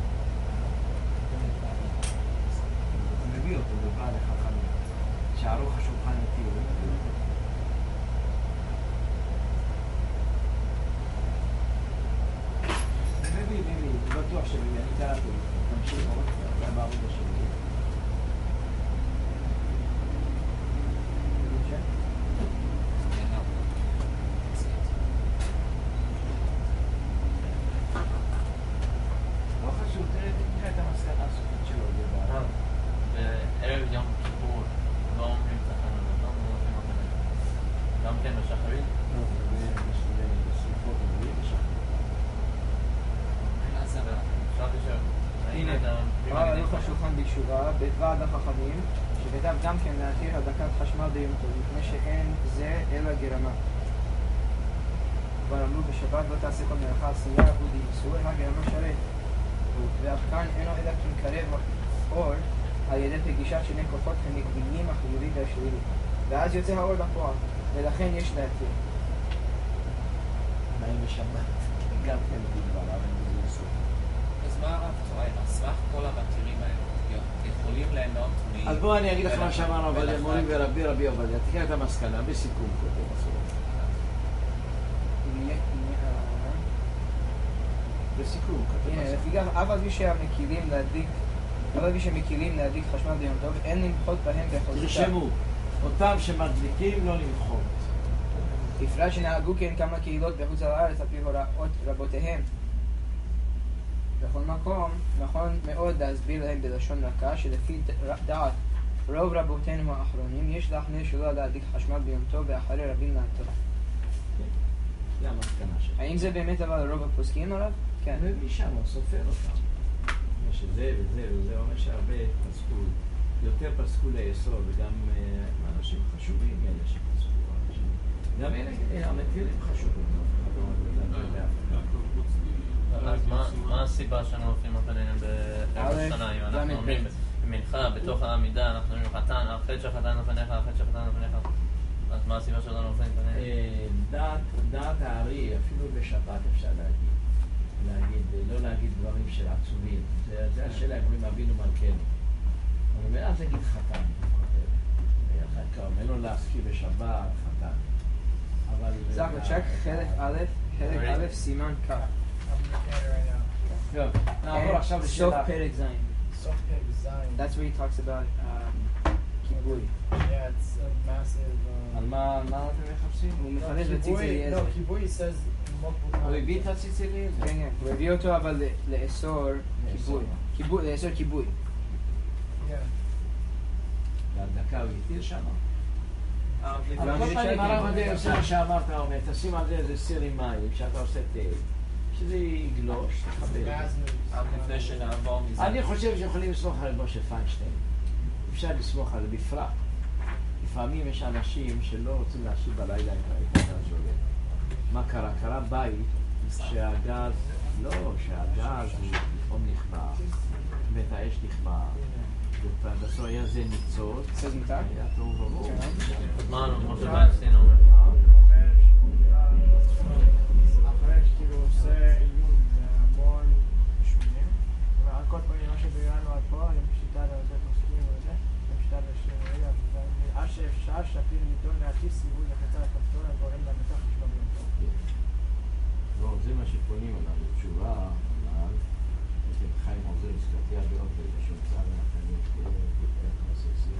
[SPEAKER 2] הוא מביא אותו בטבע דחכמים. שערוך השולחן איתי, הוא מביא אותו. מביא, מביא, הוא בטוח שמביא, אני קראתי לו. תמשיך עוד, זה בעמוד השני.
[SPEAKER 6] בדבד החכמים, שכתב גם כן להתיר הדלקת חשמל ביום טוב, מפני שאין זה אלא גרמה. כבר אמרו בשבת לא תעשה כל מלאכה עשייה אודי איסור, הגרמה שרת. ואף כאן אינו אלא כי מקרב האור על ידי פגישת שני כוחות המקבילים החיובי והשלילי, ואז יוצא האור בפועל, ולכן יש להתיר.
[SPEAKER 2] מה עם בשבת? גם כן בדבר, אבל זה איסור.
[SPEAKER 7] אז מה הרב טוען? על סמך כל המתירים האלה יכולים ליהנות מ...
[SPEAKER 2] אז בואו אני אגיד לך מה שאמרנו, אבל מורי ורבי רבי עובדיה, תקרא את המסקנה, בסיכום כותב אסור. בסיכום כותב אסור.
[SPEAKER 6] לפיכך, אף על פי שהמקילים להדליק, אף על פי שמקילים להדליק חשמל ביום טוב, אין למחות בהם ביכולתם.
[SPEAKER 2] תרשמו, אותם שמדליקים לא למחות.
[SPEAKER 6] בפרט שנהגו כן כמה קהילות בחוץ לארץ על פי הוראות רבותיהם. בכל מקום, נכון מאוד להסביר להם בלשון רכה שלפי דעת רוב רבותינו האחרונים יש להחמיר שלא להדליק חשמל ביום טוב ואחרי רבים לעתו.
[SPEAKER 2] זה המסקנה שלי.
[SPEAKER 6] האם זה באמת אבל רוב הפוסקים עליו? כן.
[SPEAKER 2] מביא שם, הוא סופר אותם. אומר שזה וזה וזה, אומר שהרבה פסקו, יותר פסקו לאסור וגם אנשים חשובים אלה שפסקו. גם אלה המתירים חשובים.
[SPEAKER 4] אז מה הסיבה שאנחנו הולכים לפנינו בערב שנה? אם אנחנו אומרים במנחה, בתוך העמידה, אנחנו אומרים חתן, החטא שחתן לפניך, החטא שחתן לפניך, אז מה הסיבה שלנו הולכים לפנינו?
[SPEAKER 2] דעת הארי, אפילו בשבת אפשר להגיד, להגיד, לא להגיד דברים של עצובים, זה השאלה, אומרים אבינו מלכנו. אבל אז נגיד חתן, אין לו להזכיר בשבת, חתן.
[SPEAKER 6] זה צ'ק חלק א', חלק א', סימן כ'.
[SPEAKER 2] טוב, נעבור עכשיו לשאלה.
[SPEAKER 6] סוף פרק זין.
[SPEAKER 9] סוף פרק זין.
[SPEAKER 6] That's where he talks about כיבוי.
[SPEAKER 9] Yeah, it's a massive...
[SPEAKER 2] על מה אתם מחפשים?
[SPEAKER 6] הוא מפרש בציצי אליעזר.
[SPEAKER 9] לא, כיבוי says...
[SPEAKER 2] הוא הביא את הציצי אליעזר?
[SPEAKER 6] כן, כן. הוא הביא אותו אבל לאסור כיבוי. לאסור כיבוי.
[SPEAKER 9] Yeah.
[SPEAKER 2] והדקה הוא התיר שם.
[SPEAKER 6] אבל
[SPEAKER 2] כל פעם הרב עדי עושה מה שאמרת, אומר, תשים על זה איזה סיר עם מים, שאתה עושה תה, שזה יגלוש, תחבר.
[SPEAKER 7] לפני שנעבור מזה.
[SPEAKER 2] אני חושב שיכולים לסמוך על משה פיינשטיין. אפשר לסמוך על בפרט. לפעמים יש אנשים שלא רוצים להשיב בלילה את הגז עולה. מה קרה? קרה בית שהגז, לא, שהגז הוא פתאום נכבה, ואת האש נכבה. ובסוף היה זה ניצוץ, היה טוב ובוא.
[SPEAKER 4] מה אנחנו שבאסטין אומר?
[SPEAKER 10] אחרי שכאילו עושה עיון בהמון שונים, ועל כל פעמים מה שבראינו עד פה, עם שיטת הזה פוסקים וזה, עם שיטת השאלה, עד שאפשר שאפילו ניתון להטיס סיבוי לחצה לכפתור, הם גורם למתח לשמה ביום טוב.
[SPEAKER 2] לא, זה מה שפונים עליו, תשובה, אבל, חיים עוזר הסתכלתי באופן שמצא מהחיים כבית מססי,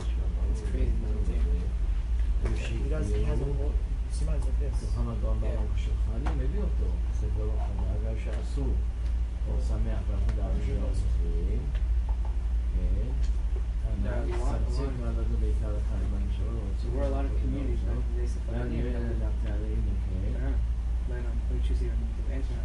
[SPEAKER 10] בגלל זה סימן זה פלס.
[SPEAKER 2] תוכן הגאון בעולם שלך, אני מביא אותו, ספר לא חמר, אגב שעשו, או שמח בעבודה בשביל הסופרים, כן, אני סרצים ועבדנו בעיקר לחלמן שלו,
[SPEAKER 6] There were a lot of communities back in the days of
[SPEAKER 2] ואני
[SPEAKER 6] Falanim.
[SPEAKER 2] אראה לתארים, כן,
[SPEAKER 6] Learn on which is even the internet.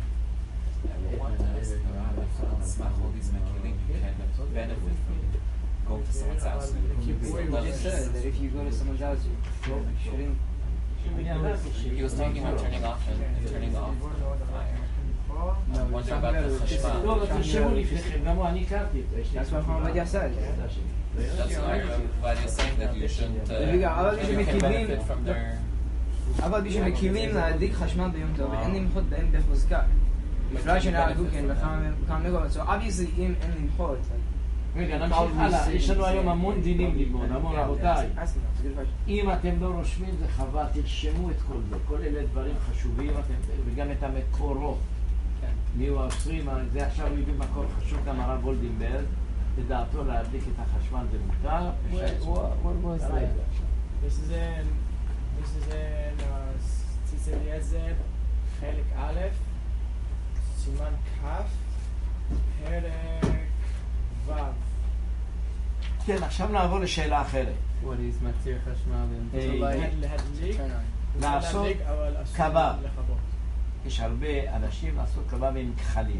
[SPEAKER 7] על סמך all these מקלים, can benefit from going to someone's house.
[SPEAKER 6] You just said that if you go to someone's house, you shouldn't.
[SPEAKER 7] He was talking about turning off and turning off fire.
[SPEAKER 6] No,
[SPEAKER 7] I'm wondering about the chashma.
[SPEAKER 2] לא, אבל תרשמו לפניכם, גם הוא, אני הכרתי אותו.
[SPEAKER 6] That's what Muhammad said.
[SPEAKER 7] That's why Vadia is saying that you shouldn't uh,
[SPEAKER 6] אבל
[SPEAKER 7] you can benefit from their...
[SPEAKER 6] אבל בשביל מקימים להדליק חשמל ביום טוב, אין למחות בהם בחוזקה. בפרט שנהגו כן בכמה מגות. So obviously אם אין למחות,
[SPEAKER 2] רגע, נמשיך הלאה, יש לנו היום המון דינים ללמוד, המון רבותיי. אם אתם לא רושמים זה חבל, תרשמו את כל זה, כל אלה דברים חשובים, וגם את המקורות. מי הוא האוסרים, זה עכשיו הוא הביא מקור חשוב, גם הרב גולדינברג, לדעתו להדליק את החשמל זה מותר.
[SPEAKER 10] What was that? This is in, this is in uh, ציץ אליעזר, חלק א', סימן כ', פרק ו'.
[SPEAKER 2] כן, עכשיו נעבור לשאלה אחרת.
[SPEAKER 8] What is מתיר חשמל?
[SPEAKER 10] להדליק,
[SPEAKER 2] לעשות
[SPEAKER 10] אבל אסור
[SPEAKER 2] קבב.
[SPEAKER 10] לכבות. יש
[SPEAKER 2] יש הרבה אנשים לעשות קבב עם כחלים.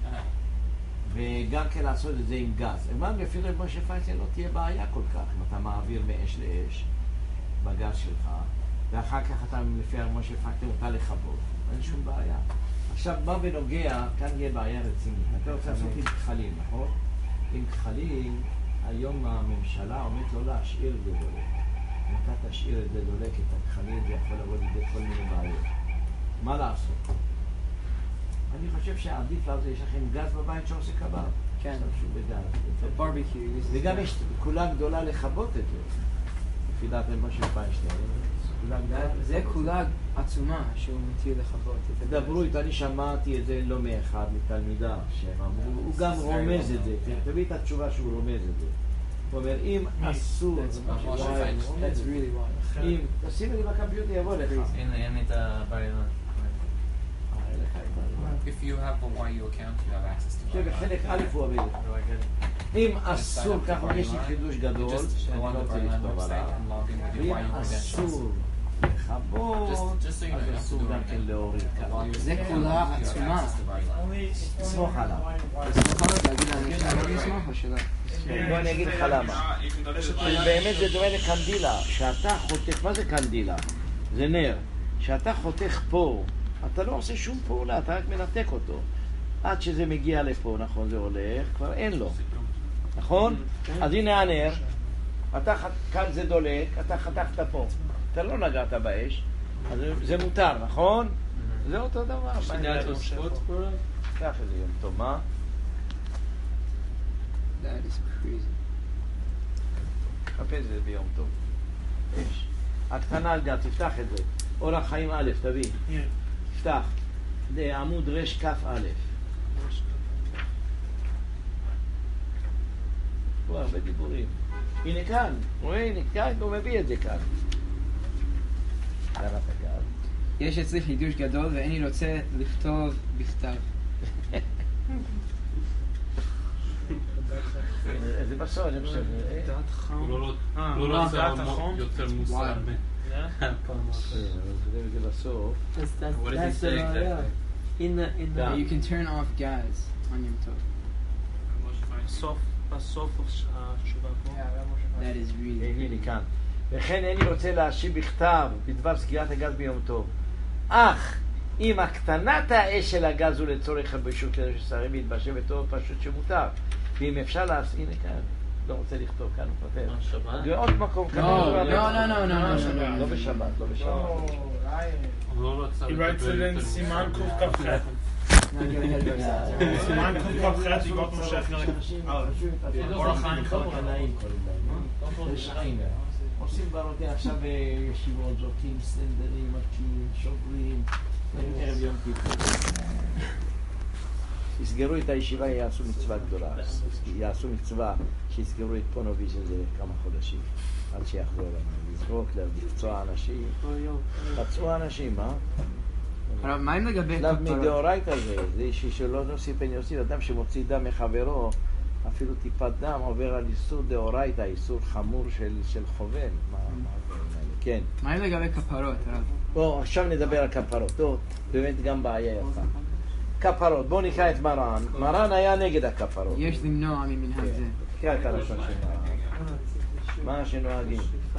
[SPEAKER 2] וגם כן לעשות את זה עם גז. אמרנו לפי רב משה פיינשטיין לא תהיה בעיה כל כך אם אתה מעביר מאש לאש בגז שלך, ואחר כך אתה לפי רב משה פיינשטיין אותה לכבות. אין שום בעיה. עכשיו מה בנוגע, כאן יהיה בעיה רצינית. אתה רוצה לעשות עם כחלים, נכון? עם כחלים, היום הממשלה עומדת לא להשאיר את זה דולק. אם אתה תשאיר את זה דולק, את הכחלים, זה יכול לבוא לידי כל מיני בעיות. מה לעשות? אני חושב שעדיף לעשות, יש לכם גז בבית שעושה קבב.
[SPEAKER 6] כן.
[SPEAKER 2] תשתמשו בגז.
[SPEAKER 6] ברביקיו.
[SPEAKER 2] וגם יש כולה גדולה לכבות את זה. לפי דעת רב משה פיינשטיין.
[SPEAKER 6] זה כולה עצומה שהוא מתיר לכבות.
[SPEAKER 2] דברו איתו, אני שמעתי את זה לא מאחד מתלמידיו, הוא גם רומז את זה, תביא את התשובה שהוא רומז את זה. הוא אומר, אם אסור, אם תשים את זה בקמפיוטר יבוא לך.
[SPEAKER 4] אין את הבעיה.
[SPEAKER 7] If you have a Y U account, you have access to it.
[SPEAKER 2] בחלק א' הוא עובד. אם אסור, ככה יש לי חידוש גדול, אני לא רוצה לכתוב עליו. ואם אסור לכבות, אז אסור גם כן להוריד ככה.
[SPEAKER 6] זה כולה עצומה.
[SPEAKER 2] סמוך עליו.
[SPEAKER 6] סמוך עליו להגיד אני שאני אסמוך או שלא?
[SPEAKER 2] בוא אני אגיד לך למה. באמת זה דומה לקנדילה. שאתה חותך, מה זה קנדילה? זה נר. שאתה חותך פה, אתה לא עושה שום פעולה, אתה רק מנתק אותו. עד שזה מגיע לפה, נכון, זה הולך, כבר אין לו. נכון? אז הנה הנר, אתה, כאן זה דולק, אתה חתכת פה. אתה לא נגעת באש, אז זה מותר, נכון? זה אותו דבר.
[SPEAKER 3] שנייה תוספות פה?
[SPEAKER 2] קח איזה יום טוב, מה?
[SPEAKER 6] That is crazy.
[SPEAKER 2] חפש את זה ביום טוב. אש. הקטנה גם, תפתח את זה. אורח חיים א', תביא. תפתח. עמוד רש כף א'. פה הרבה דיבורים. הנה כאן, רואה, הנה כאן, הוא מביא את זה כאן.
[SPEAKER 6] יש אצלי חידוש גדול ואיני רוצה לכתוב בכתב.
[SPEAKER 2] זה בסוף, אני חושב.
[SPEAKER 1] דעת חם.
[SPEAKER 3] לא רצה יותר מוסר.
[SPEAKER 2] זה בסוף.
[SPEAKER 3] What did he say exactly?
[SPEAKER 5] In the in the
[SPEAKER 6] You can turn off gas on Yom Tov.
[SPEAKER 1] סוף, בסוף התשובה פה.
[SPEAKER 6] That is really
[SPEAKER 2] הנה כאן. וכן איני רוצה להשיב בכתב בדבר סגירת הגז ביום טוב. אך אם הקטנת האש של הגז הוא לצורך ברשות כדי ששרים להתבשל וטוב פשוט שמותר. ואם אפשר לעשות, הנה כאן, לא רוצה לכתוב כאן, הוא כותב.
[SPEAKER 4] שבת?
[SPEAKER 2] זה עוד מקום כאן.
[SPEAKER 6] לא, לא, לא, לא, לא.
[SPEAKER 2] לא בשבת, לא בשבת.
[SPEAKER 1] He writes it in סימן קוף כ"ח. סימן קוף כ"ח יגות מושך אורח חיים
[SPEAKER 2] עושים ברותי עכשיו ישיבות, זורקים סטנדרים, מכים, שוברים, ערב יום כיפור. יסגרו את הישיבה, יעשו מצווה גדולה. יעשו מצווה שיסגרו את פונוביז'ן זה כמה חודשים עד שיחזור לנו. לזרוק, לפצוע אנשים. פצוע אנשים, מה?
[SPEAKER 6] הרב, מה אם לגבי
[SPEAKER 2] שלב
[SPEAKER 6] כפרות?
[SPEAKER 2] מדאורייתא זה, זה אישי שלא נוסיף פן יוסיף, אדם שמוציא דם מחברו, אפילו טיפת דם עובר על איסור דאורייתא, איסור חמור של, של חובל. מה, מה הדברים האלה? כן.
[SPEAKER 6] מה אם לגבי כפרות, הרב?
[SPEAKER 2] בואו, עכשיו נדבר על כפרות. טוב, באמת גם בעיה יפה. כפרות, בואו נקרא את מרן. מרן היה נגד הכפרות.
[SPEAKER 6] יש למנוע ממנהג זה.
[SPEAKER 2] תקרא את הלשון של מרן. מה שנוהגים.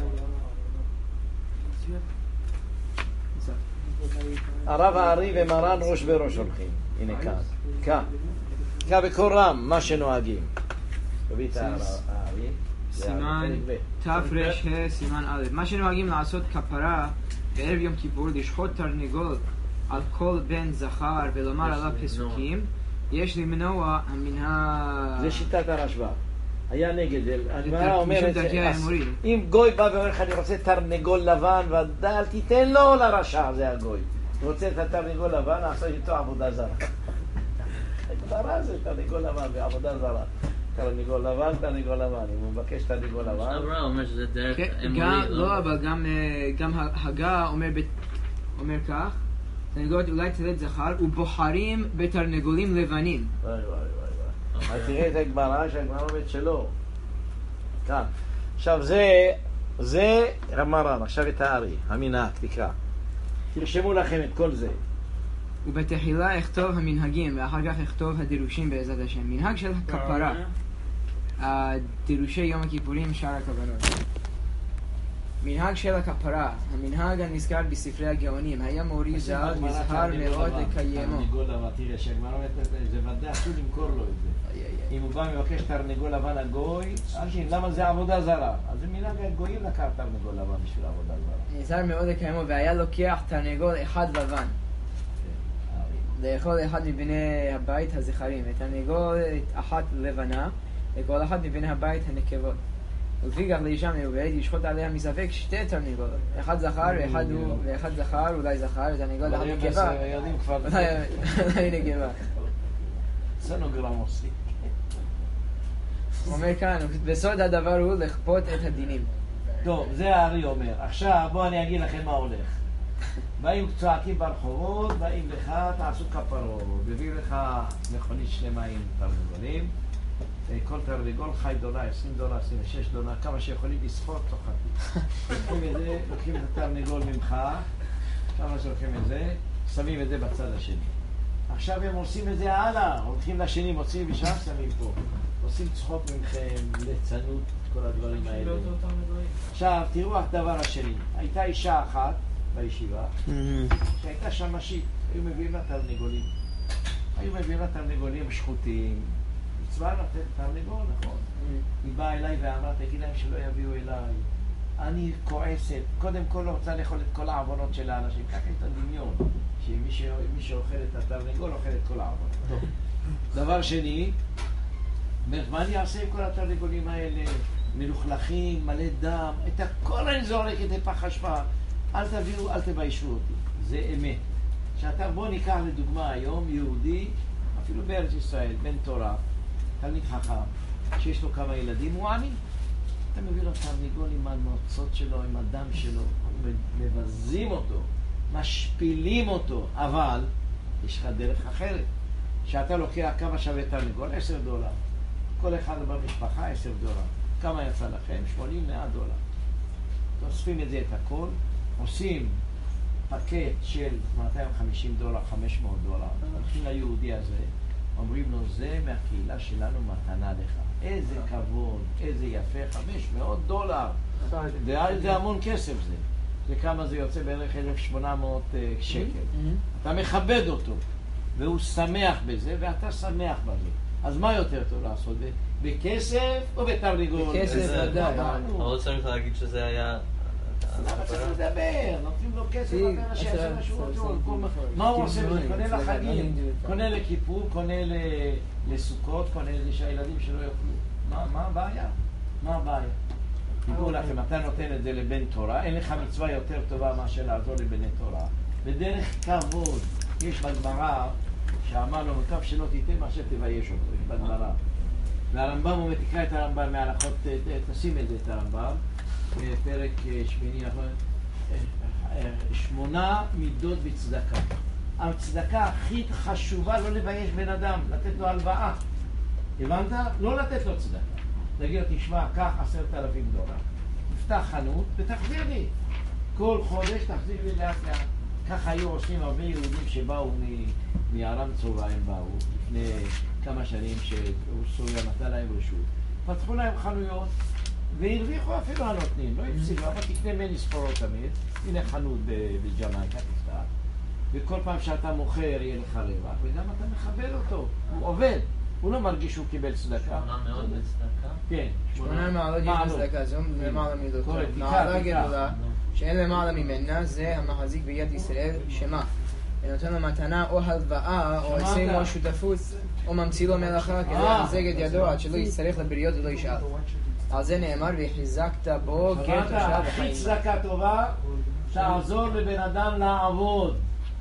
[SPEAKER 2] הרב הארי ומרן ראש בראש הולכים. הנה כאן. כאן. קרא בקול רם, מה שנוהגים. תביא את הארי.
[SPEAKER 6] סימן תר"ה סימן א'. מה שנוהגים לעשות כפרה בערב יום כיפור, לשחוט תרנגול על כל בן זכר ולומר עליו פסוקים, יש למנוע המנהג.
[SPEAKER 2] זה שיטת הרשב"א. היה נגד זה. הגמרא אומרת, אם גוי בא ואומר לך אני רוצה תרנגול לבן ודאי אל תיתן לו לרשע, זה הגוי. הוא רוצה את התרנגול לבן, נעשה איתו עבודה זרה. הגמרא זה תרנגול לבן בעבודה זרה. תרנגול לבן, תרנגול לבן. אם הוא מבקש תרנגול לבן...
[SPEAKER 4] אברהם אומר שזה דרך אמורי.
[SPEAKER 6] לא, אבל גם הגה אומר כך, תרנגולת אולי תלת זכר, ובוחרים בתרנגולים לבנים.
[SPEAKER 2] וואי וואי וואי. אז תראה את הגמרא, שהגמרא אומרת שלא. כאן. עכשיו זה, זה מרן, עכשיו את הארי, המנהג, תקרא. תרשמו לכם את כל זה.
[SPEAKER 6] ובתחילה אכתוב המנהגים, ואחר כך אכתוב הדירושים בעזרת השם. מנהג של הכפרה. הדירושי יום הכיפורים, שאר הכוונות. מנהג של הכפרה, המנהג הנזכר בספרי הגאונים, היה מורי ז"ל נזהר מאוד לקיימו.
[SPEAKER 2] תרנגול לבן, תראה שהגמרא אומרת, זה ודאי אסור למכור לו את זה. אם הוא בא מבקש תרנגול לבן הגוי, אל תראה, למה זה עבודה זרה? אז זה מנהג הגויים לקח תרנגול לבן בשביל עבודה זרה.
[SPEAKER 6] נזהר מאוד לקיימו, והיה לוקח תרנגול אחד לבן. לאכול אחד מבני הבית הזכרים, ותרנגול אחת לבנה, לכל אחד מבני הבית הנקבות. ולפיכך לאישה מעובד ישחוט עליה מספק שתי תרנגולות, אחד זכר ואחד הוא, ואחד זכר אולי זכר ותרנגול אחד נקבה, אולי נקבה.
[SPEAKER 2] סנוגרמוסי.
[SPEAKER 6] הוא אומר כאן, בסוד הדבר הוא לכפות את הדינים.
[SPEAKER 2] טוב, זה הארי אומר. עכשיו בואו אני אגיד לכם מה הולך. באים צועקים ברחובות, באים לך, תעשו כפרות, מביא לך מכונית שלמה עם תרנגולים. כל תרנגול חי דולר, עשרים דולר, עשרים ושש דולר, כמה שיכולים לסחור צוחקים. לוקחים את זה, לוקחים את התרנגול ממך, כמה שלוקחים את זה, שמים את זה בצד השני. עכשיו הם עושים את זה הלאה, הולכים לשני, מוצאים ושם שמים פה. עושים צחוק ממכם, ליצנות, כל הדברים האלה. עכשיו, תראו הדבר השני. הייתה אישה אחת בישיבה, שהייתה שמשית, היו מביאים לה תרנגולים. היו מביאים לה תרנגולים שחוטים. מצווה לתת תרנגול, נכון. היא באה אליי ואמרה, תגיד להם שלא יביאו אליי. אני כועסת, קודם כל לא רוצה לאכול את כל העוונות של האנשים. ככה את הדמיון, שמי שאוכל את התרנגול אוכל את כל העוונות. דבר שני, מה אני אעשה עם כל התרנגולים האלה? מלוכלכים, מלא דם, את הכל אני זורקת לפח אשפה. אל תביאו, אל תביישו אותי. זה אמת. שאתה, בוא ניקח לדוגמה היום יהודי, אפילו בארץ ישראל, בן תורה, תלמיד חכם, שיש לו כמה ילדים, הוא עני. אתה מביא לו תרנגול עם הנוצות שלו, עם הדם שלו, מבזים אותו, משפילים אותו, אבל יש לך דרך אחרת. שאתה לוקח כמה שווה תרנגול, עשר דולר. כל אחד במשפחה, עשר דולר. כמה יצא לכם? שמונים, מאה דולר. תוספים את זה את הכל, עושים פקט של מאתיים וחמישים דולר, חמש מאות דולר, הולכים ליהודי הזה, אומרים לו, זה מהקהילה שלנו מתנה לך. איזה כבוד, איזה יפה, חמש מאות דולר. זה המון כסף זה. זה כמה זה יוצא בערך אלף ושמונה מאות שקל. אתה מכבד אותו, והוא שמח בזה, ואתה שמח בזה. אז מה יותר טוב לעשות? בכסף או בתרנגול?
[SPEAKER 6] בכסף ודאי.
[SPEAKER 4] אבל לא צריך להגיד שזה היה...
[SPEAKER 2] למה צריך לדבר? נותנים לו כסף, נותן שיעשה מה שהוא רוצה. מה הוא עושה? קונה לחגים, קונה לכיפור, קונה לסוכות, קונה שהילדים שלו יאכלו. מה הבעיה? מה הבעיה? תדעו לכם, אתה נותן את זה לבן תורה, אין לך מצווה יותר טובה מאשר לעזור לבני תורה. בדרך כבוד, יש בגמרא שאמר לו, מוטב שלא תיתן מאשר תבייש אותו, יש בגמרא. והרמב"ם, הוא מתקרא את הרמב"ם מהלכות, תשים את זה את הרמב"ם, פרק שמיני, שמונה מידות בצדקה. הצדקה הכי חשובה לא לבייש בן אדם, לתת לו הלוואה. הבנת? לא לתת לו צדקה. תגיד לו, תשמע, קח עשרת אלפים דולר. תפתח חנות ותחזיר לי. כל חודש תחזיר לי לאט לאט. ככה היו עושים הרבה יהודים שבאו מארם צובא, הם באו לפני כמה שנים שסוריה נתן להם רשות. פתחו להם חנויות והרוויחו אפילו הנותנים, לא הפסידו, אבל תקנה מני ספורות תמיד. הנה חנות בג'מייקה, תפתח. וכל פעם שאתה מוכר יהיה לך רווח, וגם אתה מכבד אותו, הוא עובד. הוא לא מרגיש שהוא קיבל צדקה.
[SPEAKER 4] שמונה מאוד בצדקה?
[SPEAKER 2] כן.
[SPEAKER 6] שמונה מעלות יש בצדקה, זו למעלה מידותו. מעלה גדולה, שאין למעלה ממנה, זה המחזיק ביד ישראל שמה. ונותן לו מתנה או הלוואה, או עושה לו שותפות, או ממציא לו מלאכה, כדי להחזיק את ידו עד שלא יצטרך לבריות ולא ישאל. על זה נאמר, והחזקת בו גר תושב וחיים.
[SPEAKER 2] הכי צדקה טובה, תעזור לבן אדם לעבוד.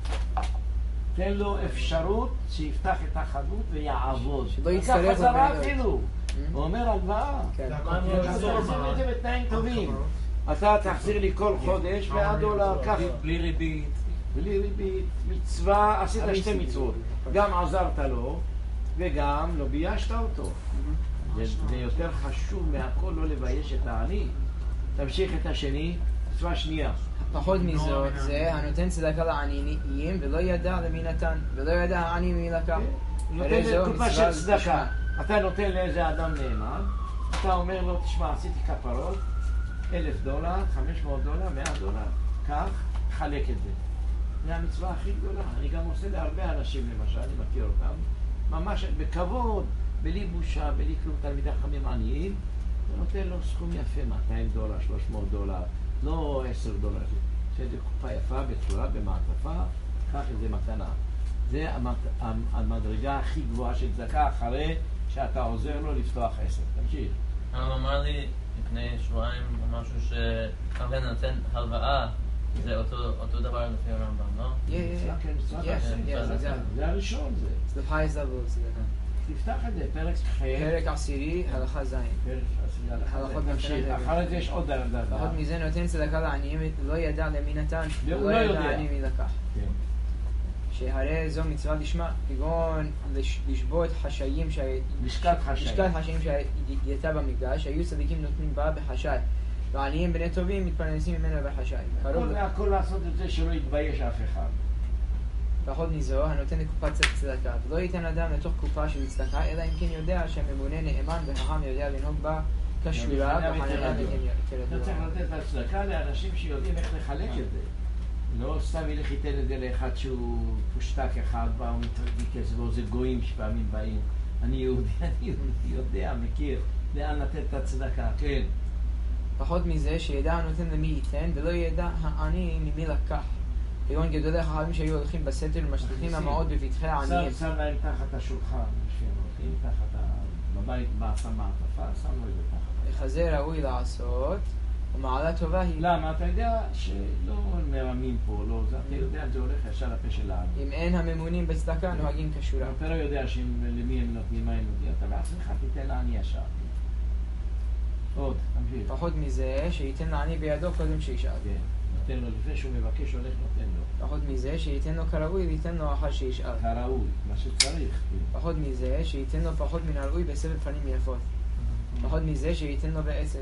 [SPEAKER 2] תן לו אפשרות שיפתח את החנות ויעבוד.
[SPEAKER 6] שלא יצטרך
[SPEAKER 2] חזרה אפילו. הוא אומר הלוואה. תעזור את זה בתנאים טובים. אתה תחזיר לי כל חודש מאה דולר ככה.
[SPEAKER 3] בלי ריבית.
[SPEAKER 2] בלי ריבית. מצווה, עשית שתי מצוות. גם עזרת לו וגם לא ביישת אותו. זה יותר חשוב מהכל לא לבייש את העני. תמשיך את השני, מצווה שנייה.
[SPEAKER 6] פחות מזאת, זה הנותן צדקה לעניים ולא ידע למי נתן, ולא ידע העני מי לקח.
[SPEAKER 2] נותן לקופה של צדקה. אתה נותן לאיזה אדם נאמן, אתה אומר לו, תשמע, עשיתי כפרות, אלף דולר, חמש מאות דולר, מאה דולר, כך, חלק את זה. זה המצווה הכי גדולה. אני גם עושה להרבה אנשים, למשל, אני מכיר אותם, ממש בכבוד, בלי בושה, בלי כלום, תלמידי חכמים עניים, ונותן לו סכום יפה, מאתיים דולר, שלוש מאות דולר. לא עשר דולר, זה קופה יפה, בצורה, במעטפה, קח את זה מתנה. זה המדרגה הכי גבוהה של צדקה אחרי שאתה עוזר לו לפתוח עסק. תמשיך.
[SPEAKER 4] הרב אמר לי לפני שבועיים או משהו שכוון נותן הלוואה, זה אותו דבר לפי הרמב"ם, לא?
[SPEAKER 2] זה הראשון זה.
[SPEAKER 6] זה highest level צדקה.
[SPEAKER 2] תפתח את זה, פרק חיים.
[SPEAKER 6] פרק עשירי, הלכה זין.
[SPEAKER 2] הלכות נמשיך, אחרי זה יש עוד דרדה.
[SPEAKER 6] פחות מזה נותן צדקה לעניים, לא ידע למי נתן, ולא ידע עני מי לקח. שהרי זו מצווה לשמה, כגון לשבות חשאים,
[SPEAKER 2] לשכת חשאים
[SPEAKER 6] שהייתה במקדש, היו צדיקים נותנים בה בחשאי, ועניים בני טובים מתפרנסים ממנו בחשאי.
[SPEAKER 2] הכל לעשות את זה שלא יתבייש אף אחד.
[SPEAKER 6] פחות מזו, הנותן לקופת צדקה, ולא ייתן אדם לתוך קופה של צדקה, אלא אם כן יודע שהממונה נאמן וחכם יודע לנהוג בה כשורה וחננה וכרדועה.
[SPEAKER 2] אתה צריך לתת הצדקה לאנשים שיודעים איך לחלק את זה. לא סתם ילך ייתן את זה לאחד שהוא פושטק אחד, בא ומתרדי כסף, או זה גויים שפעמים באים. אני יהודי, אני יודע, מכיר, לאן לתת את הצדקה, כן.
[SPEAKER 6] פחות מזה, שידע הנותן למי ייתן, ולא ידע העני ממי לקח. כגון גדולי החכמים שהיו הולכים בסתר ומשליכים המעות בפתחי העניים.
[SPEAKER 2] שם להם תחת השולחן, שהם הולכים תחת בבית בעשה מעטפה, שמו את זה תחת.
[SPEAKER 6] וכזה ראוי לעשות, ומעלה טובה היא...
[SPEAKER 2] למה? אתה יודע שלא מרמים פה, לא, אתה יודע, זה הולך ישר לפה של העם.
[SPEAKER 6] אם אין הממונים בצדקה, נוהגים כשורה.
[SPEAKER 2] אתה לא יודע למי הם נותנים, מה הם נותנים, אתה בעצמך תיתן לעני ישר. עוד, תמשיך.
[SPEAKER 6] פחות מזה, שייתן לעני בידו קודם שישאל.
[SPEAKER 2] כן. נותן לו לפני שהוא מבקש, הולך נותן לו.
[SPEAKER 6] פחות מזה, שייתן לו כראוי וייתן לו אחר שישאל.
[SPEAKER 2] כראוי, מה שצריך.
[SPEAKER 6] פחות מזה, שייתן לו פחות מן הראוי בסבב פנים יפות. פחות מזה, שייתן לו בעצב.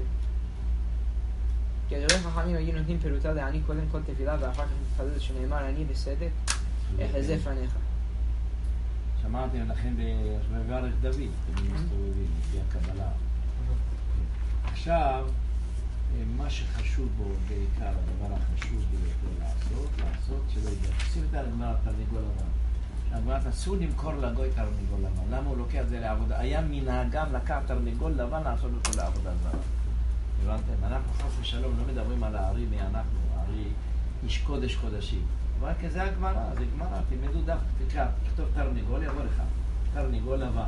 [SPEAKER 6] כי גדולי חכמים היו נותנים פירוטה לעני קודם כל תפילה ואחר כך מתפלל שנאמר אני בסדק, אחזה פניך.
[SPEAKER 2] שמעתם לכם בברך דוד, אתם מסתובבים לפי הקבלה. עכשיו, מה שחשוב בו בעיקר, הדבר החשוב ביותר לעשות, לעשות שלא ידע. שים את הגמרא תרנגול לבן. הגמרא אסור למכור לגוי תרנגול לבן. למה הוא לוקח את זה לעבודה? היה מנהגם לקחת תרנגול לבן לעשות אותו לעבודה זרה. הבנתם? אנחנו חס ושלום לא מדברים על הארי מי אנחנו, הארי איש קודש קודשים. אבל כזה הגמרא, זה גמרא, תלמדו דף, תקרא, תכתוב תרנגול, יבוא לך. תרנגול לבן.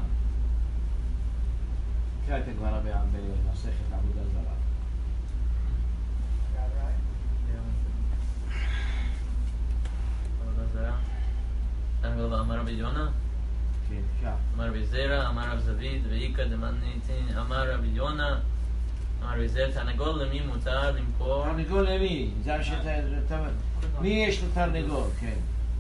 [SPEAKER 2] תקרא את הגמרא במסכת עבודה זרה.
[SPEAKER 4] אמר רבי יונה, אמר רבי זרע, אמר רב זביד, ואיקא דמניתין, אמר רבי יונה, אמר רבי זרע, תרנגול למי מותר למכור?
[SPEAKER 2] תרנגול למי? זה שאתה... מי יש לו תרנגול? כן.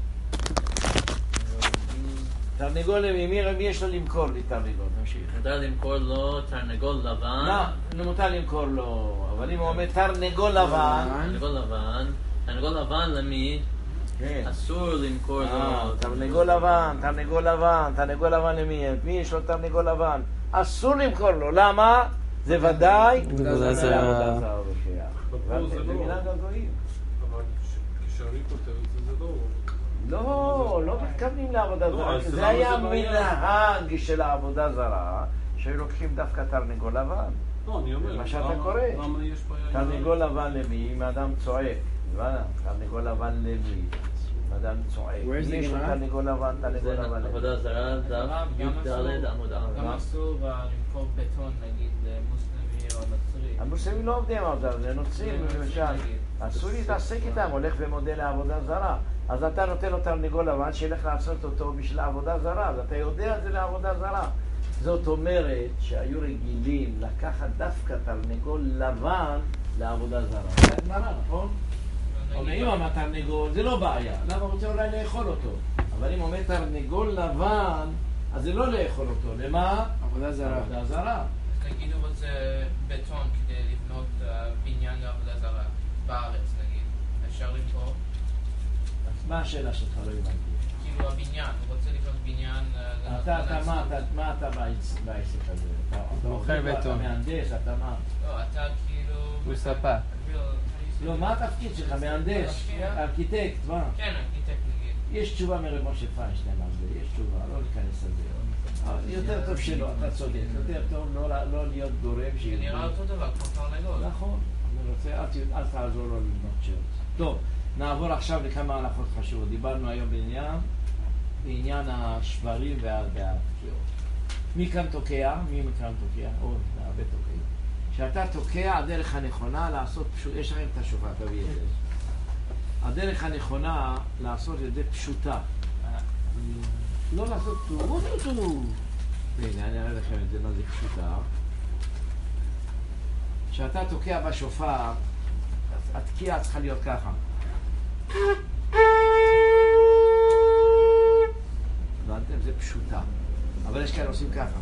[SPEAKER 2] תרנגול למי? מי יש לו למכור לי תרנגול? נמשיך.
[SPEAKER 4] מותר למכור לו תרנגול לבן.
[SPEAKER 2] לא, מותר למכור לו, אבל אם הוא אומר תרנגול לבן...
[SPEAKER 4] תרנגול לבן. תרנגול לבן למי? אסור למכור לו.
[SPEAKER 2] תרנגול לבן, תרנגול לבן, תרנגול לבן למי? מי יש לו תרנגול לבן? אסור למכור לו, למה? זה ודאי
[SPEAKER 8] עבודה זרה.
[SPEAKER 2] זה מנהג הגויים.
[SPEAKER 3] אבל כשאני כותב את זה, זה לא...
[SPEAKER 2] לא, לא מתכוונים לעבודה זרה. זה היה מנהג של העבודה זרה, שהיו לוקחים דווקא תרנגול לבן.
[SPEAKER 3] לא, אני אומר,
[SPEAKER 2] מה שאתה קורא.
[SPEAKER 3] למה יש בעיה?
[SPEAKER 2] תרנגול לבן למי? אם האדם צועק. תרנגול לבן למי? אדם צועק. מי יש לו תרנגול לבן? תרנגול לבן למי?
[SPEAKER 4] עבודה זרה, דף י"ד עמוד ארבע.
[SPEAKER 7] גם אסור למכור בטון, נגיד, למוסלמי או נוצרי.
[SPEAKER 2] המוסלמים לא עובדים עבודה, זה נוצרים למשל. אסור להתעסק איתם, הולך ומודה לעבודה זרה. אז אתה נותן לו תרנגול לבן שילך לעשות אותו בשביל העבודה זרה, אז אתה יודע זה לעבודה זרה. זאת אומרת שהיו רגילים לקחת דווקא תרנגול לבן לעבודה זרה. זה גמרא, נכון? אומר, אם אמר תרנגול, זה לא בעיה. למה הוא רוצה אולי לאכול אותו? אבל אם אומר תרנגול לבן, אז זה לא לאכול אותו. למה?
[SPEAKER 6] עבודה זרה.
[SPEAKER 2] עבודה זרה.
[SPEAKER 7] נגיד הוא רוצה בטון כדי לבנות בניין לעבודה זרה בארץ, נגיד. אפשר למכור?
[SPEAKER 2] מה השאלה שלך? לא הבנתי.
[SPEAKER 7] כאילו הבניין, הוא רוצה לבנות בניין...
[SPEAKER 2] מה אתה בעסק הזה?
[SPEAKER 8] אתה מוכר בטון.
[SPEAKER 2] אתה מהנדס, אתה מה?
[SPEAKER 7] לא, אתה כאילו...
[SPEAKER 8] הוא ספק.
[SPEAKER 2] לא, מה התפקיד שלך? מהנדס? ארכיטקט? מה?
[SPEAKER 7] כן, ארכיטקט נגיד.
[SPEAKER 2] יש תשובה מרב משה פיינשטיין על זה, יש תשובה, לא להיכנס לזה. יותר טוב שלא, אתה צודק. יותר טוב לא להיות גורם
[SPEAKER 7] זה נראה אותו דבר, כמו תרנגול.
[SPEAKER 2] נכון. אני רוצה, אל תעזור לו לבנות שירות. טוב, נעבור עכשיו לכמה הלכות חשובות. דיברנו היום בעניין, בעניין השברים והתקיעות. מי כאן תוקע? מי מכאן תוקע? או, זה הרבה תוקעים. כשאתה תוקע, הדרך הנכונה לעשות פשוט, יש לכם את השופר, תביא את זה. הדרך הנכונה לעשות את זה פשוטה. לא לעשות טו, טו, טו. הנה, אני אראה לכם את זה, מה זה פשוטה. כשאתה תוקע בשופר, התקיעה צריכה להיות ככה. הבנתם? זה פשוטה. אבל יש כאלה עושים ככה.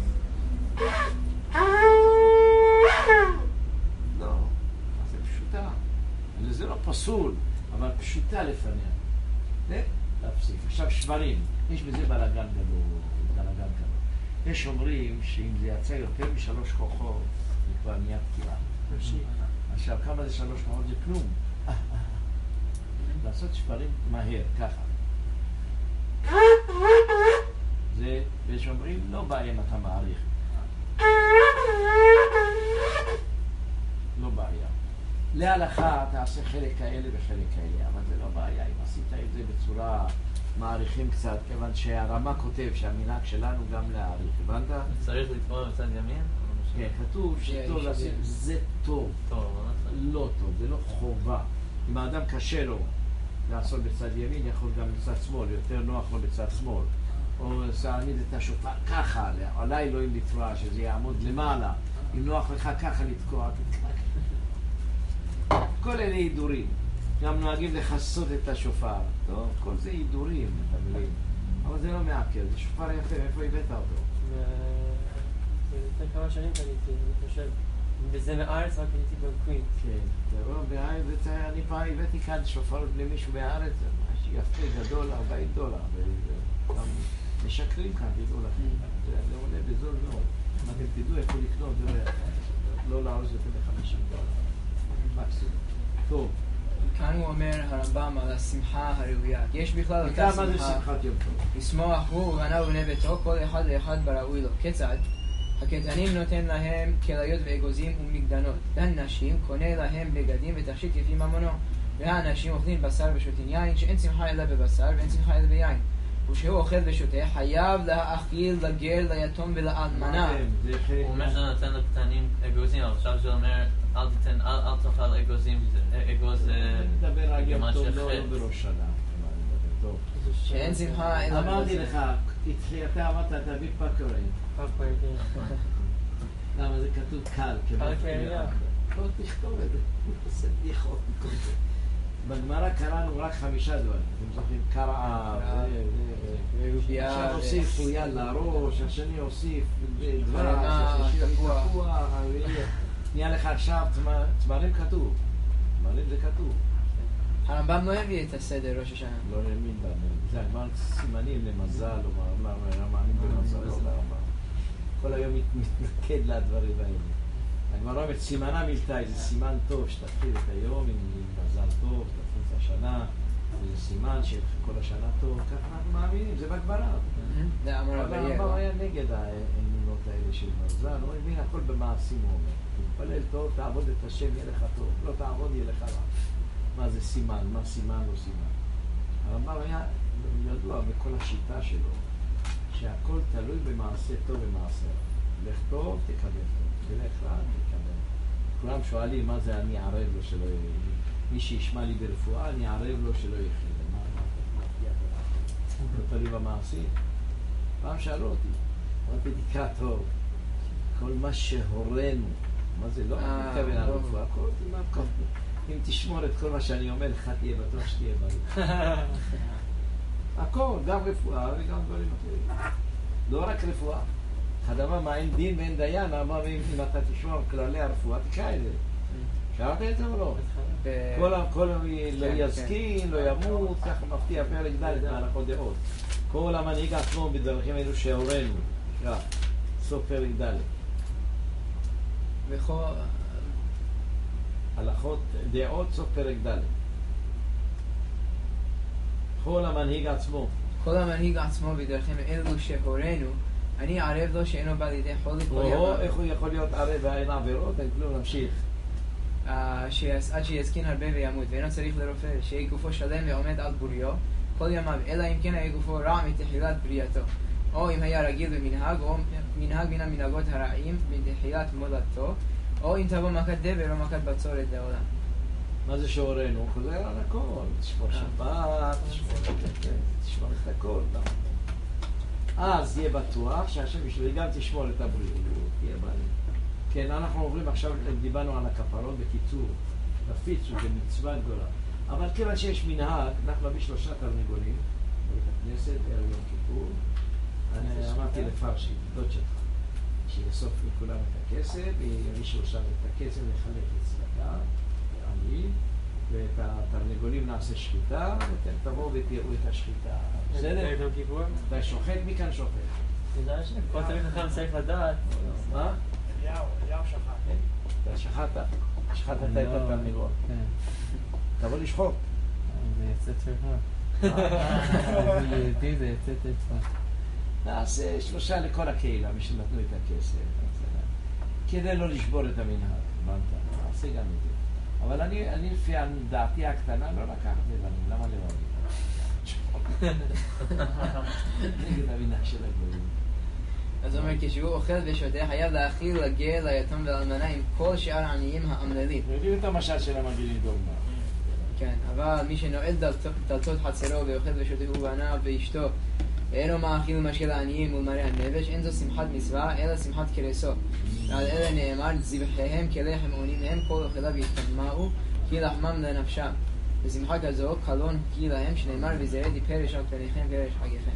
[SPEAKER 2] לא, זה פשוטה. זה לא פסול, אבל פשוטה לפניה. זה להפסיק. עכשיו שברים, יש בזה בלגן גדול, בלגן גדול. יש אומרים שאם זה יצא יותר משלוש כוחות, זה כבר נהיה תקיעה. עכשיו, כמה זה שלוש כוחות? זה כלום. לעשות שברים מהר, ככה. זה, ויש אומרים, לא בעיה אם אתה מעריך. לא בעיה. להלכה תעשה חלק כאלה וחלק כאלה, אבל זה לא בעיה. אם עשית את זה בצורה מעריכים קצת, כיוון שהרמה כותב שהמנהג שלנו גם להעריך. הבנת?
[SPEAKER 4] צריך לתמור בצד ימין?
[SPEAKER 2] כן, כתוב שטוב לעשות, זה טוב. לא טוב, זה לא חובה. אם האדם קשה לו לעשות בצד ימין, יכול גם בצד שמאל, יותר נוח לו בצד שמאל. או להעמיד את השופר ככה, אולי לא אם לתבוע, שזה יעמוד למעלה. אם נוח לך ככה לתקוע, תתקע. כל אלה הידורים. גם נוהגים לחסות את השופר. טוב, כל זה הידורים, אתה מבין. אבל זה לא מעקר, זה שופר יפה, איפה הבאת אותו?
[SPEAKER 5] לפני כמה שנים קניתי, אני חושב. וזה מארץ רק קניתי בקווינס.
[SPEAKER 2] כן, בארץ, אני פעם הבאתי כאן שופר למישהו בארץ, יפה גדול, ארבעים דולר. משקרים כאן, תדעו לכם. זה עולה בזול מאוד. אם אתם תדעו איפה לקנות, זה לא לעוז יותר ב-חמישים דולר. מקסימום. טוב.
[SPEAKER 6] כאן הוא אומר הרמב"ם על השמחה הראויה. יש בכלל אותה שמחה.
[SPEAKER 2] מה זה שמחת יום טוב?
[SPEAKER 6] לשמוח הוא ובניו ובני ביתו, כל אחד לאחד בראוי לו. כיצד? הקטנים נותן להם כליות ואגוזים ומגדנות. דן נשים קונה להם בגדים ותכשיט לפי ממונו. והאנשים אוכלים בשר ושותים יין, שאין שמחה אלא בבשר ואין שמחה אלא ביין. ושהוא אוכל ושותה, חייב להאכיל לגר, ליתום ולאלמנה.
[SPEAKER 4] הוא אומר שזה נותן לקטנים אגוזים, אבל עכשיו זה אומר אל תיתן, אל תאכל אגוזים, אגוז
[SPEAKER 2] נדבר על יום טוב, לא בראש שנה.
[SPEAKER 6] שאין שמחה אלא בבשר.
[SPEAKER 2] אמרתי לך, אתה אמרת, תביא פקורי.
[SPEAKER 5] פקורי,
[SPEAKER 2] למה זה כתוב קל?
[SPEAKER 5] פקורי,
[SPEAKER 2] לא תכתוב את זה, הוא עושה בדיחות. בגמרא קראנו רק חמישה דברים, אתם זוכרים, קרעה, עכשיו הוסיף פויה לראש, השני הוסיף דבש, השני תפוח, נהיה לך עכשיו תמרים כתוב, תמרים זה כתוב.
[SPEAKER 6] הרמב"ם לא הביא את הסדר ראש השנה.
[SPEAKER 2] לא האמין בנו, זה הגמר סימנים למזל, או מאמין במזל, לא לרמב"ם. כל היום מתנקד לדברים האלה. הגמרא אומרת, סימנה מילתאי, זה סימן טוב שתתחיל את היום עם מזל טוב, תתחיל את השנה, וזה סימן שכל השנה טוב, ככה אנחנו מאמינים, זה בגמרא. הרמב"ם היה נגד האמונות האלה של מזל, הוא הבין הכל במעשים, הוא אומר. תתפלל טוב, תעבוד את השם, יהיה לך טוב, לא תעבוד, יהיה לך רע. מה זה סימן, מה סימן או סימן. הרמב"ם היה ידוע בכל השיטה שלו, שהכל תלוי במעשה טוב ומעשה רע. לך טוב, תקבל טוב. תלך רע, תקבל. כולם שואלים מה זה אני ערב לו שלא יהיה. מי שישמע לי ברפואה, אני ערב לו שלא יהיה. מה, מה, מה, לא תלוי במעשים. פעם שאלו אותי, אמרתי, תקרא טוב, כל מה שהורנו, מה זה לא? אני מתכוון על רפואה, כל מה כל אם תשמור את כל מה שאני אומר לך, תהיה בטוח שתהיה בריא. הכל, גם רפואה וגם דברים אחרים. לא רק רפואה. אדמה מה אין דין ואין דיין, אמר אם אתה תשמור כללי הרפואה, תקרא את זה. שאלת את זה או לא? כל לא יזקין, לא ימות, ככה מפתיע פרק ד' מהלכות דעות. כל המנהיג עצמו בדרכים אלו שהורנו. תקרא, סוף פרק ד'.
[SPEAKER 6] וכל...
[SPEAKER 2] הלכות דעות, סוף פרק ד'. כל המנהיג עצמו.
[SPEAKER 6] כל המנהיג עצמו בדרכים אלו שהורנו, אני ערב לו שאינו בא לידי חולי כל ימיו.
[SPEAKER 2] איך הוא יכול להיות ערב ואין עבירות? אין כלום, נמשיך.
[SPEAKER 6] עד שיזקין הרבה וימות, ואינו צריך לרופא, שיהיה גופו שלם ועומד על בוריו כל ימיו, אלא אם כן היה גופו רע מתחילת בריאתו, או אם היה רגיל במנהג, או מנהג מן המנהגות הרעים מתחילת מולדתו, או אם תבוא מכת דבר או מכת בצורת לעולם.
[SPEAKER 2] מה זה שהורנו? הוא חוזר על הכל, תשמור שבת, תשמור את הכל. אז יהיה בטוח שהשם בשבילי גם תשמור את הבריאות, תהיה בריא. כן, אנחנו עוברים עכשיו, דיברנו על הכפרות בקיצור, תפיצו, זה מצווה גדולה. אבל כיוון שיש מנהג, אנחנו נביא שלושה תרנגולים, בבית הכנסת, ערב יום כיפור. אני אמרתי לפרשי, דוד שלך, שיאסוף לכולם את הכסף, וירישו עכשיו את הכסף לחלק לצדקה, לעניים, ואת התרנגולים נעשה שחיטה, ואתם תבואו ותראו את השחיטה. בסדר? אתה שוחט? מי כאן שוחט?
[SPEAKER 5] פה תמיד לכם צריך לדעת.
[SPEAKER 2] מה?
[SPEAKER 9] אליהו, אליהו שחט.
[SPEAKER 2] אתה שחטת, שחטת את התרנגול. תבוא לשחוט.
[SPEAKER 5] זה יצא שלך. זה יהודי, זה יצא תצפה.
[SPEAKER 2] נעשה שלושה לכל הקהילה, מי שנתנו את הכסף. כדי לא לשבור את המנהג. נעשה גם את זה. אבל אני לפי דעתי הקטנה לא לקחת לבנים. למה לבנים? נגד המנהג של הגויים.
[SPEAKER 6] אז הוא אומר, כשהוא אוכל ושותה, חייב להאכיל לגר, ליתום ולאלמנה עם כל שאר העניים האמללים.
[SPEAKER 2] יודעים את המשל של המגדילים דוגמה.
[SPEAKER 6] כן, אבל מי שנועל דלתות חצרו ואוכל ושותה הוא בניו ואשתו, ואינו מאכיל ומשקה לעניים מול מראה הנפש, אין זו שמחת מצווה, אלא שמחת קרסו. ועל אלה נאמר, זבחיהם כלחם עונים הם, כל אוכליו יתטמאו, כי לחמם לנפשם. ושמחה כזו, קלון כי להם, שנאמר, וזרעתי פרש על פניכם פרש חגיכם.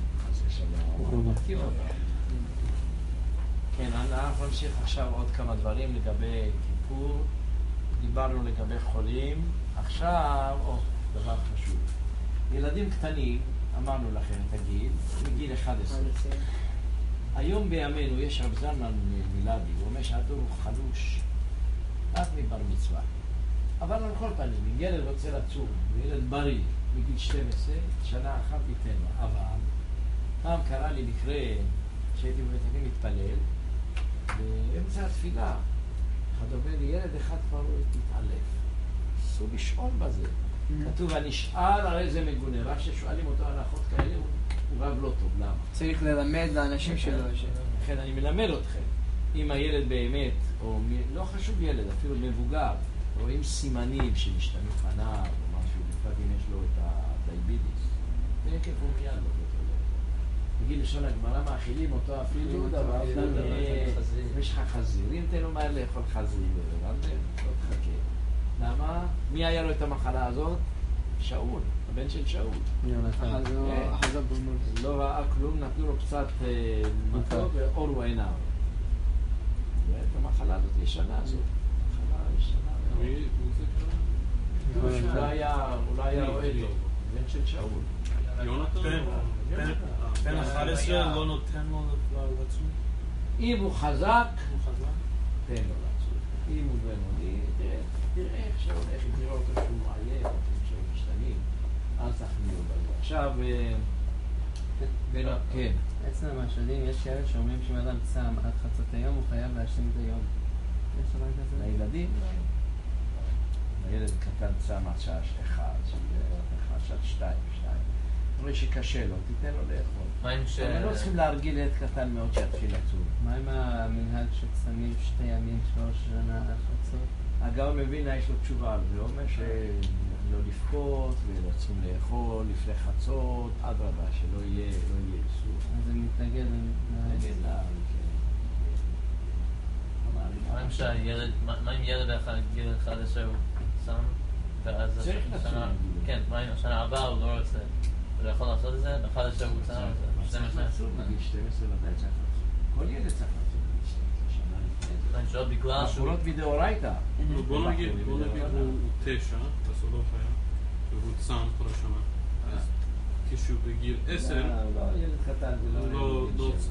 [SPEAKER 2] כן, אנחנו נמשיך עכשיו עוד כמה דברים לגבי כיפור. דיברנו לגבי חולים. עכשיו, או, דבר חשוב. ילדים קטנים, אמרנו לכם את הגיל, מגיל אחד עשרה. היום בימינו יש רב זלמן מילדי, הוא אומר שהדור הוא חלוש רק מבר מצווה. אבל על כל פנים, אם ילד רוצה לצום, וילד בריא מגיל שתים עשרה, שנה אחת ניתן לו. אבל פעם קרה לי מקרה שהייתי בבית הדין מתפלל, באמצע התפילה, אחד אומר לי, ילד אחד כבר לא התעלף. אסור לשאול בזה. כתוב, הנשאל הרי זה מגונה, רק ששואלים אותו הנחות כאלה, הוא רב לא טוב, למה?
[SPEAKER 6] צריך ללמד לאנשים שלו.
[SPEAKER 2] לכן אני מלמד אתכם, אם הילד באמת, או לא חשוב ילד, אפילו מבוגר, רואים סימנים שמשתנו פניו, או משהו, בפרט אם יש לו את הדייבידיס, זה כיף הוא מיד לא אותו. בגיל לשון הגמרא מאכילים אותו אפילו, דבר, יש לך חזיר, אם תן לו מהר לאכול חזיר, הבנתם? לא תחכה. למה? מי היה לו את המחלה הזאת? שאול, הבן של שאול. לא ראה כלום, נתנו לו קצת מתוק ואורו עיניו. המחלה הזאת ישנה הזאת. המחלה ישנה. אולי היה רואה לו, בן של שאול.
[SPEAKER 3] יונתן?
[SPEAKER 1] בן אחד עשרה לא נותן לו לצום?
[SPEAKER 2] אם הוא חזק, תן לו לצום. אם הוא בינוני, תראה איך שהולך, אם תראה אותו שהוא עייף, שהוא משתנים, אל תחמיאו בזה. עכשיו, כן.
[SPEAKER 8] אצלנו המשלים, יש כאלה שאומרים שאם אדם צם עד חצות היום, הוא חייב להשלים את היום. יש דבר כזה?
[SPEAKER 2] לילדים? הילד קטן צם עד שעה אחד, עד שתיים, שתיים. אומרים שקשה לו, תיתן לו לאכול.
[SPEAKER 4] מה עם ש...
[SPEAKER 2] הם לא צריכים להרגיל ילד קטן מאוד שיתחיל לצום.
[SPEAKER 8] מה עם המנהג שצמים שתי ימים, שלוש שנה עד חצות?
[SPEAKER 2] הגאון מווילנה יש לו תשובה על זה, הוא אומר שלא לבכות ולא צריכים לאכול לפני חצות, אדרבה, שלא יהיה איסור.
[SPEAKER 8] אז זה מתנגד
[SPEAKER 2] לה...
[SPEAKER 4] מה אם ילד אחד, גיל אחד עשרה הוא שם, ואז...
[SPEAKER 2] צריך לצום.
[SPEAKER 4] כן, מה אם השנה הבאה הוא לא רוצה, הוא לא יכול לעשות את זה, באחד עשרה הוא צם,
[SPEAKER 2] צריך לצום, נגיד שתים עשרה ודאי צריך לצום. כל ילד צריך לצום.
[SPEAKER 4] אני שואל בגלל שהוא...
[SPEAKER 2] בחורות מדאורייתא.
[SPEAKER 3] בוא נגיד, בוא נגיד הוא תשע, אז הוא לא חייב, והוא צם כל השנה. אז כשהוא בגיל עשר...
[SPEAKER 2] לא, ילד קטן, זה לא...
[SPEAKER 3] לא צם.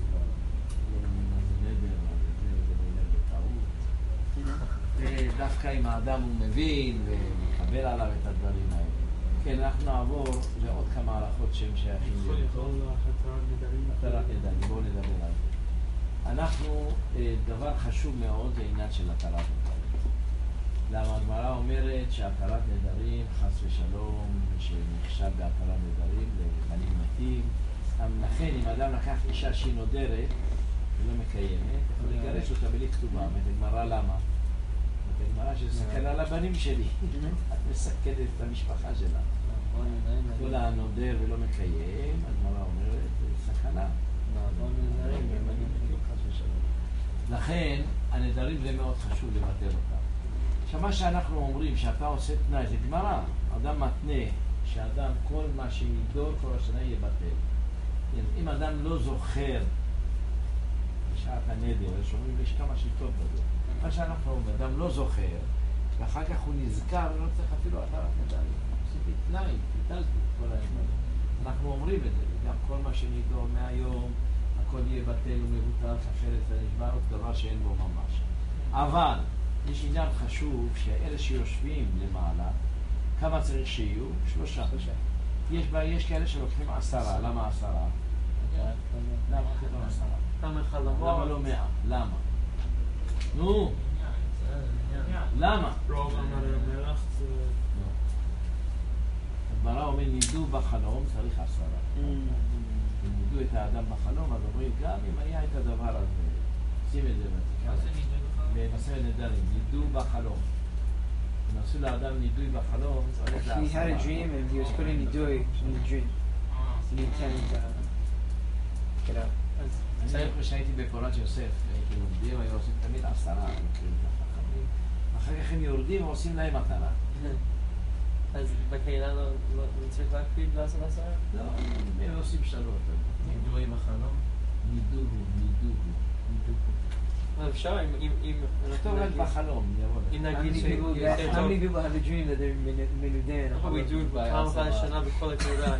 [SPEAKER 2] דווקא אם האדם הוא מבין ומקבל עליו את הדברים האלה. כן, אנחנו נעבור לעוד כמה הלכות שהם שייכים לזה. התרת נדרים, בואו נדבר על זה. אנחנו, דבר חשוב מאוד זה עניין של התרת נדרים. למה הגמרא אומרת שהתרת נדרים, חס ושלום, שנכשל בהתרת נדרים לבנים מתים. לכן, אם אדם לקח אישה שהיא נודרת ולא מקיימת, יכול לגרש אותה בלי כתובה. הגמרא למה? הגמרא שזה סכנה לבנים שלי. את מסכנת את המשפחה שלה. כל הנודר ולא מקיים, הגמרא אומרת, זה סכנה. לכן, הנדרים זה מאוד חשוב לבטל אותם. עכשיו, מה שאנחנו אומרים, שאתה עושה תנאי, זה גמרא. אדם מתנה שאדם, כל מה שידור כל השנה יהיה בטל. אם אדם לא זוכר בשעת הנדר, שאומרים, יש כמה שיטות בזה. מה שאנחנו אומרים, אדם לא זוכר, ואחר כך הוא נזכר, ולא צריך אפילו התרת נדרים. עשיתי תנאי, פיתלתי כל הימים. אנחנו אומרים את זה, גם כל מה שנידור מהיום, הכל יהיה בטל ומבוטל, אחרת זה נשמע עוד דבר שאין בו ממש. אבל יש עניין חשוב שאלה שיושבים למעלה, כמה צריך שיהיו? שלושה. יש, יש כאלה שלוקחים עשרה, למה עשרה? למה כתוב עשרה? למה לא מאה? למה? נו, למה?
[SPEAKER 1] רוב המלך זה...
[SPEAKER 2] הגמרא אומר, נידו בחלום, צריך עשרה. אם נידו את האדם בחלום, אז אומרים, גם אם היה את הדבר הזה, שים את זה בתיקה. במסכת נדרים, נידו בחלום. אם עשו לאדם נידוי בחלום, צריך לעשרה.
[SPEAKER 6] He had a dream and he was putting נידוי in the dream. So he intended to get out.
[SPEAKER 2] אני חושב שהייתי בפורת יוסף, הייתי לומדים, היו עושים תמיד עשרה, אחר כך הם יורדים ועושים להם מטרה.
[SPEAKER 5] אז בקהילה לא צריך להקפיד לעשות עשרה?
[SPEAKER 2] לא, הם עושים שלוש.
[SPEAKER 4] נידוי בחלום?
[SPEAKER 2] נידוהו, נידוהו.
[SPEAKER 5] אבל אפשר, אם... אם... אם...
[SPEAKER 2] טוב, רק בחלום, יבוא.
[SPEAKER 5] אם
[SPEAKER 6] How
[SPEAKER 5] נגיד
[SPEAKER 6] many
[SPEAKER 5] ש...
[SPEAKER 6] people get-
[SPEAKER 5] יותר
[SPEAKER 6] how
[SPEAKER 5] טוב...
[SPEAKER 6] many people have a dream that they're מנודה?
[SPEAKER 5] אנחנו בדיוק פעם אחת לשנה בכל הכתובה.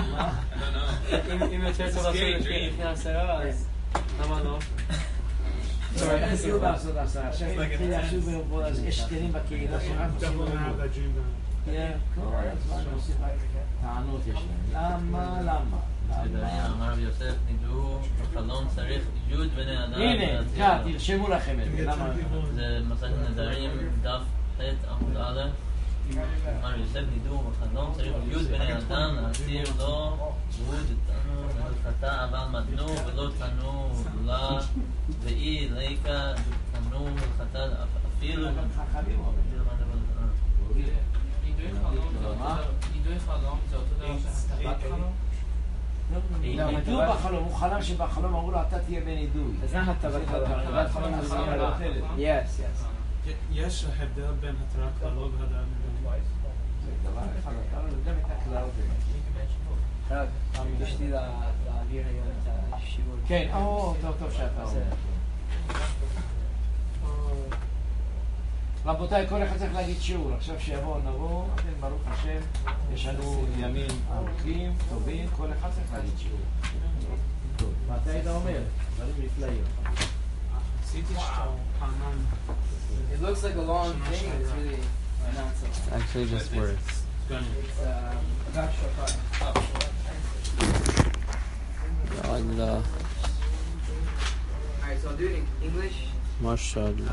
[SPEAKER 5] אם יותר טוב לעשות לפני עשרה, אז למה לא?
[SPEAKER 2] אסור לעשות עשרה. עכשיו מתחיל להחשוב בו, אז יש זקנים בקהילה שרק עושים לו כל הזמן עושים טענות יש להם. למה? למה?
[SPEAKER 4] אמר רב יוסף, נדעו, בחלום צריך י' בני אדם.
[SPEAKER 2] הנה, כאן, תרשמו לכם את זה. למה?
[SPEAKER 4] זה מסכת נדרים, דף ח' עמוד א'. אמר יוסף, נדעו, בחלום צריך י' בני אדם, להסיר לו י' תנו מלכתה, אבל מתנו ולא תנו לה, ואי ליקה תנו מלכתה, אפילו...
[SPEAKER 7] נידוי חלום זה אותו דבר שהטבת חלום?
[SPEAKER 2] נידוי בחלום, הוא חלם שבחלום אמרו לו אתה תהיה בנידוי.
[SPEAKER 6] אז מה הטבת חלום? הטבת חלום זה זמן על אוכלת. Yes, yes.
[SPEAKER 1] יש הבדל בין התרת חלום והדעת נדרים?
[SPEAKER 2] זה דבר אחד, אבל זה גם את הכלל הזה.
[SPEAKER 6] רק, ביקשתי להעביר היום את השיעור.
[SPEAKER 2] כן, או, טוב טוב שאתה אומר. רבותיי, כל אחד צריך להגיד שיעור. עכשיו שיבואו נבוא, ברוך השם, יש לנו ימים ארוכים, טובים, כל אחד צריך להגיד שיעור. טוב, מה אתה היית אומר? דברים נפלאים.
[SPEAKER 1] עשיתי שטר פעמיים.
[SPEAKER 6] It looks like a long thing, it's really not so.
[SPEAKER 8] It's actually just words.
[SPEAKER 6] It's uh, about shofar.
[SPEAKER 8] Allah.
[SPEAKER 6] Alright, so I'll do it in English.
[SPEAKER 8] Mashallah.